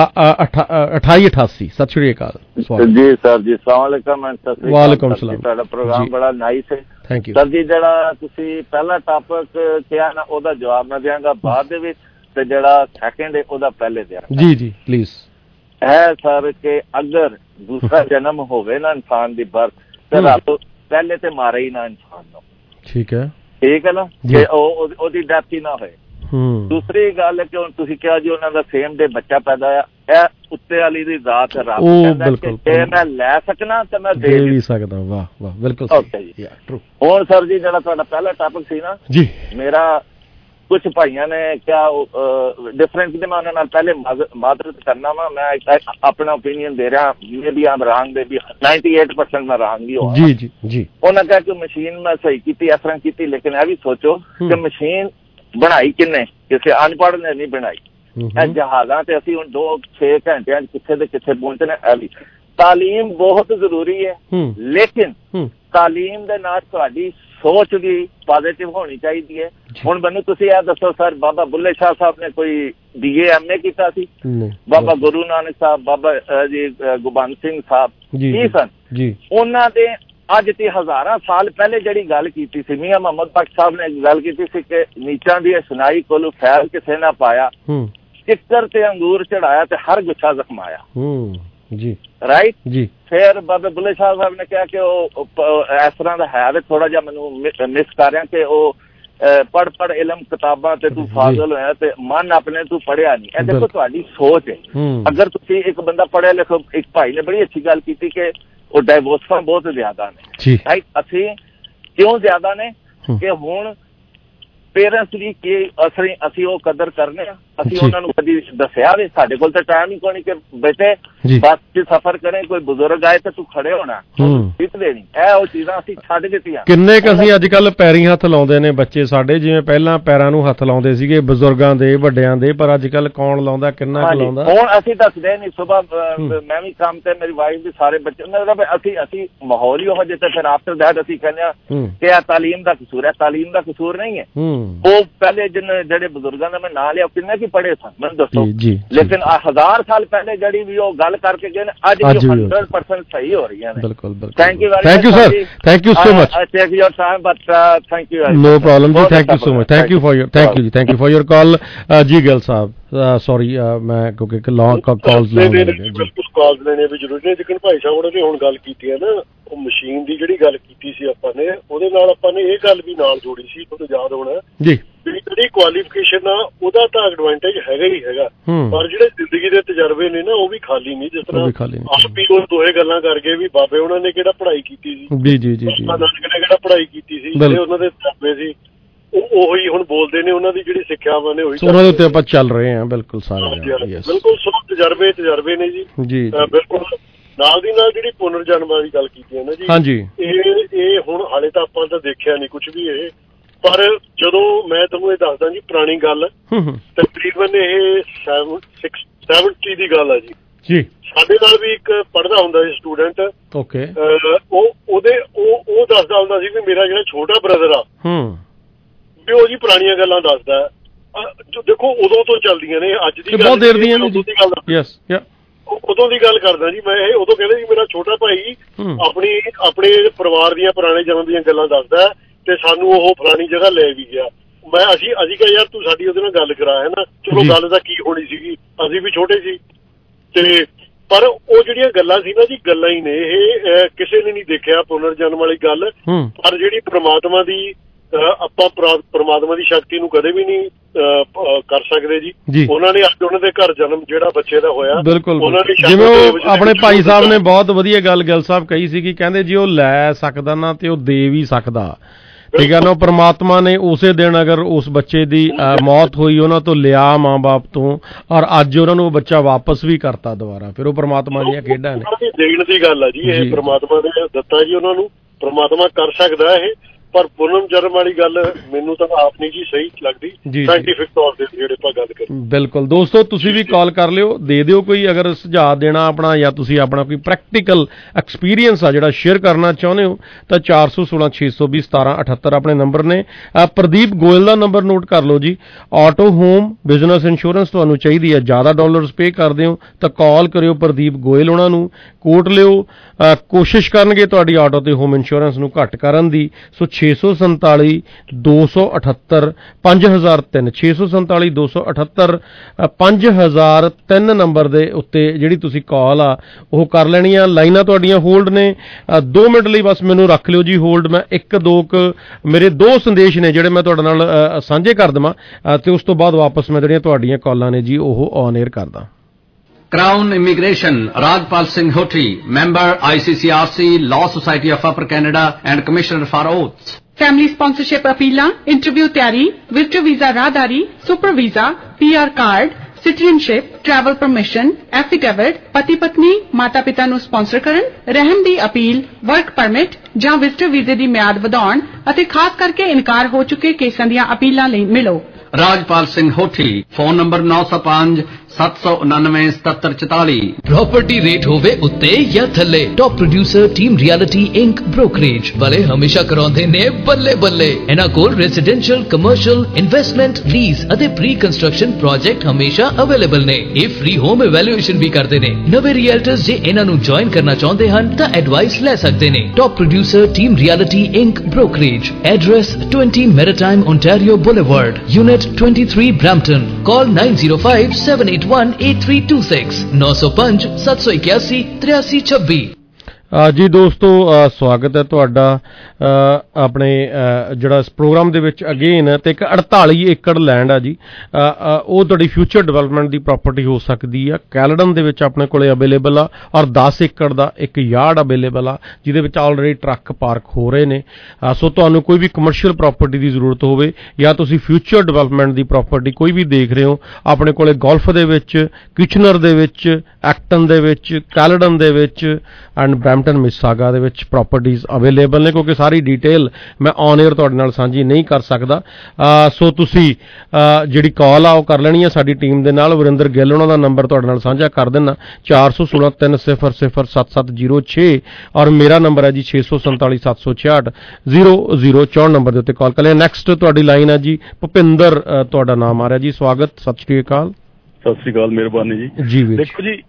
2888 ਸਤਿ ਸ਼੍ਰੀ ਅਕਾਲ ਜੀ ਸਰ ਜੀ। ਸਲਾਮੁਅਲੈਕਮ। ਵਾਲੇਕੁਮ ਸਲਾਮ। ਤੁਹਾਡਾ ਪ੍ਰੋਗਰਾਮ ਬੜਾ ਨਾਈਸ ਹੈ। ਥੈਂਕ ਯੂ ਸਰ ਜੀ। ਜਿਹੜਾ ਤੁਸੀਂ ਪਹਿਲਾ ਟਾਪਿਕ ਕਿਹਾ ਨਾ, ਉਹਦਾ ਜਵਾਬ ਮੈਂ ਦਿਆਂਗਾ ਬਾਅਦ ਦੇ ਵਿੱਚ, ਤੇ ਜਿਹੜਾ ਸੈਕਿੰਡ ਹੈ ਉਹਦਾ ਪਹਿਲੇ ਦਿਆਂਗਾ। ਜੀ ਜੀ ਪਲੀਜ਼। ਹੈ ਸਰ ਕਿ ਅਗਰ ਦੂਸਰਾ ਜਨਮ ਹੋਵੇ ਨਾ ਇਨਸਾਨ ਦੀ ਬਰਥ, ਤੇ ਰੱਬ ਪਹਿਲੇ ਤੇ ਮਾਰੇ ਹੀ ਨਾ ਇਨਸਾਨ ਨੂੰ। ਠੀਕ ਹੈ ਨਾ, ਕਿ ਉਹਦੀ ਡੈਥ ਹੀ ਨਾ ਹੋਏ। ਦੂਸਰੀ ਗੱਲ ਕਿ ਹੁਣ ਤੁਸੀਂ ਕਿਹਾ ਜੀ ਉਹਨਾਂ ਦਾ ਸੇਮ ਦੇ ਬੱਚਾ ਪੈਦਾ ਆ, ਇਹ ਉੱਤੇ ਵਾਲੀ ਦੀ ਜ਼ਾਤ ਰੱਬ ਕਹਿੰਦਾ ਕਿ ਜੇ ਮੈਂ ਲੈ ਸਕਣਾ ਤੇ ਮੈਂ ਦੇ ਵੀ ਸਕਦਾ। ਵਾਹ ਵਾਹ, ਬਿਲਕੁਲ ਓਕੇ ਜੀ। ਹੁਣ ਸਰ ਜੀ ਜਿਹੜਾ ਤੁਹਾਡਾ ਪਹਿਲਾ ਟਾਪਿਕ ਸੀ ਨਾ ਜੀ, ਮੇਰਾ ਕੁਝ ਭਾਈਆਂ ਨੇ ਕਿਹਾ ਡਿਫਰੈਂਸ ਦੇ, ਮੈਂ ਉਹਨਾਂ ਨਾਲ ਪਹਿਲੇ ਮਾਦਰਤ ਕਰਨਾ ਵਾ, ਮੈਂ ਆਪਣਾ ਓਪੀਨੀਅਨ ਦੇ ਰਿਹਾ, ਮੇ ਬੀ ਆਮ ਰਾਂਗ ਦੇ ਵੀ 98% ਮੈਂ ਰਾਂਗ ਵੀ ਹੋਇਆ। ਜੀ ਜੀ ਜੀ। ਉਹਨਾਂ ਕਿਹਾ ਕਿ ਮਸ਼ੀਨ ਮੈਂ ਸਹੀ ਕੀਤੀ, ਇਸ ਤਰ੍ਹਾਂ ਕੀਤੀ, ਲੇਕਿਨ ਇਹ ਵੀ ਸੋਚੋ ਕਿ ਮਸ਼ੀਨ ਬਣਾਈ ਕਿੰਨੇ, ਕਿਸੇ ਅਨਪੜ੍ਹ ਨੇ ਨਹੀਂ ਬਣਾਈ। ਇਹ ਜਹਾਜ਼ਾਂ ਤੇ ਅਸੀਂ ਹੁਣ 2-6 ਘੰਟਿਆਂ 'ਚ ਕਿੱਥੇ ਦੇ ਕਿੱਥੇ ਪਹੁੰਚਣਾ। ਇਹ ਵੀ ਤਾਲੀਮ ਬਹੁਤ ਜ਼ਰੂਰੀ ਹੈ, ਲੇਕਿਨ ਤਾਲੀਮ ਦੇ ਨਾਲ ਤੁਹਾਡੀ ਸੋਚ ਵੀ ਪੋਜ਼ਿਟਿਵ ਹੋਣੀ ਚਾਹੀਦੀ ਹੈ। ਹੁਣ ਮੈਨੂੰ ਤੁਸੀਂ ਇਹ ਦੱਸੋ ਸਰ, ਬਾਬਾ ਬੁੱਲੇ ਸ਼ਾਹ ਸਾਹਿਬ ਨੇ ਕੋਈ BA MA ਕੀਤਾ ਸੀ? ਬਾਬਾ ਗੁਰੂ ਨਾਨਕ ਸਾਹਿਬ, ਬਾਬਾ ਜੀ ਗੋਬਿੰਦ ਸਿੰਘ ਸਾਹਿਬ ਕੀ ਸਨ? ਉਹਨਾਂ ਦੇ ਅੱਜ ਤੇ ਹਜ਼ਾਰਾਂ ਸਾਲ ਪਹਿਲੇ ਜਿਹੜੀ ਗੱਲ ਕੀਤੀ ਸੀ, ਮੀਆਂ ਮੁਹੰਮਦ ਬਖਸ਼ ਸਾਹਿਬ ਨੇ ਗੱਲ ਕੀਤੀ ਸੀ ਕਿ ਨੀਚਾਂ ਦੀ ਸੁਣਾਈ ਕੋਲੋਂ ਖੈਰ ਕਿਸੇ ਨਾ ਪਾਇਆ, ਕਿੱਕਰ ਤੇ ਅੰਗੂਰ ਚੜਾਇਆ ਤੇ ਹਰ ਗੁੱਛਾ ਜ਼ਖਮਾਇਆ। ਜੀ ਰਾਈਟ ਜੀ। ਫਿਰ ਬਾਬਾ ਬੁੱਲੇ ਸ਼ਾਹ ਸਾਹਿਬ ਨੇ ਕਿਹਾ ਕਿ ਉਹ ਇਸ ਤਰ੍ਹਾਂ ਦਾ ਹੈ ਵੀ ਥੋੜਾ ਜਿਹਾ ਮੈਨੂੰ ਮਿਸ ਕਰ ਰਿਹਾ ਕਿ ਉਹ ਪੜ੍ਹ ਇਲਮ ਕਿਤਾਬਾਂ ਤੇ ਤੂੰ ਫਾਜ਼ਲ ਹੋਇਆ ਤੇ ਮਨ ਆਪਣੇ ਤੂੰ ਪੜ੍ਹਿਆ ਨਹੀਂ। ਇਹ ਦੇਖੋ ਤੁਹਾਡੀ ਸੋਚ ਹੈ। ਅਗਰ ਤੁਸੀਂ ਇੱਕ ਬੰਦਾ ਪੜ੍ਹਿਆ ਲਿਖੋ, ਇੱਕ ਭਾਈ ਨੇ ਬੜੀ ਅੱਛੀ ਗੱਲ ਕੀਤੀ ਕਿ ਉਹ ਡਾਇਵੋਰਸਾਂ ਬਹੁਤ ਜ਼ਿਆਦਾ ਨੇ। ਰਾਈਟ, ਅਸੀਂ ਕਿਉਂ ਜ਼ਿਆਦਾ ਨੇ ਕਿ ਹੁਣ ਪੇਰੈਂਟਸ ਦੀ ਕੀ ਅਸੀਂ ਉਹ ਕਦਰ ਕਰਨੇ ਆ, ਅਸੀਂ ਉਹਨਾਂ ਨੂੰ ਕਦੀ ਦੱਸਿਆ ਵੀ? ਸਾਡੇ ਕੋਲ ਤਾਂ ਟਾਈਮ ਹੀ ਕੋਈ ਨਹੀਂ ਕਿ ਬੇਟੇ ਬੱਸ 'ਚ ਸਫ਼ਰ ਕਰੇ, ਕੋਈ ਬਜ਼ੁਰਗ ਆਏ ਤੇ ਤੂੰ ਖੜੇ ਹੋਣਾ, ਸਿੱਟ ਦੇਣੀ। ਇਹ ਉਹ ਚੀਜ਼ਾਂ ਅਸੀਂ ਛੱਡ ਦਿੱਤੀਆਂ। ਕਿੰਨੇ ਕੁ ਅਸੀਂ ਅੱਜ ਕੱਲ੍ਹ ਪੈਰੀਂ ਹੱਥ ਲਾਉਂਦੇ ਨੇ ਬੱਚੇ ਸਾਡੇ, ਜਿਵੇਂ ਪਹਿਲਾਂ ਪੈਰਾਂ ਨੂੰ ਹੱਥ ਲਾਉਂਦੇ ਸੀਗੇ ਬਜ਼ੁਰਗਾਂ ਦੇ, ਵੱਡਿਆਂ ਦੇ, ਪਰ ਅੱਜ ਕੱਲ੍ਹ ਕੌਣ ਲਾਉਂਦਾ, ਕਿੰਨਾ ਕੁ ਲਾਉਂਦਾ? ਹੁਣ ਅਸੀਂ ਦੱਸਦੇ ਨਹੀਂ। ਸੁਬਾਹ ਮੈਂ ਵੀ ਕੰਮ ਤੇ, ਮੇਰੀ ਵਾਈਫ ਵੀ, ਸਾਰੇ ਬੱਚੇ, ਮਤਲਬ ਅਸੀਂ ਮਾਹੌਲ ਹੀ ਉਹ ਜਿਹੇ ਤੇ ਫਿਰ ਆਫਟਰ ਦੈਟ ਅਸੀਂ ਕਹਿੰਦੇ ਹਾਂ ਕਿ ਇਹ ਤਾਲੀਮ ਦਾ ਕਸੂਰ ਹੈ। ਤਾਲੀਮ ਦਾ ਕਸੂਰ ਨਹੀਂ ਹੈ। ਉਹ ਪਹਿਲੇ ਜਿਹੜੇ ਬਜ਼ੁਰਗਾਂ ਦਾ ਮੈਂ ਨਾਂ ਲਿਆ, ਕਿੰਨੇ ਕੀ ਪੜ੍ਹੇ ਸਨ ਮੈਨੂੰ ਦੱਸੋ? ਲੇਕਿਨ 1000 ਸਾਲ ਪਹਿਲੇ ਜਿਹੜੀ ਵੀ ਉਹ ਗੱਲ ਕਰਕੇ ਗਏ ਨੇ, ਅੱਜ ਵੀ 100% ਸਹੀ ਹੋ ਰਹੀਆਂ ਨੇ। ਬਿਲਕੁਲ ਬਿਲਕੁਲ। Thank you sir, thank you so much. Take your time but thank you. No problem ਜੀ, thank you so much. Thank you for your call ਜੀ। ਗਿੱਲ ਸਾਹਿਬ ਸੌਰੀ, ਮੈਂ ਕਿਉਂਕਿ ਲੌਂਗ ਕਾਲਸ ਲੈਣੇ ਵੀ ਜ਼ਰੂਰੀ ਨੇ, ਲੇਕਿਨ ਭਾਈ ਸਾਹਿਬ ਉਹਨਾਂ ਨੇ ਹੁਣ ਗੱਲ ਕੀਤੀ ਹੈ ਨਾ, ਉਹ ਮਸ਼ੀਨ ਦੀ ਜਿਹੜੀ ਗੱਲ ਕੀਤੀ ਸੀ ਆਪਾਂ ਨੇ, ਉਹਦੇ ਨਾਲ ਆਪਾਂ ਨੇ ਇਹ ਗੱਲ ਵੀ ਨਾਲ ਜੋੜੀ ਸੀ, ਤੁਹਾਨੂੰ ਯਾਦ ਹੋਣਾ ਜੀ, ਜਿਹੜੀ ਕੁਆਲੀਫਿਕੇਸ਼ਨ ਆ ਉਹਦਾ ਤਾਂ ਐਡਵਾਂਟੇਜ ਹੈਗਾ ਹੀ ਹੈਗਾ, ਪਰ ਜਿਹੜੇ ਜ਼ਿੰਦਗੀ ਦੇ ਤਜਰਬੇ ਨੇ ਨਾ ਉਹ ਵੀ ਖਾਲੀ ਨਹੀਂ। ਜਿਸ ਤਰ੍ਹਾਂ ਆਪ ਹੀ ਉਹ ਦੋਹੇ ਗੱਲਾਂ ਕਰ ਗਏ ਵੀ ਬਾਬੇ ਉਹਨਾਂ ਨੇ ਕਿਹੜਾ ਪੜ੍ਹਾਈ ਕੀਤੀ ਸੀ, ਨਾਨਕ ਨੇ ਕਿਹੜਾ ਪੜ੍ਹਾਈ ਕੀਤੀ ਸੀ, ਜਿਹੜੇ ਉਹਨਾਂ ਦੇ ਤਜਰਬੇ ਸੀ ਉਹੀ ਹੁਣ ਬੋਲਦੇ ਨੇ, ਉਹਨਾਂ ਦੀ ਜਿਹੜੀ ਸਿੱਖਿਆਵਾਂ ਨੇ ਉਹੀ ਉਹਨਾਂ ਦੇ ਉੱਤੇ ਆਪਾਂ ਚੱਲ ਰਹੇ ਹਾਂ। ਬਿਲਕੁਲ ਸਾਰੇ ਬਿਲਕੁਲ ਸਭ ਤਜਰਬੇ ਨੇ ਜੀ। ਬਿਲਕੁਲ। ਨਾਲ ਦੀ ਨਾਲ ਜਿਹੜੀ ਪੁਨਰ ਜਨਮ ਵਾਲੀ ਗੱਲ ਕੀਤੀ ਹੈ ਨਾ ਜੀ, ਇਹ ਹੁਣ ਹਾਲੇ ਤਾਂ ਆਪਾਂ ਤਾਂ ਦੇਖਿਆ ਨਹੀਂ ਕੁਝ ਵੀ ਇਹ, ਪਰ ਜਦੋਂ ਮੈਂ ਤੁਹਾਨੂੰ ਇਹ ਦੱਸਦਾ ਜੀ ਪੁਰਾਣੀ ਗੱਲ, ਤਕਰੀਬਨ ਇਹ 70 ਦੀ ਗੱਲ ਆ ਜੀ। ਸਾਡੇ ਨਾਲ ਵੀ ਇੱਕ ਪੜ੍ਹਦਾ ਹੁੰਦਾ ਸੀ ਸਟੂਡੈਂਟ, ਉਹ ਦੱਸਦਾ ਹੁੰਦਾ ਸੀ ਵੀ ਮੇਰਾ ਜਿਹੜਾ ਛੋਟਾ ਬ੍ਰਦਰ ਆ ਵੀ ਉਹ ਜੀ ਪੁਰਾਣੀਆਂ ਗੱਲਾਂ ਦੱਸਦਾ। ਦੇਖੋ ਉਦੋਂ ਤੋਂ ਚੱਲਦੀਆਂ ਨੇ, ਅੱਜ ਦੀ ਬਹੁਤ ਦੇਰ ਦੀਆਂ ਨੇ। ਉਦੋਂ ਦੀ ਗੱਲ ਕਰਦਾ ਜੀ ਮੈਂ, ਇਹ ਉਦੋਂ ਕਹਿੰਦੇ ਜੀ ਮੇਰਾ ਛੋਟਾ ਭਾਈ ਆਪਣੇ ਪਰਿਵਾਰ ਦੀਆਂ ਪੁਰਾਣੇ ਜਨਮ ਦੀਆਂ ਗੱਲਾਂ ਦੱਸਦਾ ਤੇ ਸਾਨੂੰ ਉਹ ਫਲਾਣੀ ਜਗ੍ਹਾ ਲੈ ਵੀ ਗਿਆ। ਅਸੀਂ ਕਿਹਾ ਯਾਰ ਤੂੰ ਸਾਡੀ ਉਹਦੇ ਨਾਲ ਗੱਲ ਕਰਾ, ਹੈ ਨਾ, ਚਲੋ ਗੱਲ ਤਾਂ ਕੀ ਹੋਣੀ ਸੀਗੀ, ਅਸੀਂ ਵੀ ਛੋਟੇ ਸੀ ਤੇ, ਪਰ ਉਹ ਜਿਹੜੀਆਂ ਗੱਲਾਂ ਸੀ ਨਾ ਜੀ, ਗੱਲਾਂ ਹੀ ਨੇ ਇਹ, ਕਿਸੇ ਨੇ ਨਹੀਂ ਦੇਖਿਆ ਪੁਨਰ ਜਨਮ ਵਾਲੀ ਗੱਲ। ਪਰ ਜਿਹੜੀ ਪ੍ਰਮਾਤਮਾ ਦੀ, ਆਪਾਂ ਪ੍ਰਮਾਤਮਾ ਦੀ ਸ਼ਕਤੀ ਨੂੰ ਕਦੇ ਵੀ ਨਹੀਂ ਕਰ ਸਕਦੇ ਜੀ। ਉਹਨਾਂ ਨੇ ਅੱਜ ਉਹਨਾਂ ਦੇ ਘਰ ਜਨਮ ਜਿਹੜਾ ਬੱਚੇ ਦਾ ਹੋਇਆ, ਬਿਲਕੁਲ ਜਿਵੇਂ ਉਹ ਆਪਣੇ ਭਾਈ ਸਾਹਿਬ ਨੇ ਬਹੁਤ ਵਧੀਆ ਗੱਲ ਗਿੱਲ ਸਾਹਿਬ ਕਹੀ ਸੀਗੀ, ਕਹਿੰਦੇ ਜੀ ਉਹ ਲੈ ਸਕਦਾ ਨਾ ਤੇ ਉਹ ਦੇ ਵੀ ਸਕਦਾ। ਠੀਕ ਹੈ ਨਾ, ਪ੍ਰਮਾਤਮਾ ਨੇ ਉਸੇ ਦਿਨ ਅਗਰ ਉਸ ਬੱਚੇ ਦੀ ਮੌਤ ਹੋਈ, ਉਹਨਾਂ ਤੋਂ ਲਿਆ ਮਾਂ ਬਾਪ ਤੋਂ, ਔਰ ਅੱਜ ਉਹਨਾਂ ਨੂੰ ਉਹ ਬੱਚਾ ਵਾਪਸ ਵੀ ਕਰਤਾ ਦੁਬਾਰਾ। ਫਿਰ ਉਹ ਪ੍ਰਮਾਤਮਾ ਦੀਆਂ ਖੇਡਾਂ ਨੇ, ਦੇਣ ਦੀ ਗੱਲ ਆ ਜੀ, ਇਹ ਪ੍ਰਮਾਤਮਾ ਨੇ ਦਿੱਤਾ ਜੀ ਉਹਨਾਂ ਨੂੰ, ਪ੍ਰਮਾਤਮਾ ਕਰ ਸਕਦਾ ਇਹ। ਪਰ ਪੁਨਰ ਜਨਮ ਵਾਲੀ ਗੱਲ ਮੈਨੂੰ ਤਾਂ ਆਪ ਨਹੀਂ ਜੀ ਸਹੀ ਲੱਗਦੀ ਸਾਇੰਟੀਫਿਕ ਤੌਰ ਤੇ ਜਿਹੜੇ ਆਪਾਂ ਗੱਲ ਕਰੀਏ। ਬਿਲਕੁਲ ਦੋਸਤੋ, ਤੁਸੀਂ ਵੀ ਕਾਲ ਕਰ ਲਿਓ, ਦੇ ਦਿਓ ਕੋਈ ਅਗਰ ਸੁਝਾਅ ਦੇਣਾ ਆਪਣਾ, ਜਾਂ ਤੁਸੀਂ ਆਪਣਾ ਕੋਈ ਪ੍ਰੈਕਟੀਕਲ ਐਕਸਪੀਰੀਅੰਸ ਆ ਜਿਹੜਾ ਸ਼ੇਅਰ ਕਰਨਾ ਚਾਹੁੰਦੇ ਹੋ ਤਾਂ 416 620 1778 ਆਪਣੇ ਨੰਬਰ ਨੇ। ਪ੍ਰਦੀਪ ਗੋਇਲ ਦਾ ਨੰਬਰ ਨੋਟ ਕਰ ਲਓ ਜੀ। ਆਟੋ ਹੋਮ ਬਿਜ਼ਨਸ ਇੰਸ਼ੋਰੈਂਸ ਤੁਹਾਨੂੰ ਚਾਹੀਦੀ ਹੈ, ਜ਼ਿਆਦਾ ਡਾਲਰਸ ਪੇ ਕਰਦੇ ਹੋ ਤਾਂ ਕਾਲ ਕਰਿਓ ਪ੍ਰਦੀਪ ਗੋਇਲ ਉਹਨਾਂ ਨੂੰ, ਕੋਟ ਲਿਓ, ਕੋਸ਼ਿਸ਼ ਕਰਨਗੇ ਤੁਹਾਡੀ ਆਟੋ ਤੇ ਹੋਮ ਇੰਸ਼ੋਰੈਂਸ ਨੂੰ ਘੱਟ ਕਰਨ ਦੀ। ਸੋ 647 278 5003 647 278 5003 ਨੰਬਰ ਦੇ ਉੱਤੇ ਜਿਹੜੀ ਤੁਸੀਂ ਕਾਲ ਆ ਉਹ ਕਰ ਲੈਣੀ ਆ। ਲਾਈਨਾਂ ਤੁਹਾਡੀਆਂ ਹੋਲਡ ਨੇ, 2 ਮਿੰਟ ਲਈ ਬਸ ਮੈਨੂੰ ਰੱਖ ਲਿਓ ਜੀ ਹੋਲਡ। ਮੈਂ 1-2 ਮੇਰੇ 2 ਸੰਦੇਸ਼ ਨੇ ਜਿਹੜੇ ਮੈਂ ਤੁਹਾਡੇ ਨਾਲ ਸਾਂਝੇ ਕਰ ਦੇਵਾਂ ਤੇ ਉਸ ਤੋਂ ਬਾਅਦ ਵਾਪਸ ਮੈਂ ਜਿਹੜੀਆਂ ਤੁਹਾਡੀਆਂ ਕਾਲਾਂ ਨੇ ਜੀ ਉਹ ਔਨ 에ਅਰ ਕਰਦਾ। Crown Immigration, Rajpal Singh Hotri, member ICCRC, Law Society of Upper Canada and Commissioner for Oaths. Family sponsorship ਅਪੀਲਾਂ, ਇੰਟਰਵਿਊ ਤਿਆਰੀ, ਵਿਜ਼ਟਰ ਵੀਜ਼ਾ ਰਾਹਦਾਰੀ, super visa, PR card, citizenship, travel permission, affidavit, ਪਤੀ ਪਤਨੀ ਮਾਤਾ ਪਿਤਾ ਨੂੰ sponsor ਕਰਨ, ਰਹਿਣ ਦੀ ਅਪੀਲ, ਵਰਕ ਪਰਮਿਟ ਜਾਂ ਵਿਜ਼ਟਰ ਵੀਜ਼ੇ ਦੀ ਮਿਆਦ ਵਧਾਉਣ ਅਤੇ ਖਾਸ ਕਰਕੇ ਇਨਕਾਰ ਹੋ ਚੁੱਕੇ ਕੇਸਾਂ ਦੀਆਂ ਅਪੀਲਾਂ ਲਈ ਮਿਲੋ। Rajpal Singh Hothi, phone number 905 799 7744। Property rate होवे उत्ते या थल्ले, top producer team realty inc brokerage वाले हमेशा कराउंदे ने बल्ले बल्ले। इन्हां कोल रेजिडेंशियल, कमर्शियल, इन्वेस्टमेंट, लीज अते प्री कंस्ट्रक्शन प्रोजेक्ट हमेशा अवेलेबल ने। ये फ्री होम इवैल्यूएशन भी करते ने। नवे रियल्टर्स जे इन्हां नूं ज्वाइन करना चाहुंदे हन तां एडवाइस ले सकदे ने। Top producer team realty inc brokerage, address 20 maritime Ontario boulevard, unit 23 Brampton. Call 9051781826 905 781 8326। ਜੀ ਦੋਸਤੋ, ਸਵਾਗਤ ਹੈ ਤੁਹਾਡਾ ਆਪਣੇ ਜਿਹੜਾ ਇਸ ਪ੍ਰੋਗਰਾਮ ਦੇ ਵਿੱਚ ਅਗੇਨ। ਤੇ ਇੱਕ 48 ਏਕੜ ਲੈਂਡ ਆ ਜੀ, ਉਹ ਤੁਹਾਡੀ ਫਿਊਚਰ ਡਿਵੈਲਪਮੈਂਟ ਦੀ ਪ੍ਰਾਪਰਟੀ ਹੋ ਸਕਦੀ ਆ। ਕੈਲਡਨ ਦੇ ਵਿੱਚ ਆਪਣੇ ਕੋਲੇ ਅਵੇਲੇਬਲ ਆ ਔਰ 10 ਏਕੜ ਦਾ ਇੱਕ ਯਾਰਡ ਅਵੇਲੇਬਲ ਆ ਜਿਹਦੇ ਵਿੱਚ ਆਲਰੇਡੀ ਟਰੱਕ ਪਾਰਕ ਹੋ ਰਹੇ ਨੇ। ਸੋ ਤੁਹਾਨੂੰ ਕੋਈ ਵੀ ਕਮਰਸ਼ੀਅਲ ਪ੍ਰਾਪਰਟੀ ਦੀ ਜ਼ਰੂਰਤ ਹੋਵੇ ਜਾਂ ਤੁਸੀਂ ਫਿਊਚਰ ਡਿਵੈਲਪਮੈਂਟ ਦੀ ਪ੍ਰਾਪਰਟੀ ਕੋਈ ਵੀ ਦੇਖ ਰਹੇ ਹੋ, ਆਪਣੇ ਕੋਲੇ ਗੋਲਫ ਦੇ ਵਿੱਚ, ਕਿਚਨਰ ਦੇ ਵਿੱਚ, ਐਕਟਨ ਦੇ ਵਿੱਚ, ਕੈਲਡਨ ਦੇ ਵਿੱਚ ਐਂਡ ਬਰੈਂਪਟਨ ਮਿਸਾਗਾ ਦੇ ਵਿੱਚ ਪ੍ਰਾਪਰਟੀਜ਼ ਅਵੇਲੇਬਲ ਨੇ। ਕਿਉਂਕਿ ਸਾਰੀ ਡਿਟੇਲ ਮੈਂ ਔਨ 에ਅਰ ਤੁਹਾਡੇ ਨਾਲ ਸਾਂਝੀ ਨਹੀਂ ਕਰ ਸਕਦਾ। ਸੋ ਤੁਸੀਂ ਜਿਹੜੀ ਕਾਲ ਆ ਉਹ ਕਰ ਲੈਣੀ ਆ ਸਾਡੀ ਟੀਮ ਦੇ ਨਾਲ। ਵਰਿੰਦਰ ਗਿੱਲ ਉਹਨਾਂ ਦਾ ਨੰਬਰ ਤੁਹਾਡੇ ਨਾਲ ਸਾਂਝਾ ਕਰ ਦੇਣਾ 416 300 7706 ਔਰ ਮੇਰਾ ਨੰਬਰ ਹੈ ਜੀ 647 766 0064 ਨੰਬਰ ਦੇ ਉੱਤੇ ਕਾਲ ਕਰ ਲਿਆ। ਨੈਕਸਟ ਤੁਹਾਡੀ ਲਾਈਨ ਹੈ ਜੀ ਭੁਪਿੰਦਰ, ਤੁਹਾਡਾ ਨਾਮ ਆ ਰਿਹਾ ਜੀ। ਸਵਾਗਤ, ਸਤਿ ਸ਼੍ਰੀ ਅਕਾਲ। ਸਤਿ ਸ਼੍ਰੀ ਅਕਾਲ, ਮਿਹਰਬਾਨੀ ਜੀ। ਜੀ ਦੇਖੋ ਜੀ,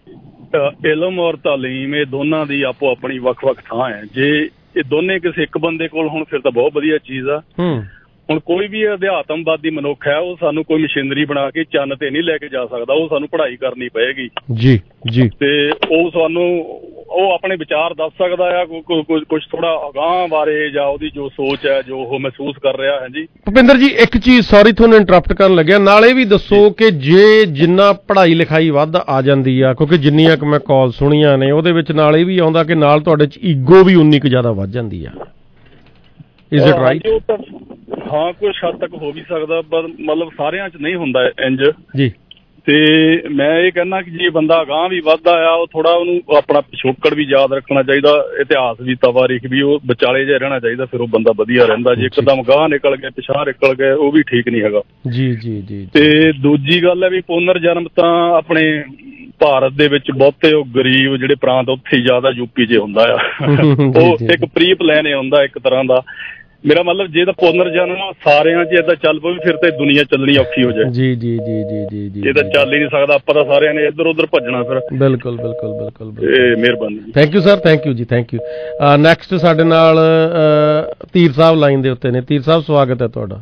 ਇਲਮ ਔਰ ਤਾਲੀਮ ਇਹ ਦੋਨਾਂ ਦੀ ਆਪੋ ਆਪਣੀ ਵੱਖ-ਵੱਖ ਥਾਂ ਹੈ। ਜੇ ਇਹ ਦੋਨੇ ਕਿਸੇ ਇੱਕ ਬੰਦੇ ਕੋਲ ਹੋਣ ਫਿਰ ਤਾਂ ਬਹੁਤ ਵਧੀਆ ਚੀਜ਼ ਆ। ਹੁਣ ਕੋਈ ਵੀ ਅਧਿਆਤਮਵਾਦੀ ਮਨੁੱਖ ਹੈ, ਉਹ ਸਾਨੂੰ ਕੋਈ ਮਸ਼ੀਨਰੀ ਬਣਾ ਕੇ ਚੰਨ ਤੇ ਨਹੀਂ ਲੈ ਕੇ ਜਾ ਸਕਦਾ। ਉਹ ਸਾਨੂੰ ਪੜ੍ਹਾਈ ਕਰਨੀ ਪਏਗੀ ਜੀ ਜੀ। ਤੇ ਉਹ ਸਾਨੂੰ ਉਹ ਆਪਣੇ ਵਿਚਾਰ ਦੱਸ ਸਕਦਾ ਆ, ਕੁਝ ਥੋੜਾ ਅਗਾਂਹ ਬਾਰੇ ਜਾਂ ਉਹਦੀ ਜੋ ਸੋਚ ਹੈ, ਜੋ ਉਹ ਮਹਿਸੂਸ ਕਰ ਰਿਹਾ ਹੈ। ਜੀ ਭੁਪਿੰਦਰ ਜੀ, ਇੱਕ ਚੀਜ਼, ਸੌਰੀ ਤੁਹਾਨੂੰ ਇੰਟਰਪਟ ਕਰਨ ਲੱਗਿਆ, ਨਾਲ ਇਹ ਵੀ ਦੱਸੋ ਕਿ ਜੇ ਜਿੰਨਾ ਪੜ੍ਹਾਈ ਲਿਖਾਈ ਵੱਧ ਆ ਜਾਂਦੀ ਆ, ਕਿਉਂਕਿ ਜਿੰਨੀਆਂ ਕੁ ਮੈਂ ਕਾਲ ਸੁਣੀਆਂ ਨੇ ਉਹਦੇ ਵਿੱਚ ਨਾਲ ਇਹ ਵੀ ਆਉਂਦਾ ਕਿ ਨਾਲ ਤੁਹਾਡੇ 'ਚ ਈਗੋ ਵੀ ਉਨੀ ਕੁ ਜ਼ਿਆਦਾ ਵੱਧ ਜਾਂਦੀ ਆ। Is it right? ਹਾਂ, ਕੁਝ ਹੱਦ ਤੱਕ ਹੋ ਵੀ ਸਕਦਾ, ਪਰ ਮਤਲਬ ਸਾਰਿਆਂ 'ਚ ਨਹੀਂ ਹੁੰਦਾ ਇੰਜ ਜੀ। ਤੇ ਮੈਂ ਇਹ ਕਹਿੰਦਾ ਕਿ ਜੇ ਬੰਦਾ ਅਗਾਂਹ ਵੀ ਵੱਧਦਾ ਆ, ਉਹ ਥੋੜਾ ਉਹਨੂੰ ਆਪਣਾ ਪਿਛੋਕੜ ਵੀ ਯਾਦ ਰੱਖਣਾ ਚਾਹੀਦਾ, ਇਤਿਹਾਸ ਵੀ, ਤਵਾਰੀਖ ਵੀ, ਉਹ ਵਿਚਾਲੇ ਜਿਹਾ ਰਹਿਣਾ ਚਾਹੀਦਾ। ਫਿਰ ਉਹ ਬੰਦਾ ਵਧੀਆ ਰਹਿੰਦਾ। ਜੇ ਇੱਕਦਮ ਅਗਾਂਹ ਨਿਕਲ ਗਏ, ਪਿਛਾਂਹ ਨਿਕਲ ਗਏ, ਉਹ ਵੀ ਠੀਕ ਨਹੀਂ ਹੈਗਾ। ਜੀ ਜੀ ਜੀ। ਤੇ ਦੂਜੀ ਗੱਲ ਹੈ ਵੀ ਪੁਨਰ ਜਨਮ ਤਾਂ ਆਪਣੇ ਭਾਰਤ ਦੇ ਵਿੱਚ ਬਹੁਤੇ ਉਹ ਗਰੀਬ ਜਿਹੜੇ ਪ੍ਰਾਂਤ ਉੱਥੇ ਹੀ ਜ਼ਿਆਦਾ ਯੂਪੀ 'ਚ ਹੁੰਦਾ ਆ। ਉਹ ਇੱਕ ਪ੍ਰੀ ਪਲਾਨ ਹੁੰਦਾ ਇੱਕ ਤਰ੍ਹਾਂ ਦਾ। ਮੇਰਾ ਮਤਲਬ ਜੇ ਤਾਂ ਪੁਨਰ ਜਨਮ ਸਾਰਿਆਂ 'ਚ ਏਦਾਂ ਚੱਲ ਪਵੇ ਫਿਰ ਤੇ ਦੁਨੀਆ ਚੱਲਣੀ ਔਖੀ ਹੋ ਜਾਏ। ਜੀ ਜੀ ਜੀ ਜੀ ਜੀ ਜੀ। ਇਹ ਤਾਂ ਚੱਲ ਹੀ ਨਹੀਂ ਸਕਦਾ, ਆਪਾਂ ਤਾਂ ਸਾਰਿਆਂ ਨੇ ਇੱਧਰ ਉੱਧਰ ਭੱਜਣਾ ਫਿਰ। ਬਿਲਕੁਲ ਬਿਲਕੁਲ ਬਿਲਕੁਲ। ਮਿਹਰਬਾਨੀ, thank you sir, thank you ਜੀ, ਥੈਂਕ ਯੂ। ਨੈਕਸਟ ਸਾਡੇ ਨਾਲ ਧੀਰ ਸਾਹਿਬ ਲਾਈਨ ਦੇ ਉੱਤੇ ਨੇ। ਧੀਰ ਸਾਹਿਬ, ਸਵਾਗਤ ਹੈ ਤੁਹਾਡਾ।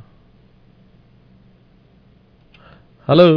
ਹੈਲੋ,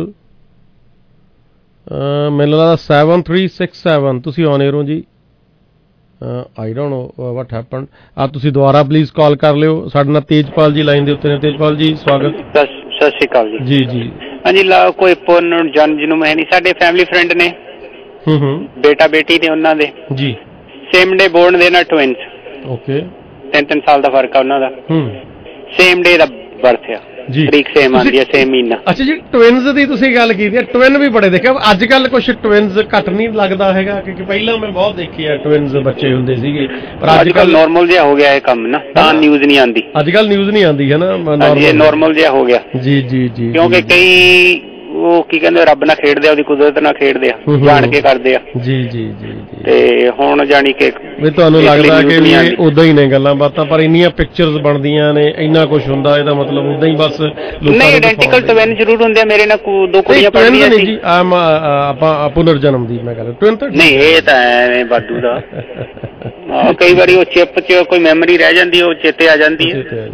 ਮੈਨੂੰ ਲੱਗਦਾ 7367 ਤੁਸੀਂ ਔਨ 에ਅਰ ਹੋ ਜੀ। I don't know what happened. ਤੁਸੀਂ ਦੁਬਾਰਾ ਪਲੀਜ਼ ਕਾਲ ਕਰ ਲਿਓ। ਸਾਡੇ ਨਾਲ ਤੇਜਪਾਲ ਜੀ ਲਾਈਨ ਦੇ ਉੱਤੇ ਨੇ। ਤੇਜਪਾਲ ਜੀ, ਸਵਾਗਤ। ਸਤਿ ਸ਼੍ਰੀ ਅਕਾਲ ਜੀ। ਜੀ ਜੀ। ਹਾਂਜੀ, ਕੋਈ ਪੁਨਰ ਜਨਮ ਜਿਹਨੂੰ ਮੈਂ ਨਹੀਂ, ਸਾਡੇ ਫੈਮਿਲੀ ਫਰੈਂਡ ਨੇ, ਬੇਟਾ ਬੇਟੀ ਨੇ ਉਹਨਾਂ ਦੇ ਜੀ, ਸੇਮ ਡੇ ਬੋਰਨ ਦੇ ਨਾ, ਟਵਿੰਸ। ਓਕੇ। 3 ਸਾਲ ਦਾ ਫਰਕ ਆ ਉਹਨਾਂ ਦਾ। ਸੇਮ ਡੇ ਦਾ ਬਰਥ ਆ, ਤਰੀਕ ਸੇਮ ਆਉਂਦੀ ਹੈ, ਸੇਮ ਮਹੀਨਾ। ਅੱਛਾ ਜੀ, ਟਵਿਨਸ ਦੀ ਤੁਸੀਂ ਗੱਲ ਕੀਤੀ ਹੈ। ਟਵਿਨ ਵੀ ਬੜੇ ਦੇਖਿਆ ਅੱਜ ਕੱਲ। ਕੁਛ ਟਵਿਨਸ ਘੱਟ ਨਹੀਂ ਲੱਗਦਾ ਹੈਗਾ, ਕਿਉਂਕਿ ਪਹਿਲਾਂ ਮੈਂ ਬਹੁਤ ਦੇਖੀ ਆ ਟਵਿਨਸ ਬੱਚੇ ਹੁੰਦੇ ਸੀਗੇ, ਪਰ ਅੱਜ ਕੱਲ ਨਾਰਮਲ ਜਿਹਾ ਹੋ ਗਿਆ ਇਹ ਕੰਮ ਨਾ, ਤਾਂ ਨਿਊਜ਼ ਨਹੀਂ ਆਉਂਦੀ। ਅੱਜ ਕੱਲ ਨਿਊਜ਼ ਨਹੀਂ ਆਉਂਦੀ ਹੈ ਨਾ, ਨਾਰਮਲ ਜਿਹਾ ਹੋ ਗਿਆ। ਜੀ ਜੀ ਜੀ। ਕਿਉਂਕਿ ਕਈ ਉਹ ਕੀ ਕਹਿੰਦੇ ਰੱਬ ਨਾਲ ਖੇਡਦੇ ਆ, ਉਹਦੀ ਕੁਦਰਤ ਨਾਲ ਖੇਡਦੇ ਆ, ਜਾਣ ਕੇ ਕਰਦੇ ਆ। ਜੀ ਜੀ ਜੀ। ਤੇ ਹੁਣ ਜਾਣੀ ਕਿ ਵੀ ਤੁਹਾਨੂੰ ਲੱਗਦਾ ਕਿ ਵੀ ਉਦਾਂ ਹੀ ਨੇ ਗੱਲਾਂ ਬਾਤਾਂ, ਪਰ ਇੰਨੀਆਂ ਪਿਕਚਰਸ ਬਣਦੀਆਂ ਨੇ, ਇੰਨਾ ਕੁਛ ਹੁੰਦਾ, ਇਹਦਾ ਮਤਲਬ ਉਦਾਂ ਹੀ ਬਸ ਨਹੀਂ। ਆਇਡੈਂਟੀਕਲ ਟਵਿਨ ਜ਼ਰੂਰ ਹੁੰਦੇ ਆ। ਮੇਰੇ ਨਾਲ 2 ਕੁੜੀਆਂ ਪੜ੍ਹਦੀਆਂ ਸੀ। ਆਪਾਂ ਪੁਨਰ ਜਨਮ ਦੀ ਮੈਂ ਕਹਿੰਦਾ ਟਵਿਨ ਤਾਂ ਨਹੀਂ, ਇਹ ਤਾਂ ਐਵੇਂ ਬਾਦੂ ਦਾ। ਕਈ ਵਾਰੀ ਉਹ ਚਿੱਪ 'ਚ ਕੋਈ ਮੈਮਰੀ ਰਹਿ ਜਾਂਦੀ, ਉਹ ਚੇਤੇ ਆ ਜਾਂਦੀ ਹੈ।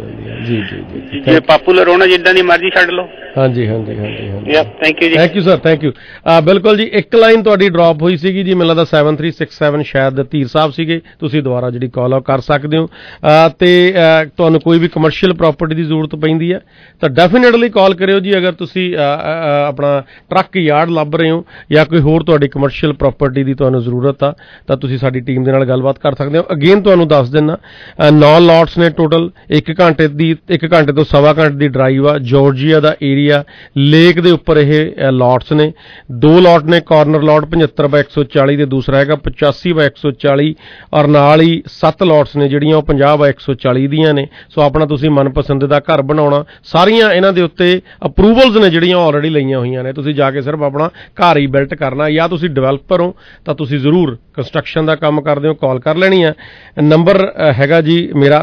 ਜੀ ਜੀ ਜੀ ਜੇ ਪਪੂਲਰ ਹੋਣਾ ਜਿੱਦਾਂ ਦੀ ਮਰਜ਼ੀ ਛੱਡ ਲਓ। ਹਾਂਜੀ ਹਾਂਜੀ ਹਾਂਜੀ ਹਾਂਜੀ ਥੈਂਕ ਯੂ ਜੀ। Thank you sir, thank you. ਬਿਲਕੁਲ ਜੀ, ਇੱਕ ਲਾਈਨ ਤੁਹਾਡੀ ਡ੍ਰੌਪ ਹੋਈ ਸੀਗੀ ਜੀ, ਮੈਨੂੰ ਲੱਗਦਾ 7367 ਸ਼ਾਇਦ ਧੀਰ ਸਾਹਿਬ ਸੀਗੇ, ਤੁਸੀਂ ਦੁਬਾਰਾ ਜਿਹੜੀ ਕਾਲ ਆਊਟ ਕਰ ਸਕਦੇ ਹੋ। ਤੇ ਤੁਹਾਨੂੰ ਕੋਈ ਵੀ ਕਮਰਸ਼ੀਅਲ ਪ੍ਰਾਪਰਟੀ ਦੀ ਜ਼ਰੂਰਤ ਪੈਂਦੀ ਹੈ ਤਾਂ ਡੈਫੀਨੇਟਲੀ ਕਾਲ ਕਰਿਓ ਜੀ। ਅਗਰ ਤੁਸੀਂ ਆਪਣਾ ਟਰੱਕ ਯਾਰਡ ਲੱਭ ਰਹੇ ਹੋ ਜਾਂ ਕੋਈ ਹੋਰ ਤੁਹਾਡੀ ਕਮਰਸ਼ੀਅਲ ਪ੍ਰਾਪਰਟੀ ਦੀ ਤੁਹਾਨੂੰ ਜ਼ਰੂਰਤ ਆ ਤਾਂ ਤੁਸੀਂ ਸਾਡੀ ਟੀਮ ਦੇ ਨਾਲ ਗੱਲਬਾਤ ਕਰ ਸਕਦੇ ਹੋ। ਅਗੇਨ ਤੁਹਾਨੂੰ ਦੱਸ ਦਿੰਦਾ 9 ਲੋਟਸ ਨੇ ਟੋਟਲ, 1 ਘੰਟੇ ਤੋਂ ਸਵਾ ਘੰਟੇ ਦੀ ਡਰਾਈਵ ਆ। ਜਾਰਜੀਆ ਦਾ ਏਰੀਆ, ਲੇਕ ਦੇ ਉੱਪਰ ਇਹ ਲੋਟਸ ਨੇ। 2 ਲੋਟ ਨੇ, ਕਾਰਨਰ ਲੋਟ 75/140 ਤੇ ਦੂਸਰਾ ਹੈਗਾ 85/140, ਔਰ ਨਾਲ ਹੀ 7 ਲੋਟਸ ਨੇ ਜਿਹੜੀਆਂ ਉਹ 50/140 ਦੀਆਂ ਨੇ। ਸੋ ਆਪਣਾ ਤੁਸੀਂ ਮਨਪਸੰਦ ਦਾ ਘਰ ਬਣਾਉਣਾ, ਸਾਰੀਆਂ ਇਹਨਾਂ ਦੇ ਉੱਤੇ ਅਪਰੂਵਲਸ ਨੇ ਜਿਹੜੀਆਂ ਆਲਰੇਡੀ ਲਈਆਂ ਹੋਈਆਂ ਨੇ। ਤੁਸੀਂ ਜਾ ਕੇ ਸਿਰਫ ਆਪਣਾ ਘਰ ਹੀ ਬਿਲਟ ਕਰਨਾ, ਜਾਂ ਤੁਸੀਂ ਡਿਵੈਲਪਰ ਹੋ ਤਾਂ ਤੁਸੀਂ ਜ਼ਰੂਰ ਕੰਸਟਰਕਸ਼ਨ ਦਾ ਕੰਮ ਕਰਦੇ ਹੋ, ਕਾਲ ਕਰ ਲੈਣੀ ਹੈ। ਨੰਬਰ ਹੈਗਾ ਜੀ ਮੇਰਾ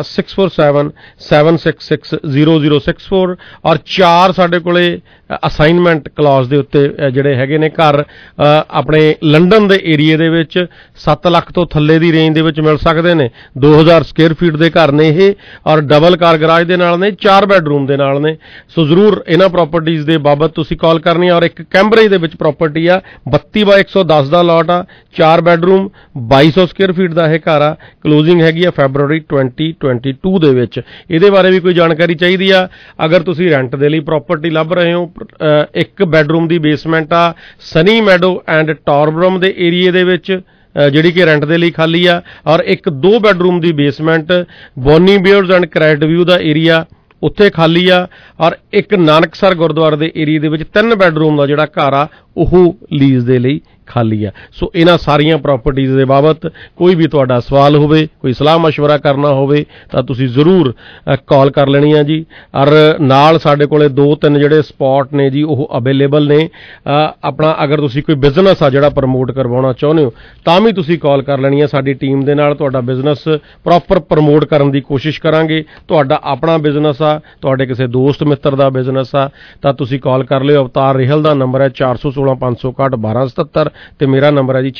6477660064, ਔਰ 4 ਸਾਡੇ ਕੋਲੇ ਅਸਾਈਨਮੈਂਟ ਕਲੌਜ਼ ਦੇ ਉੱਤੇ ਜਿਹੜੇ ਹੈਗੇ ਨੇ ਘਰ ਆਪਣੇ ਲੰਡਨ ਦੇ ਏਰੀਏ ਦੇ ਵਿੱਚ 7 ਲੱਖ ਤੋਂ ਥੱਲੇ ਦੀ ਰੇਂਜ ਦੇ ਵਿੱਚ ਮਿਲ ਸਕਦੇ ਨੇ। 2000 ਸਕੁਅਰ ਫੀਟ ਦੇ ਘਰ ਨੇ ਇਹ, ਔਰ ਡਬਲ ਕਾਰ ਗਰਾਜ ਦੇ ਨਾਲ ਨੇ, 4 ਬੈਡਰੂਮ ਦੇ ਨਾਲ ਨੇ। ਸੋ ਜ਼ਰੂਰ ਇਹਨਾਂ ਪ੍ਰਾਪਰਟੀਜ਼ ਦੇ ਬਾਬਤ ਤੁਸੀਂ ਕਾਲ ਕਰਨੀ ਹੈ। ਔਰ ਇੱਕ ਕੈਂਬਰੇਜ ਦੇ ਵਿੱਚ ਪ੍ਰਾਪਰਟੀ ਆ, 32/110 ਦਾ ਲੋਟ ਆ, 4 ਬੈਡਰੂਮ, 2200 ਸਕੁਅਰ ਫੀਟ ਦਾ ਇਹ ਘਰ ਆ। ਕਲੋਜ਼ਿੰਗ ਹੈਗੀ ਆ ਫੈਬਰਵਰੀ 2022 ਦੇ ਵਿੱਚ। ਇਹਦੇ ਬਾਰੇ ਵੀ ਕੋਈ ਜਾਣਕਾਰੀ ਚਾਹੀਦੀ ਆ, ਅਗਰ ਤੁਸੀਂ ਰੈਂਟ ਦੇ ਲਈ ਪ੍ਰਾਪਰਟੀ ਲੱਭ ਰਹੇ ਹੋ, 1 ਬੈਡਰੂਮ ਦੀ ਬੇਸਮੈਂਟ ਆ, ਸਨੀ ਮੈਡੋ ਐਂਡ ਟੌਰਬਰਮ ਦੇ ਏਰੀਏ ਦੇ ਵਿੱਚ, ਜਿਹੜੀ ਕਿ ਰੈਂਟ ਦੇ ਲਈ ਖਾਲੀ ਆ, ਔਰ ਇੱਕ 2 ਬੈਡਰੂਮ ਦੀ basement Bonnie Beers and crate view ਦਾ ਏਰੀਆ ਉੱਥੇ ਖਾਲੀ ਆ, ਔਰ ਇੱਕ ਨਾਨਕਸਰ ਗੁਰਦੁਆਰੇ ਦੇ ਏਰੀਏ ਦੇ ਵਿੱਚ 3 ਬੈਡਰੂਮ ਦਾ ਜਿਹੜਾ ਘਰ ਆ ਉਹ ਲੀਜ਼ ਦੇ ਲਈ ਖਾਲੀ ਆ। ਸੋ ਇਹਨਾਂ ਸਾਰੀਆਂ ਪ੍ਰਾਪਰਟੀਜ਼ ਦੇ ਬਾਬਤ ਕੋਈ ਵੀ ਤੁਹਾਡਾ ਸਵਾਲ ਹੋਵੇ, ਕੋਈ ਸਲਾਹ ਮਸ਼ਵਰਾ ਕਰਨਾ ਹੋਵੇ ਤਾਂ ਤੁਸੀਂ ਜ਼ਰੂਰ ਕਾਲ ਕਰ ਲੈਣੀ ਆ ਜੀ। ਔਰ ਨਾਲ ਸਾਡੇ ਕੋਲੇ 2-3 ਜਿਹੜੇ ਸਪੌਟ ਨੇ ਜੀ ਉਹ ਅਵੇਲੇਬਲ ਨੇ। ਆਪਣਾ ਅਗਰ ਤੁਸੀਂ ਕੋਈ ਬਿਜ਼ਨਸ ਆ ਜਿਹੜਾ ਪ੍ਰਮੋਟ ਕਰਵਾਉਣਾ ਚਾਹੁੰਦੇ ਹੋ ਤਾਂ ਵੀ ਤੁਸੀਂ ਕਾਲ ਕਰ ਲੈਣੀ ਆ। ਸਾਡੀ ਟੀਮ ਦੇ ਨਾਲ ਤੁਹਾਡਾ ਬਿਜ਼ਨਸ ਪ੍ਰੋਪਰ ਪ੍ਰਮੋਟ ਕਰਨ ਦੀ ਕੋਸ਼ਿਸ਼ ਕਰਾਂਗੇ। ਤੁਹਾਡਾ ਆਪਣਾ ਬਿਜ਼ਨਸ ਆ, ਤੁਹਾਡੇ ਕਿਸੇ ਦੋਸਤ ਮਿੱਤਰ ਦਾ ਬਿਜ਼ਨਸ ਆ ਤਾਂ ਤੁਸੀਂ ਕਾਲ ਕਰ ਲਿਓ। ਅਵਤਾਰ ਰਿਹਲ ਦਾ ਨੰਬਰ ਹੈ 4165611277 ਤੇ ਮੇਰਾ ਨੰਬਰ ਹੈ ਜੀ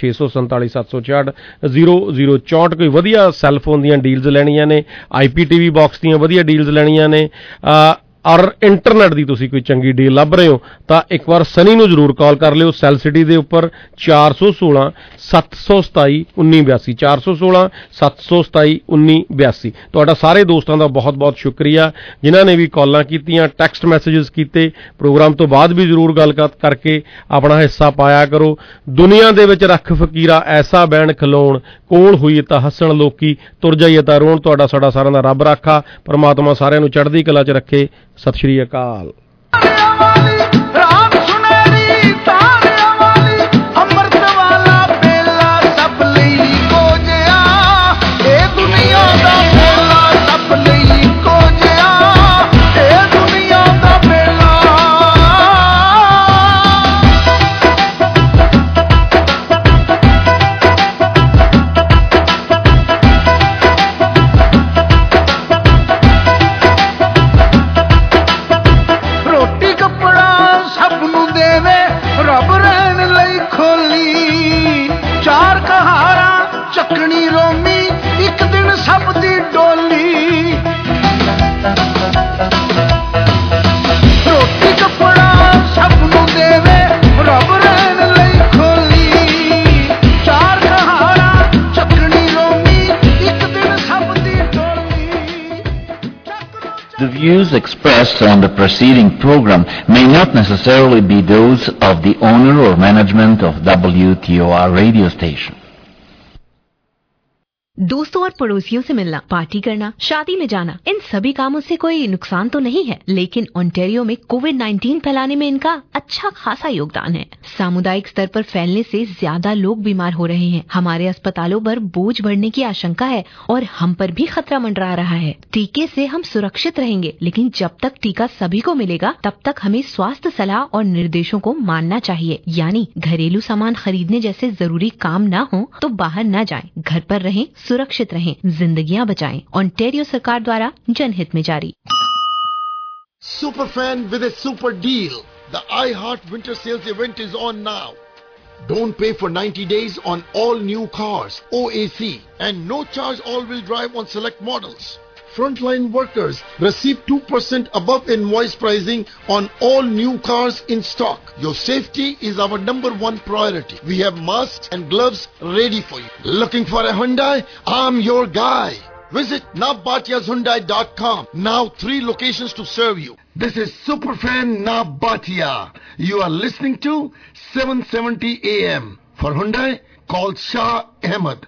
6477640064। ਕੋਈ ਵਧੀਆ ਸੈੱਲਫੋਨ ਦੀਆਂ ਡੀਲਸ ਲੈਣੀਆਂ ਨੇ, IPTV ਬਾਕਸ ਦੀਆਂ ਵਧੀਆ ਡੀਲਸ ਲੈਣੀਆਂ ਨੇ, ਔਰ ਇੰਟਰਨੈਟ ਦੀ ਤੁਸੀਂ ਕੋਈ ਚੰਗੀ ਡੀਲ ਲੱਭ ਰਹੇ ਹੋ ਤਾਂ ਇੱਕ ਵਾਰ ਸਨੀ ਨੂੰ ਜ਼ਰੂਰ ਕਾਲ ਕਰ ਲਿਓ। ਸੈਲ ਸਿਟੀ ਦੇ ਉੱਪਰ 416-727-1982 416-727-1982। ਤੁਹਾਡਾ ਸਾਰੇ ਦੋਸਤਾਂ ਦਾ ਬਹੁਤ ਬਹੁਤ ਸ਼ੁਕਰੀਆ ਜਿਨ੍ਹਾਂ ਨੇ ਵੀ ਕਾਲਾਂ ਕੀਤੀਆਂ, ਟੈਕਸਟ ਮੈਸੇजेस ਕੀਤੇ। ਪ੍ਰੋਗਰਾਮ ਤੋਂ ਬਾਅਦ ਵੀ ਜ਼ਰੂਰ ਗੱਲਬਾਤ ਕਰਕੇ ਆਪਣਾ ਹਿੱਸਾ ਪਾਇਆ ਕਰੋ। ਦੁਨੀਆ ਦੇ ਵਿੱਚ ਰੱਖ ਫਕੀਰਾ ਐਸਾ ਬੈਣ ਖਲੋਣ, ਕੋਲ ਹੋਈ ਤਾਂ ਹੱਸਣ ਲੋਕੀ, ਤੁਰ ਜਾਈਏ ਤਾਂ ਰੋਣ। ਤੁਹਾਡਾ ਸਾਡਾ ਸਾਰਿਆਂ ਦਾ ਰੱਬ ਰਾਖਾ, ਪਰਮਾਤਮਾ ਸਾਰਿਆਂ ਨੂੰ ਚੜ੍ਹਦੀ ਕਲਾ 'ਚ ਰੱਖੇ। ਸਤਿ ਸ਼੍ਰੀ ਅਕਾਲ। The views expressed on the preceding program may not necessarily be those of the owner or management of WTOR radio station. दोस्तों और पड़ोसियों से मिलना, पार्टी करना, शादी में जाना, इन सभी कामों से कोई नुकसान तो नहीं है, लेकिन ओंटारियो में कोविड-19 फैलाने में इनका अच्छा खासा योगदान है। सामुदायिक स्तर पर फैलने से ज्यादा लोग बीमार हो रहे हैं। हमारे अस्पतालों पर बोझ बढ़ने की आशंका है और हम पर भी खतरा मंडरा रहा है। टीके से हम सुरक्षित रहेंगे, लेकिन जब तक टीका सभी को मिलेगा तब तक हमें स्वास्थ्य सलाह और निर्देशों को मानना चाहिए। यानी घरेलू सामान खरीदने जैसे जरूरी काम न हो तो बाहर न जाएं, घर पर रहें, सुरक्षित रहें, जिंदगियां बचाएं। ओंटारियो सरकार द्वारा जनहित में जारी। Superfan with a super deal. The iHeart Winter Sales event is on now. Don't pay for 90 days on all new cars, OAC, and no charge all-wheel drive on select models. frontline workers receive 2% above invoice pricing on all new cars in stock. Your safety is our #1 priority. We have masks and gloves ready for you. Looking for a Hyundai? I'm your guy. Visit nabatiahyundai.com. Now 3 locations to serve you. This is Superfan Nabatia. You are listening to 770 AM. For Hyundai, call Shah Ahmed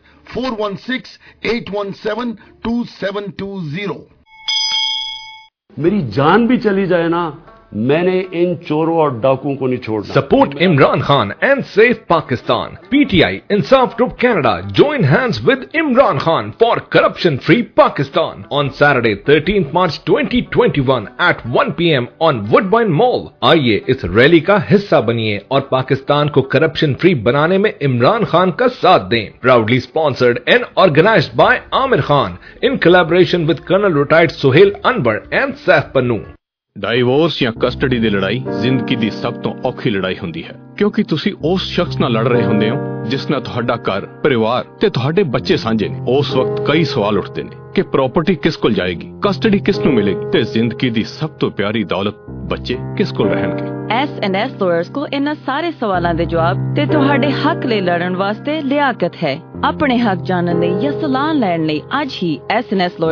416-817-2720. मेरी जान भी चली जाए ना, मैंने इन चोरों और डाकुओं को नहीं छोड़ना। Support Imran Khan and save Pakistan. PTI Insaf Group Canada join hands with Imran Khan for corruption-free Pakistan on Saturday 13th March 2021 at 1 PM on Woodbine Mall. आइए इस रैली का हिस्सा बनिए और पाकिस्तान को corruption-free बनाने में इमरान खान का साथ दें। Proudly sponsored and organized by Amir Khan in collaboration with Colonel Retired Sohail Anwar and Saif Pannu. Divorce ਜਾਂ ਕਸਟਡੀ ਦੀ ਲੜਾਈ ਜ਼ਿੰਦਗੀ ਦੀ ਸਭ ਤੋਂ ਔਖੀ ਲੜਾਈ ਹੁੰਦੀ ਹੈ, ਕਿਉਂਕਿ ਤੁਸੀਂ ਉਸ ਸ਼ਖਸ ਨਾਲ ਲੜ ਰਹੇ ਹੁੰਦੇ ਹੋ ਜਿਸ ਨਾਲ ਤੁਹਾਡਾ ਘਰ, ਪਰਿਵਾਰ ਤੇ ਤੁਹਾਡੇ ਬੱਚੇ ਸਾਂਝੇ ਨੇ। ਉਸ ਵਕਤ ਕਈ ਸਵਾਲ ਉੱਠਦੇ ਨੇ ਕਿ ਪ੍ਰਾਪਰਟੀ ਕਿਸ ਕੋਲ ਜਾਏਗੀ, ਕਸਟਡੀ ਕਿਸ ਨੂੰ ਮਿਲੇਗੀ ਤੇ ਜ਼ਿੰਦਗੀ ਦੀ ਸਭ ਤੋਂ ਪਿਆਰੀ ਦੌਲਤ ਬੱਚੇ ਕਿਸ ਕੋਲ ਰਹਿਣਗੇ। S&S lawyers को इन्हां सारे सवालों के जवाब ते तुहाडे हक ले लड़न वास्ते लियाकत है। अपने हक जानने या सलाह लैण लई अज ही S&S lawyers